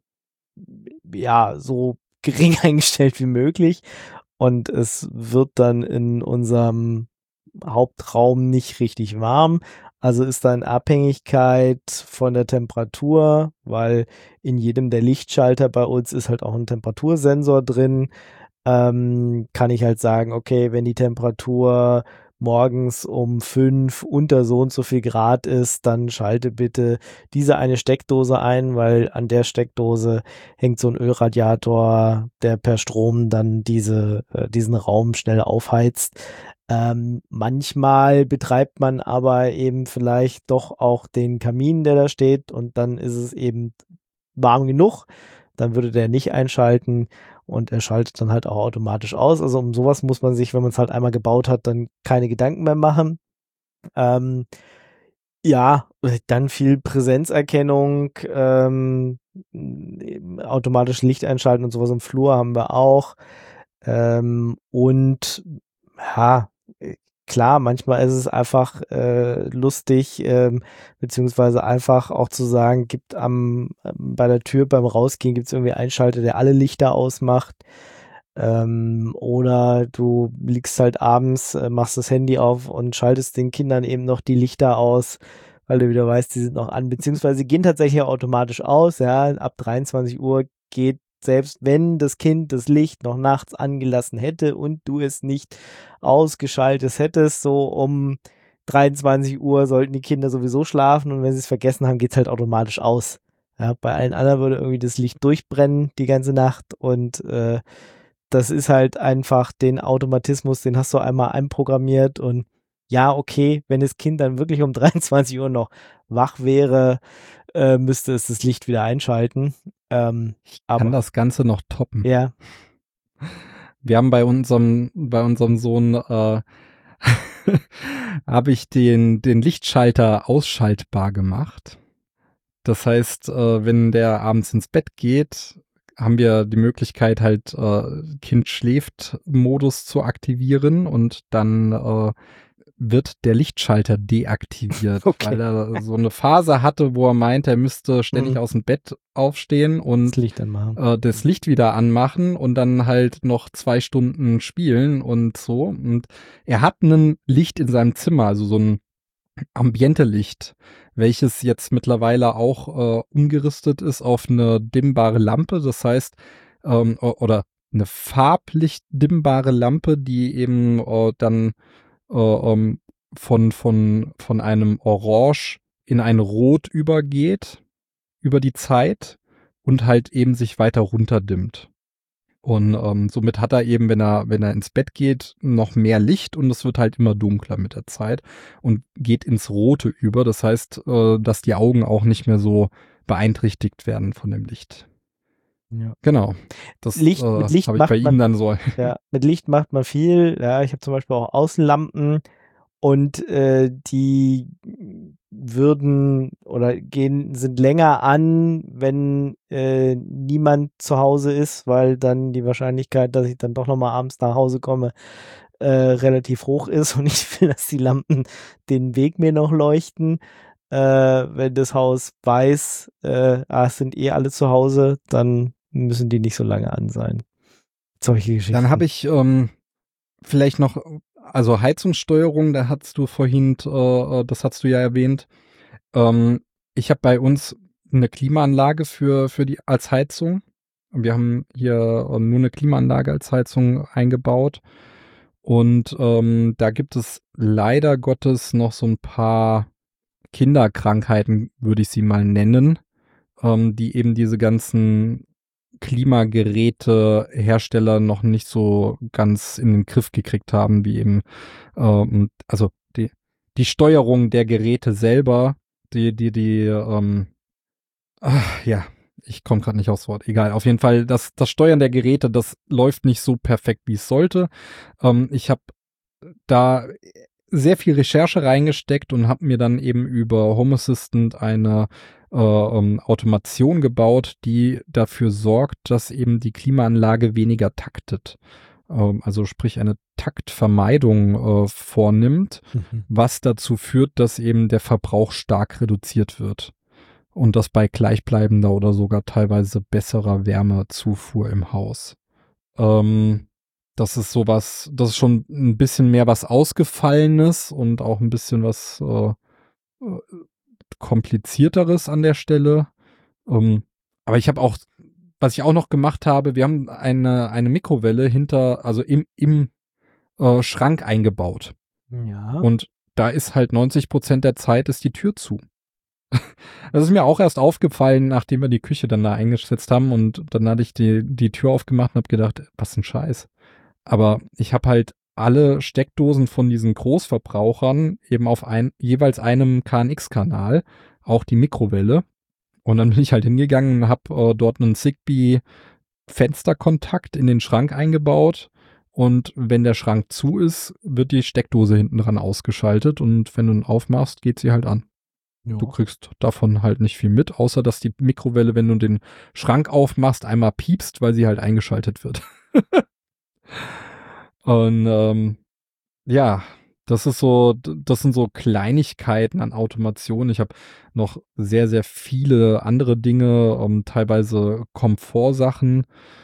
ja so gering eingestellt wie möglich und es wird dann in unserem Hauptraum nicht richtig warm. Also ist da in Abhängigkeit von der Temperatur, weil in jedem der Lichtschalter bei uns ist halt auch ein Temperatursensor drin. Kann ich halt sagen, okay, wenn die Temperatur morgens um 5 unter so und so viel Grad ist, dann schalte bitte diese eine Steckdose ein, weil an der Steckdose hängt so ein Ölradiator, der per Strom dann diesen Raum schnell aufheizt. Manchmal betreibt man aber eben vielleicht doch auch den Kamin, der da steht und dann ist es eben warm genug, dann würde der nicht einschalten und er schaltet dann halt auch automatisch aus. Also um sowas muss man sich, wenn man es halt einmal gebaut hat, dann keine Gedanken mehr machen. Ja, dann viel Präsenzerkennung, automatisch Licht einschalten und sowas im Flur haben wir auch. Und ja, klar, manchmal ist es einfach lustig, beziehungsweise einfach auch zu sagen, gibt bei der Tür beim Rausgehen gibt es irgendwie einen Schalter, der alle Lichter ausmacht. Oder du liegst halt abends, machst das Handy auf und schaltest den Kindern eben noch die Lichter aus, weil du wieder weißt, die sind noch an, beziehungsweise gehen tatsächlich automatisch aus, ja, ab 23 Uhr geht, selbst wenn das Kind das Licht noch nachts angelassen hätte und du es nicht ausgeschaltet hättest, so um 23 Uhr sollten die Kinder sowieso schlafen und wenn sie es vergessen haben, geht es halt automatisch aus. Ja, bei allen anderen würde irgendwie das Licht durchbrennen die ganze Nacht und das ist halt einfach den Automatismus, den hast du einmal einprogrammiert und ja, okay, wenn das Kind dann wirklich um 23 Uhr noch wach wäre, müsste es das Licht wieder einschalten. Ich kann das Ganze noch toppen. Ja. Wir haben bei unserem Sohn habe ich den Lichtschalter ausschaltbar gemacht. Das heißt, wenn der abends ins Bett geht, haben wir die Möglichkeit halt Kind schläft Modus zu aktivieren und dann wird der Lichtschalter deaktiviert, Okay. weil er so eine Phase hatte, wo er meinte, er müsste ständig aus dem Bett aufstehen Das und Licht anmachen. das Licht wieder anmachen und dann halt noch 2 Stunden spielen und so. Und er hat ein Licht in seinem Zimmer, also so ein Ambiente-Licht, welches jetzt mittlerweile auch umgerüstet ist auf eine dimmbare Lampe. Das heißt, oder eine farblich dimmbare Lampe, die eben dann von einem Orange in ein Rot übergeht über die Zeit und halt eben sich weiter runterdimmt. Und somit hat er eben, wenn er ins Bett geht, noch mehr Licht und es wird halt immer dunkler mit der Zeit und geht ins Rote über. Das heißt, dass die Augen auch nicht mehr so beeinträchtigt werden von dem Licht. Ja. Genau. Das Licht- mit Licht habe ich macht bei ihm man- dann so. Ja, mit Licht macht man viel. Ja, ich habe zum Beispiel auch Außenlampen und die würden oder sind länger an, wenn niemand zu Hause ist, weil dann die Wahrscheinlichkeit, dass ich dann doch nochmal abends nach Hause komme, relativ hoch ist und ich will, dass die Lampen den Weg mir noch leuchten. Wenn das Haus weiß, es sind eh alle zu Hause, dann müssen die nicht so lange an sein. Solche Geschichten. Dann habe ich vielleicht noch, also Heizungssteuerung, da hast du vorhin, das hast du ja erwähnt. Ich habe bei uns eine Klimaanlage für die als Heizung. Wir haben hier nur eine Klimaanlage als Heizung eingebaut. Und da gibt es leider Gottes noch so ein paar Kinderkrankheiten, würde ich sie mal nennen, die eben diese ganzen Klimagerätehersteller noch nicht so ganz in den Griff gekriegt haben, wie eben, also die Steuerung der Geräte selber, ja, ich komme gerade nicht aufs Wort, egal. Auf jeden Fall, das Steuern der Geräte, das läuft nicht so perfekt, wie es sollte. Ich habe da sehr viel Recherche reingesteckt und habe mir dann eben über Home Assistant eine Automation gebaut, die dafür sorgt, dass eben die Klimaanlage weniger taktet. Also sprich eine Taktvermeidung vornimmt, was dazu führt, dass eben der Verbrauch stark reduziert wird. Und das bei gleichbleibender oder sogar teilweise besserer Wärmezufuhr im Haus. Das ist sowas, das ist schon ein bisschen mehr was Ausgefallenes und auch ein bisschen was Komplizierteres an der Stelle. Aber ich habe auch, was ich auch noch gemacht habe, wir haben eine Mikrowelle also im Schrank eingebaut. Ja. Und da ist halt 90% der Zeit ist die Tür zu. Das ist mir auch erst aufgefallen, nachdem wir die Küche dann da eingesetzt haben und dann hatte ich die Tür aufgemacht und habe gedacht, was ein Scheiß. Aber ich habe halt alle Steckdosen von diesen Großverbrauchern eben auf jeweils einem KNX-Kanal, auch die Mikrowelle. Und dann bin ich halt hingegangen und habe dort einen Zigbee-Fensterkontakt in den Schrank eingebaut. Und wenn der Schrank zu ist, wird die Steckdose hinten dran ausgeschaltet. Und wenn du ihn aufmachst, geht sie halt an. Ja. Du kriegst davon halt nicht viel mit, außer dass die Mikrowelle, wenn du den Schrank aufmachst, einmal piepst, weil sie halt eingeschaltet wird. Und ja, das sind so Kleinigkeiten an Automation. Ich habe noch sehr, sehr viele andere Dinge, teilweise Komfortsachen,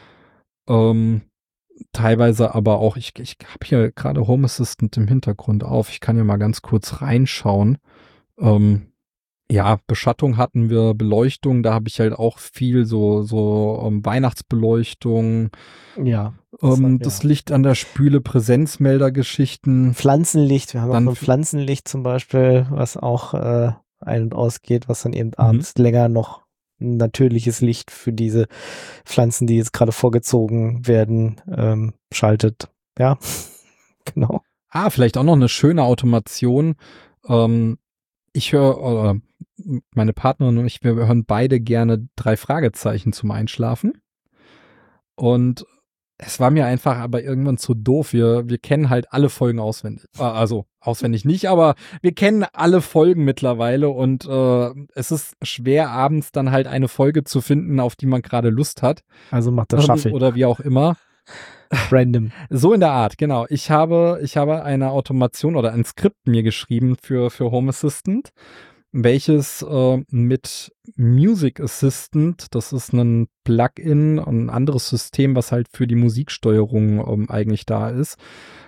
teilweise aber auch, ich habe hier gerade Home Assistant im Hintergrund auf. Ich kann ja mal ganz kurz reinschauen. Ja, Beschattung hatten wir, Beleuchtung, da habe ich halt auch viel so Weihnachtsbeleuchtung, Ja. das Licht an der Spüle, Präsenzmelder-Geschichten. Pflanzenlicht, wir haben auch Dann so ein Pflanzenlicht zum Beispiel, was auch ein- und ausgeht, was dann eben abends länger noch ein natürliches Licht für diese Pflanzen, die jetzt gerade vorgezogen werden, schaltet. Ja, genau. Vielleicht auch noch eine schöne Automation. Ich höre, meine Partnerin und ich, wir hören beide gerne 3 Fragezeichen zum Einschlafen. Und Es war mir einfach aber irgendwann zu doof. Wir kennen halt alle Folgen auswendig. Also auswendig nicht, aber wir kennen alle Folgen mittlerweile und es ist schwer, abends dann halt eine Folge zu finden, auf die man gerade Lust hat. Also macht das Shuffle. Oder wie auch immer. Random. So in der Art, genau. Ich habe eine Automation oder ein Skript mir geschrieben für Home Assistant, welches mit Music Assistant, das ist ein Plugin und ein anderes System, was halt für die Musiksteuerung eigentlich da ist,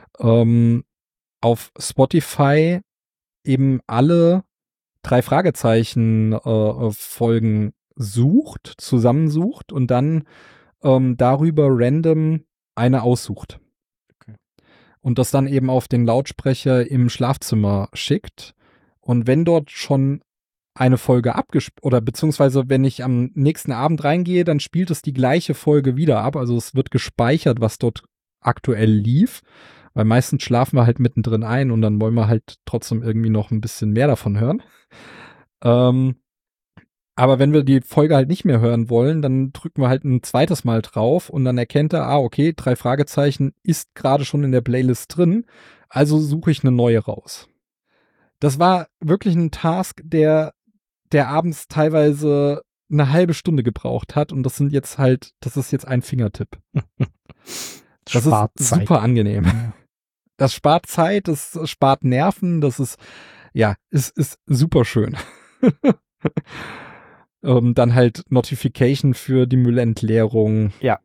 auf Spotify eben alle 3 Fragezeichen Folgen zusammensucht und dann darüber random eine aussucht. Okay. Und das dann eben auf den Lautsprecher im Schlafzimmer schickt. Und wenn dort schon eine Folge oder beziehungsweise wenn ich am nächsten Abend reingehe, dann spielt es die gleiche Folge wieder ab. Also es wird gespeichert, was dort aktuell lief. Weil meistens schlafen wir halt mittendrin ein und dann wollen wir halt trotzdem irgendwie noch ein bisschen mehr davon hören. Aber wenn wir die Folge halt nicht mehr hören wollen, dann drücken wir halt ein zweites Mal drauf und dann erkennt er, okay, 3 Fragezeichen ist gerade schon in der Playlist drin, also suche ich eine neue raus. Das war wirklich ein Task, der abends teilweise eine halbe Stunde gebraucht hat und das ist jetzt ein Fingertipp. Das ist super angenehm. Das spart Zeit, das spart Nerven, das ist super schön. Dann halt Notification für die Müllentleerung. Ja.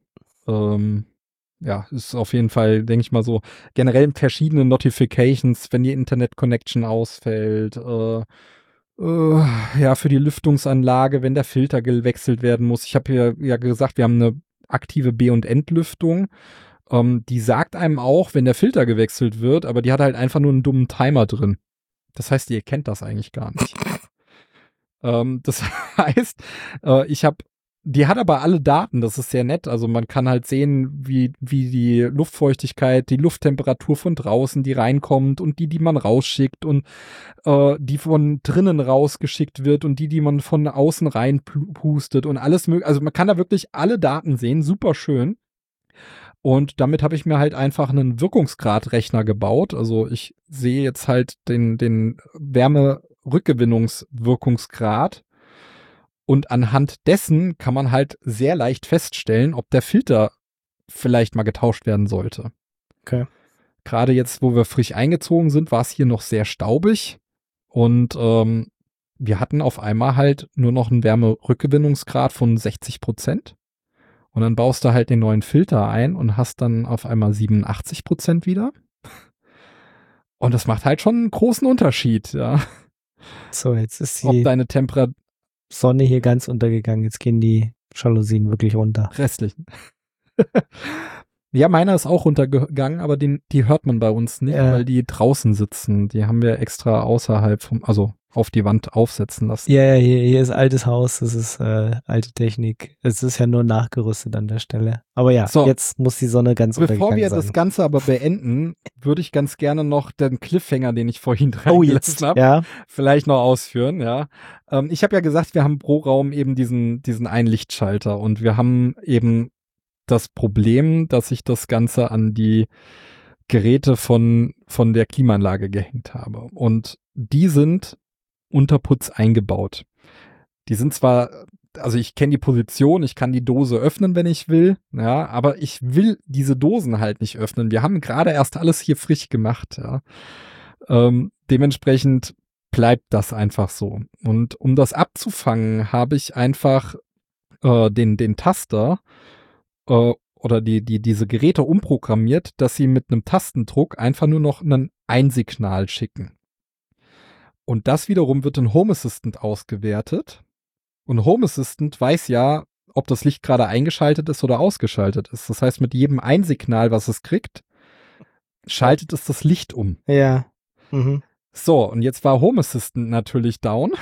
Ist auf jeden Fall, denke ich mal so, generell verschiedene Notifications, wenn die Internet-Connection ausfällt. Für die Lüftungsanlage, wenn der Filter gewechselt werden muss. Ich habe ja gesagt, wir haben eine aktive B- und Entlüftung. Die sagt einem auch, wenn der Filter gewechselt wird, aber die hat halt einfach nur einen dummen Timer drin. Das heißt, ihr kennt das eigentlich gar nicht. Das heißt, die hat aber alle Daten, das ist sehr nett. Also man kann halt sehen, wie die Luftfeuchtigkeit, die Lufttemperatur von draußen, die reinkommt und die man rausschickt und die von drinnen rausgeschickt wird und die man von außen reinpustet und alles mögliche. Also man kann da wirklich alle Daten sehen, super schön. Und damit habe ich mir halt einfach einen Wirkungsgradrechner gebaut. Also ich sehe jetzt halt den Wärmerückgewinnungswirkungsgrad. Und anhand dessen kann man halt sehr leicht feststellen, ob der Filter vielleicht mal getauscht werden sollte. Okay. Gerade jetzt, wo wir frisch eingezogen sind, war es hier noch sehr staubig. Und wir hatten auf einmal halt nur noch einen Wärmerückgewinnungsgrad von 60%. Und dann baust du halt den neuen Filter ein und hast dann auf einmal 87% wieder. Und das macht halt schon einen großen Unterschied, ja. So, jetzt ist Ob die deine Temperatur Sonne hier ganz untergegangen. Jetzt gehen die Jalousien wirklich runter. restlichen. Ja, meiner ist auch runtergegangen, aber die hört man bei uns nicht, weil die draußen sitzen. Die haben wir extra außerhalb also auf die Wand aufsetzen lassen. Ja, hier ist altes Haus, das ist alte Technik. Es ist ja nur nachgerüstet an der Stelle. Aber ja, so, jetzt muss die Sonne ganz untergegangen sein. Bevor wir das Ganze aber beenden, würde ich ganz gerne noch den Cliffhanger, den ich vorhin reingelassen habe, vielleicht noch ausführen. Ja, ich habe ja gesagt, wir haben pro Raum eben diesen einen Lichtschalter und wir haben eben das Problem, dass ich das Ganze an die Geräte von der Klimaanlage gehängt habe. Und die sind unter Putz eingebaut. Die sind zwar, also ich kenne die Position, ich kann die Dose öffnen, wenn ich will, ja, aber ich will diese Dosen halt nicht öffnen. Wir haben gerade erst alles hier frisch gemacht, ja. Dementsprechend bleibt das einfach so. Und um das abzufangen, habe ich einfach den Taster oder diese Geräte umprogrammiert, dass sie mit einem Tastendruck einfach nur noch ein Einsignal schicken. Und das wiederum wird in Home Assistant ausgewertet. Und Home Assistant weiß ja, ob das Licht gerade eingeschaltet ist oder ausgeschaltet ist. Das heißt, mit jedem Einsignal, was es kriegt, schaltet es das Licht um. Ja. Mhm. So, und jetzt war Home Assistant natürlich down.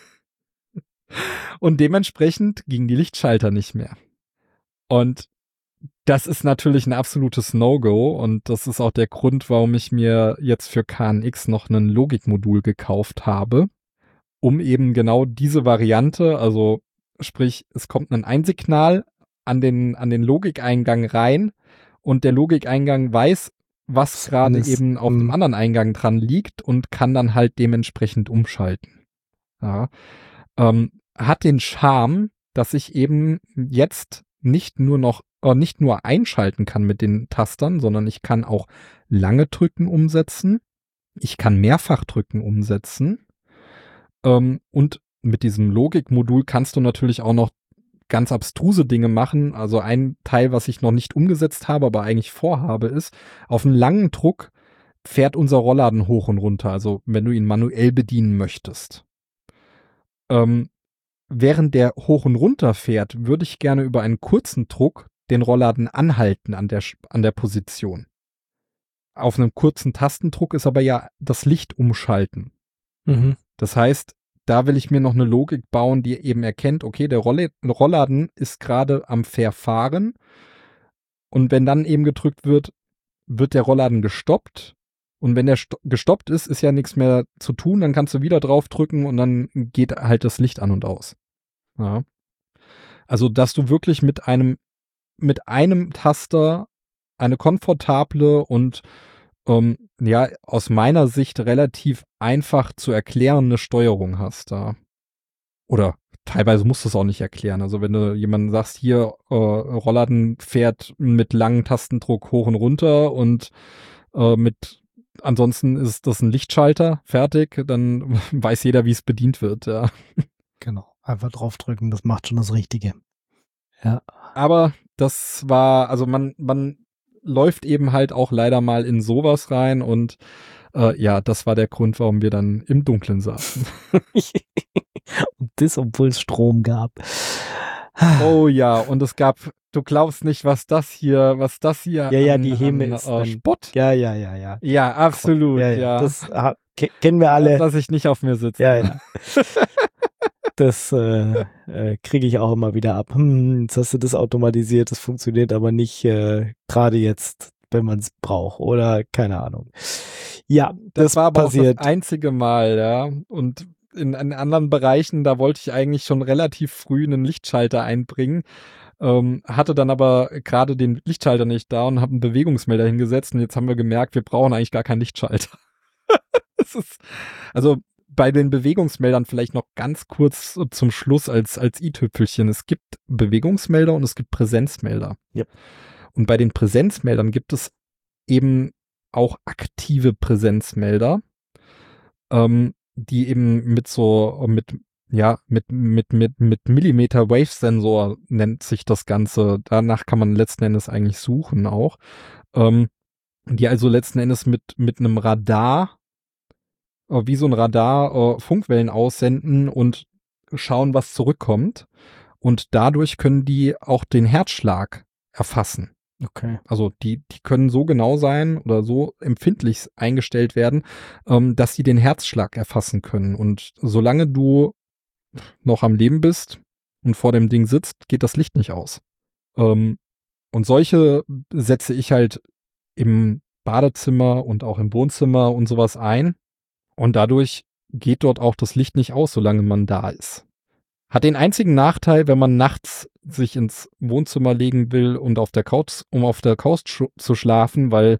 Und dementsprechend gingen die Lichtschalter nicht mehr. Und das ist natürlich ein absolutes No-Go und das ist auch der Grund, warum ich mir jetzt für KNX noch ein Logikmodul gekauft habe, um eben genau diese Variante, also sprich, es kommt ein Einsignal an den Logikeingang rein und der Logikeingang weiß, was gerade eben auf dem anderen Eingang dran liegt und kann dann halt dementsprechend umschalten. Ja. Hat den Charme, dass ich eben jetzt nicht nur einschalten kann mit den Tastern, sondern ich kann auch lange drücken umsetzen. Ich kann mehrfach drücken umsetzen. Und mit diesem Logikmodul kannst du natürlich auch noch ganz abstruse Dinge machen. Also ein Teil, was ich noch nicht umgesetzt habe, aber eigentlich vorhabe, ist, auf einen langen Druck fährt unser Rollladen hoch und runter. Also wenn du ihn manuell bedienen möchtest. Während der hoch und runter fährt, würde ich gerne über einen kurzen Druck den Rollladen anhalten an der Position. Auf einem kurzen Tastendruck ist aber ja das Licht umschalten. Mhm. Das heißt, da will ich mir noch eine Logik bauen, die eben erkennt, okay, der Rollladen ist gerade am Verfahren und wenn dann eben gedrückt wird, wird der Rollladen gestoppt und wenn der gestoppt ist, ist ja nichts mehr zu tun, dann kannst du wieder draufdrücken und dann geht halt das Licht an und aus. Ja. Also, dass du wirklich mit einem Taster eine komfortable und aus meiner Sicht relativ einfach zu erklärende Steuerung hast da. Oder teilweise musst du es auch nicht erklären. Also wenn du jemandem sagst, hier Rollladen fährt mit langem Tastendruck hoch und runter und ansonsten ist das ein Lichtschalter, fertig, dann weiß jeder, wie es bedient wird, ja. Genau, einfach draufdrücken, das macht schon das Richtige. Ja. Aber das war, also man läuft eben halt auch leider mal in sowas rein und das war der Grund, warum wir dann im Dunkeln saßen. Und das, obwohl es Strom gab. Oh ja, und es gab, du glaubst nicht, was das hier Ja, die Häme ist dann, Spott. Ja. Ja, absolut, ja. Das kennen wir alle. Lass ich nicht auf mir sitzen. Ja. Das kriege ich auch immer wieder ab. Jetzt hast du das automatisiert, das funktioniert aber nicht gerade jetzt, wenn man es braucht oder keine Ahnung. Ja, das war aber passiert. Auch das einzige Mal, ja. Und in anderen Bereichen, da wollte ich eigentlich schon relativ früh einen Lichtschalter einbringen, hatte dann aber gerade den Lichtschalter nicht da und habe einen Bewegungsmelder hingesetzt und jetzt haben wir gemerkt, wir brauchen eigentlich gar keinen Lichtschalter. Also bei den Bewegungsmeldern vielleicht noch ganz kurz zum Schluss als i-Tüpfelchen. Es gibt Bewegungsmelder und es gibt Präsenzmelder. Yep. Und bei den Präsenzmeldern gibt es eben auch aktive Präsenzmelder, die eben mit Millimeter-Wave-Sensor nennt sich das Ganze. Danach kann man letzten Endes eigentlich suchen auch. Die also letzten Endes mit einem Radar, wie so ein Radar, Funkwellen aussenden und schauen, was zurückkommt. Und dadurch können die auch den Herzschlag erfassen. Okay. Also die können so genau sein oder so empfindlich eingestellt werden, dass sie den Herzschlag erfassen können. Und solange du noch am Leben bist und vor dem Ding sitzt, geht das Licht nicht aus. Und solche setze ich halt im Badezimmer und auch im Wohnzimmer und sowas ein. Und dadurch geht dort auch das Licht nicht aus, solange man da ist. Hat den einzigen Nachteil, wenn man nachts sich ins Wohnzimmer legen will und um auf der Couch zu schlafen, weil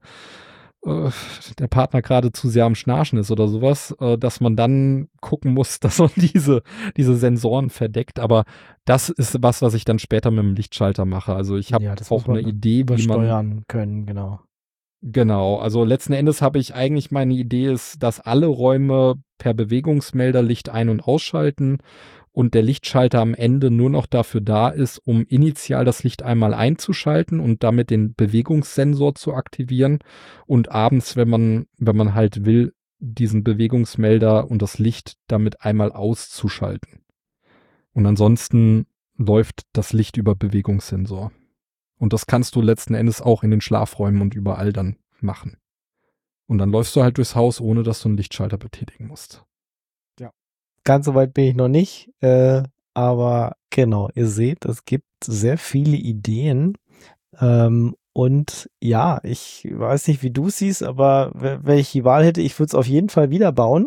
der Partner gerade zu sehr am Schnarchen ist oder sowas, dass man dann gucken muss, dass man diese Sensoren verdeckt. Aber das ist was ich dann später mit dem Lichtschalter mache. Also ich habe auch eine Idee, wie man steuern können, genau. Genau, also letzten Endes habe ich eigentlich, meine Idee ist, dass alle Räume per Bewegungsmelder Licht ein- und ausschalten und der Lichtschalter am Ende nur noch dafür da ist, um initial das Licht einmal einzuschalten und damit den Bewegungssensor zu aktivieren und abends, wenn man halt will, diesen Bewegungsmelder und das Licht damit einmal auszuschalten. Und ansonsten läuft das Licht über Bewegungssensor. Und das kannst du letzten Endes auch in den Schlafräumen und überall dann machen. Und dann läufst du halt durchs Haus, ohne dass du einen Lichtschalter betätigen musst. Ja. Ganz so weit bin ich noch nicht, aber genau, ihr seht, es gibt sehr viele Ideen. Und ja, ich weiß nicht, wie du es siehst, aber wenn ich die Wahl hätte, ich würde es auf jeden Fall wieder bauen.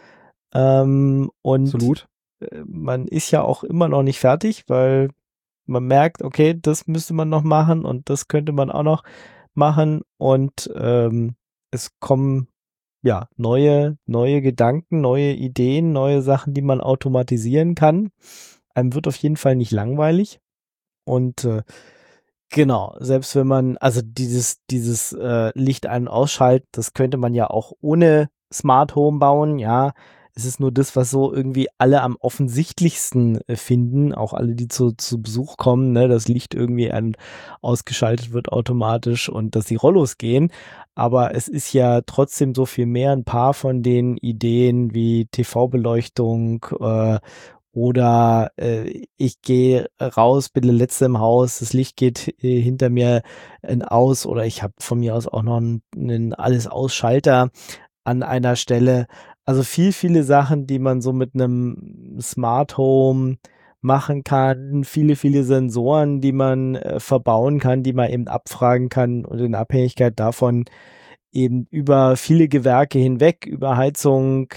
Und absolut. Man ist ja auch immer noch nicht fertig, weil man merkt, okay, das müsste man noch machen und das könnte man auch noch. machen und es kommen ja neue Gedanken, neue Ideen, neue Sachen, die man automatisieren kann. Einem wird auf jeden Fall nicht langweilig und genau, selbst wenn man, also dieses Licht ein- und ausschalten, das könnte man ja auch ohne Smart Home bauen, ja. Es ist nur das, was so irgendwie alle am offensichtlichsten finden, auch alle, die zu Besuch kommen, ne, das Licht irgendwie ausgeschaltet wird automatisch und dass die Rollos gehen. Aber es ist ja trotzdem so viel mehr. Ein paar von den Ideen wie TV-Beleuchtung, oder ich gehe raus, bin der Letzte im Haus, das Licht geht hinter mir aus oder ich habe von mir aus auch noch einen Alles-Ausschalter an einer Stelle. Also viele Sachen, die man so mit einem Smart Home machen kann, viele Sensoren, die man verbauen kann, die man eben abfragen kann und in Abhängigkeit davon eben über viele Gewerke hinweg, über Heizung,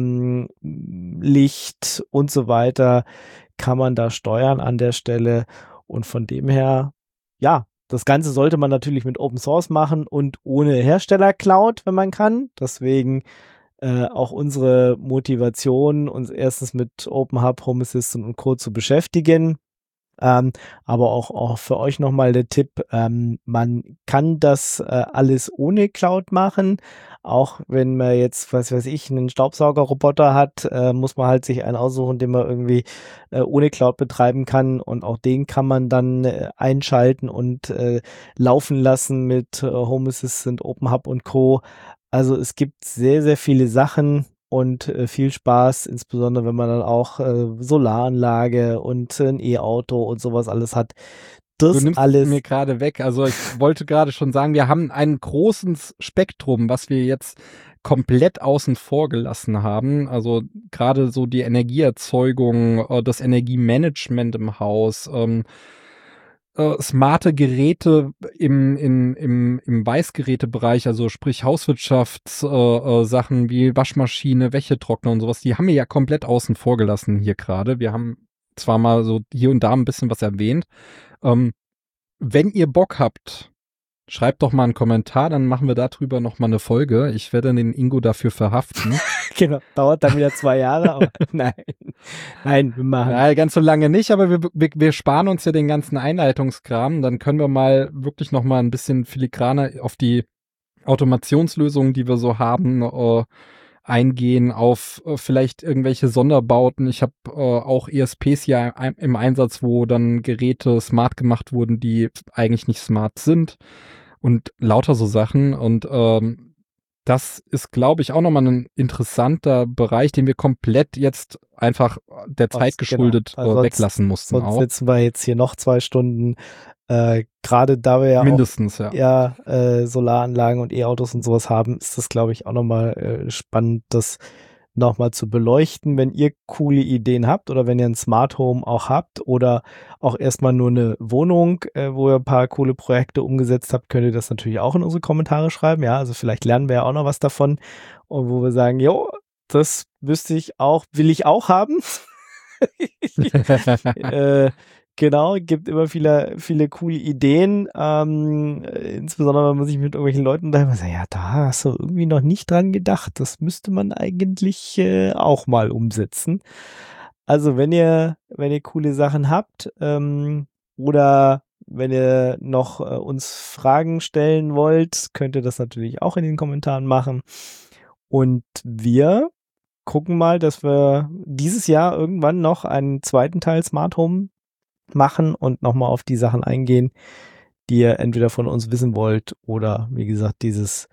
Licht und so weiter, kann man da steuern an der Stelle. Und von dem her, ja, das Ganze sollte man natürlich mit Open Source machen und ohne Hersteller-Cloud, wenn man kann. Deswegen auch unsere Motivation, uns erstens mit Open Hub, Home Assistant und Co. zu beschäftigen. Aber auch für euch nochmal der Tipp, man kann das alles ohne Cloud machen. Auch wenn man jetzt, was weiß ich, einen Staubsaugerroboter hat, muss man halt sich einen aussuchen, den man irgendwie ohne Cloud betreiben kann. Und auch den kann man dann einschalten und laufen lassen mit Home Assistant, Open Hub und Co. Also es gibt sehr viele Sachen und viel Spaß, insbesondere wenn man dann auch Solaranlage und ein E-Auto und sowas alles hat. Du Das nimmst alles. mir gerade weg. Also ich wollte gerade schon sagen, wir haben ein großes Spektrum, was wir jetzt komplett außen vor gelassen haben. Also gerade so die Energieerzeugung, das Energiemanagement im Haus, smarte Geräte im Weißgerätebereich, also sprich Hauswirtschaftssachen wie Waschmaschine, Wäschetrockner und sowas, die haben wir ja komplett außen vor gelassen hier gerade. Wir haben zwar mal so hier und da ein bisschen was erwähnt. Wenn ihr Bock habt, schreibt doch mal einen Kommentar, dann machen wir darüber noch mal eine Folge. Ich werde den Ingo dafür verhaften. Genau, dauert dann wieder 2 Jahre, aber nein, wir machen. Nein, ganz so lange nicht, aber wir sparen uns ja den ganzen Einleitungskram. Dann können wir mal wirklich noch mal ein bisschen filigraner auf die Automationslösungen, die wir so haben, eingehen, auf vielleicht irgendwelche Sonderbauten. Ich habe auch ESPs ja im Einsatz, wo dann Geräte smart gemacht wurden, die eigentlich nicht smart sind und lauter so Sachen. Und das ist, glaube ich, auch nochmal ein interessanter Bereich, den wir komplett jetzt einfach der Zeit geschuldet weglassen mussten. Sonst sitzen wir jetzt hier noch 2 Stunden. Gerade da wir ja mindestens, auch Solaranlagen und E-Autos und sowas haben, ist das, glaube ich, auch nochmal spannend, das nochmal zu beleuchten. Wenn ihr coole Ideen habt oder wenn ihr ein Smart Home auch habt oder auch erstmal nur eine Wohnung, wo ihr ein paar coole Projekte umgesetzt habt, könnt ihr das natürlich auch in unsere Kommentare schreiben. Ja, also vielleicht lernen wir ja auch noch was davon und wo wir sagen, jo, das wüsste ich auch, will ich auch haben. Genau, gibt immer viele coole Ideen, insbesondere wenn man sich mit irgendwelchen Leuten da sagt, ja, da hast du irgendwie noch nicht dran gedacht, das müsste man eigentlich auch mal umsetzen. Also wenn ihr coole Sachen habt oder wenn ihr noch uns Fragen stellen wollt, könnt ihr das natürlich auch in den Kommentaren machen. Und wir gucken mal, dass wir dieses Jahr irgendwann noch einen zweiten Teil Smart Home machen und nochmal auf die Sachen eingehen, die ihr entweder von uns wissen wollt oder wie gesagt dieses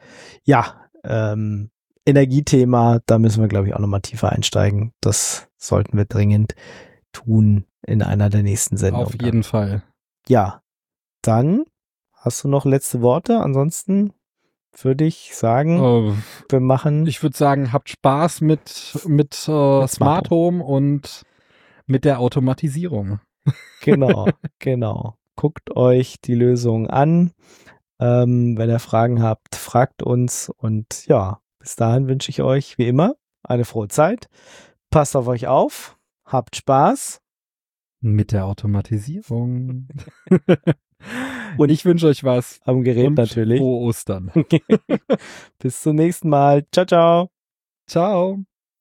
Energiethema, da müssen wir glaube ich auch nochmal tiefer einsteigen. Das sollten wir dringend tun in einer der nächsten Sendungen. Auf jeden Fall. Ja, dann hast du noch letzte Worte, ansonsten würde ich sagen, wir machen... Ich würde sagen, habt Spaß mit Smart Home und mit der Automatisierung. Genau. Guckt euch die Lösung an. Wenn ihr Fragen habt, fragt uns. Und ja, bis dahin wünsche ich euch wie immer eine frohe Zeit. Passt auf euch auf. Habt Spaß. Mit der Automatisierung. Und ich wünsche euch was. Am Gerät und natürlich. Frohe Ostern. Bis zum nächsten Mal. Ciao, ciao. Ciao.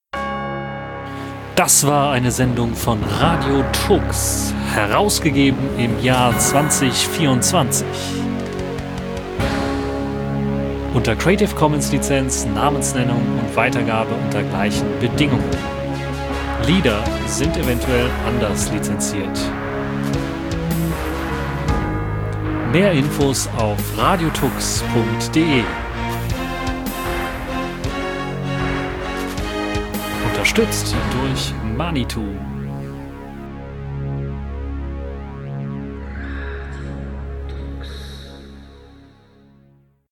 Das war eine Sendung von Radio Tux, herausgegeben im Jahr 2024. Unter Creative Commons Lizenz, Namensnennung und Weitergabe unter gleichen Bedingungen. Lieder sind eventuell anders lizenziert. Mehr Infos auf radiotux.de. Unterstützt durch Manitou.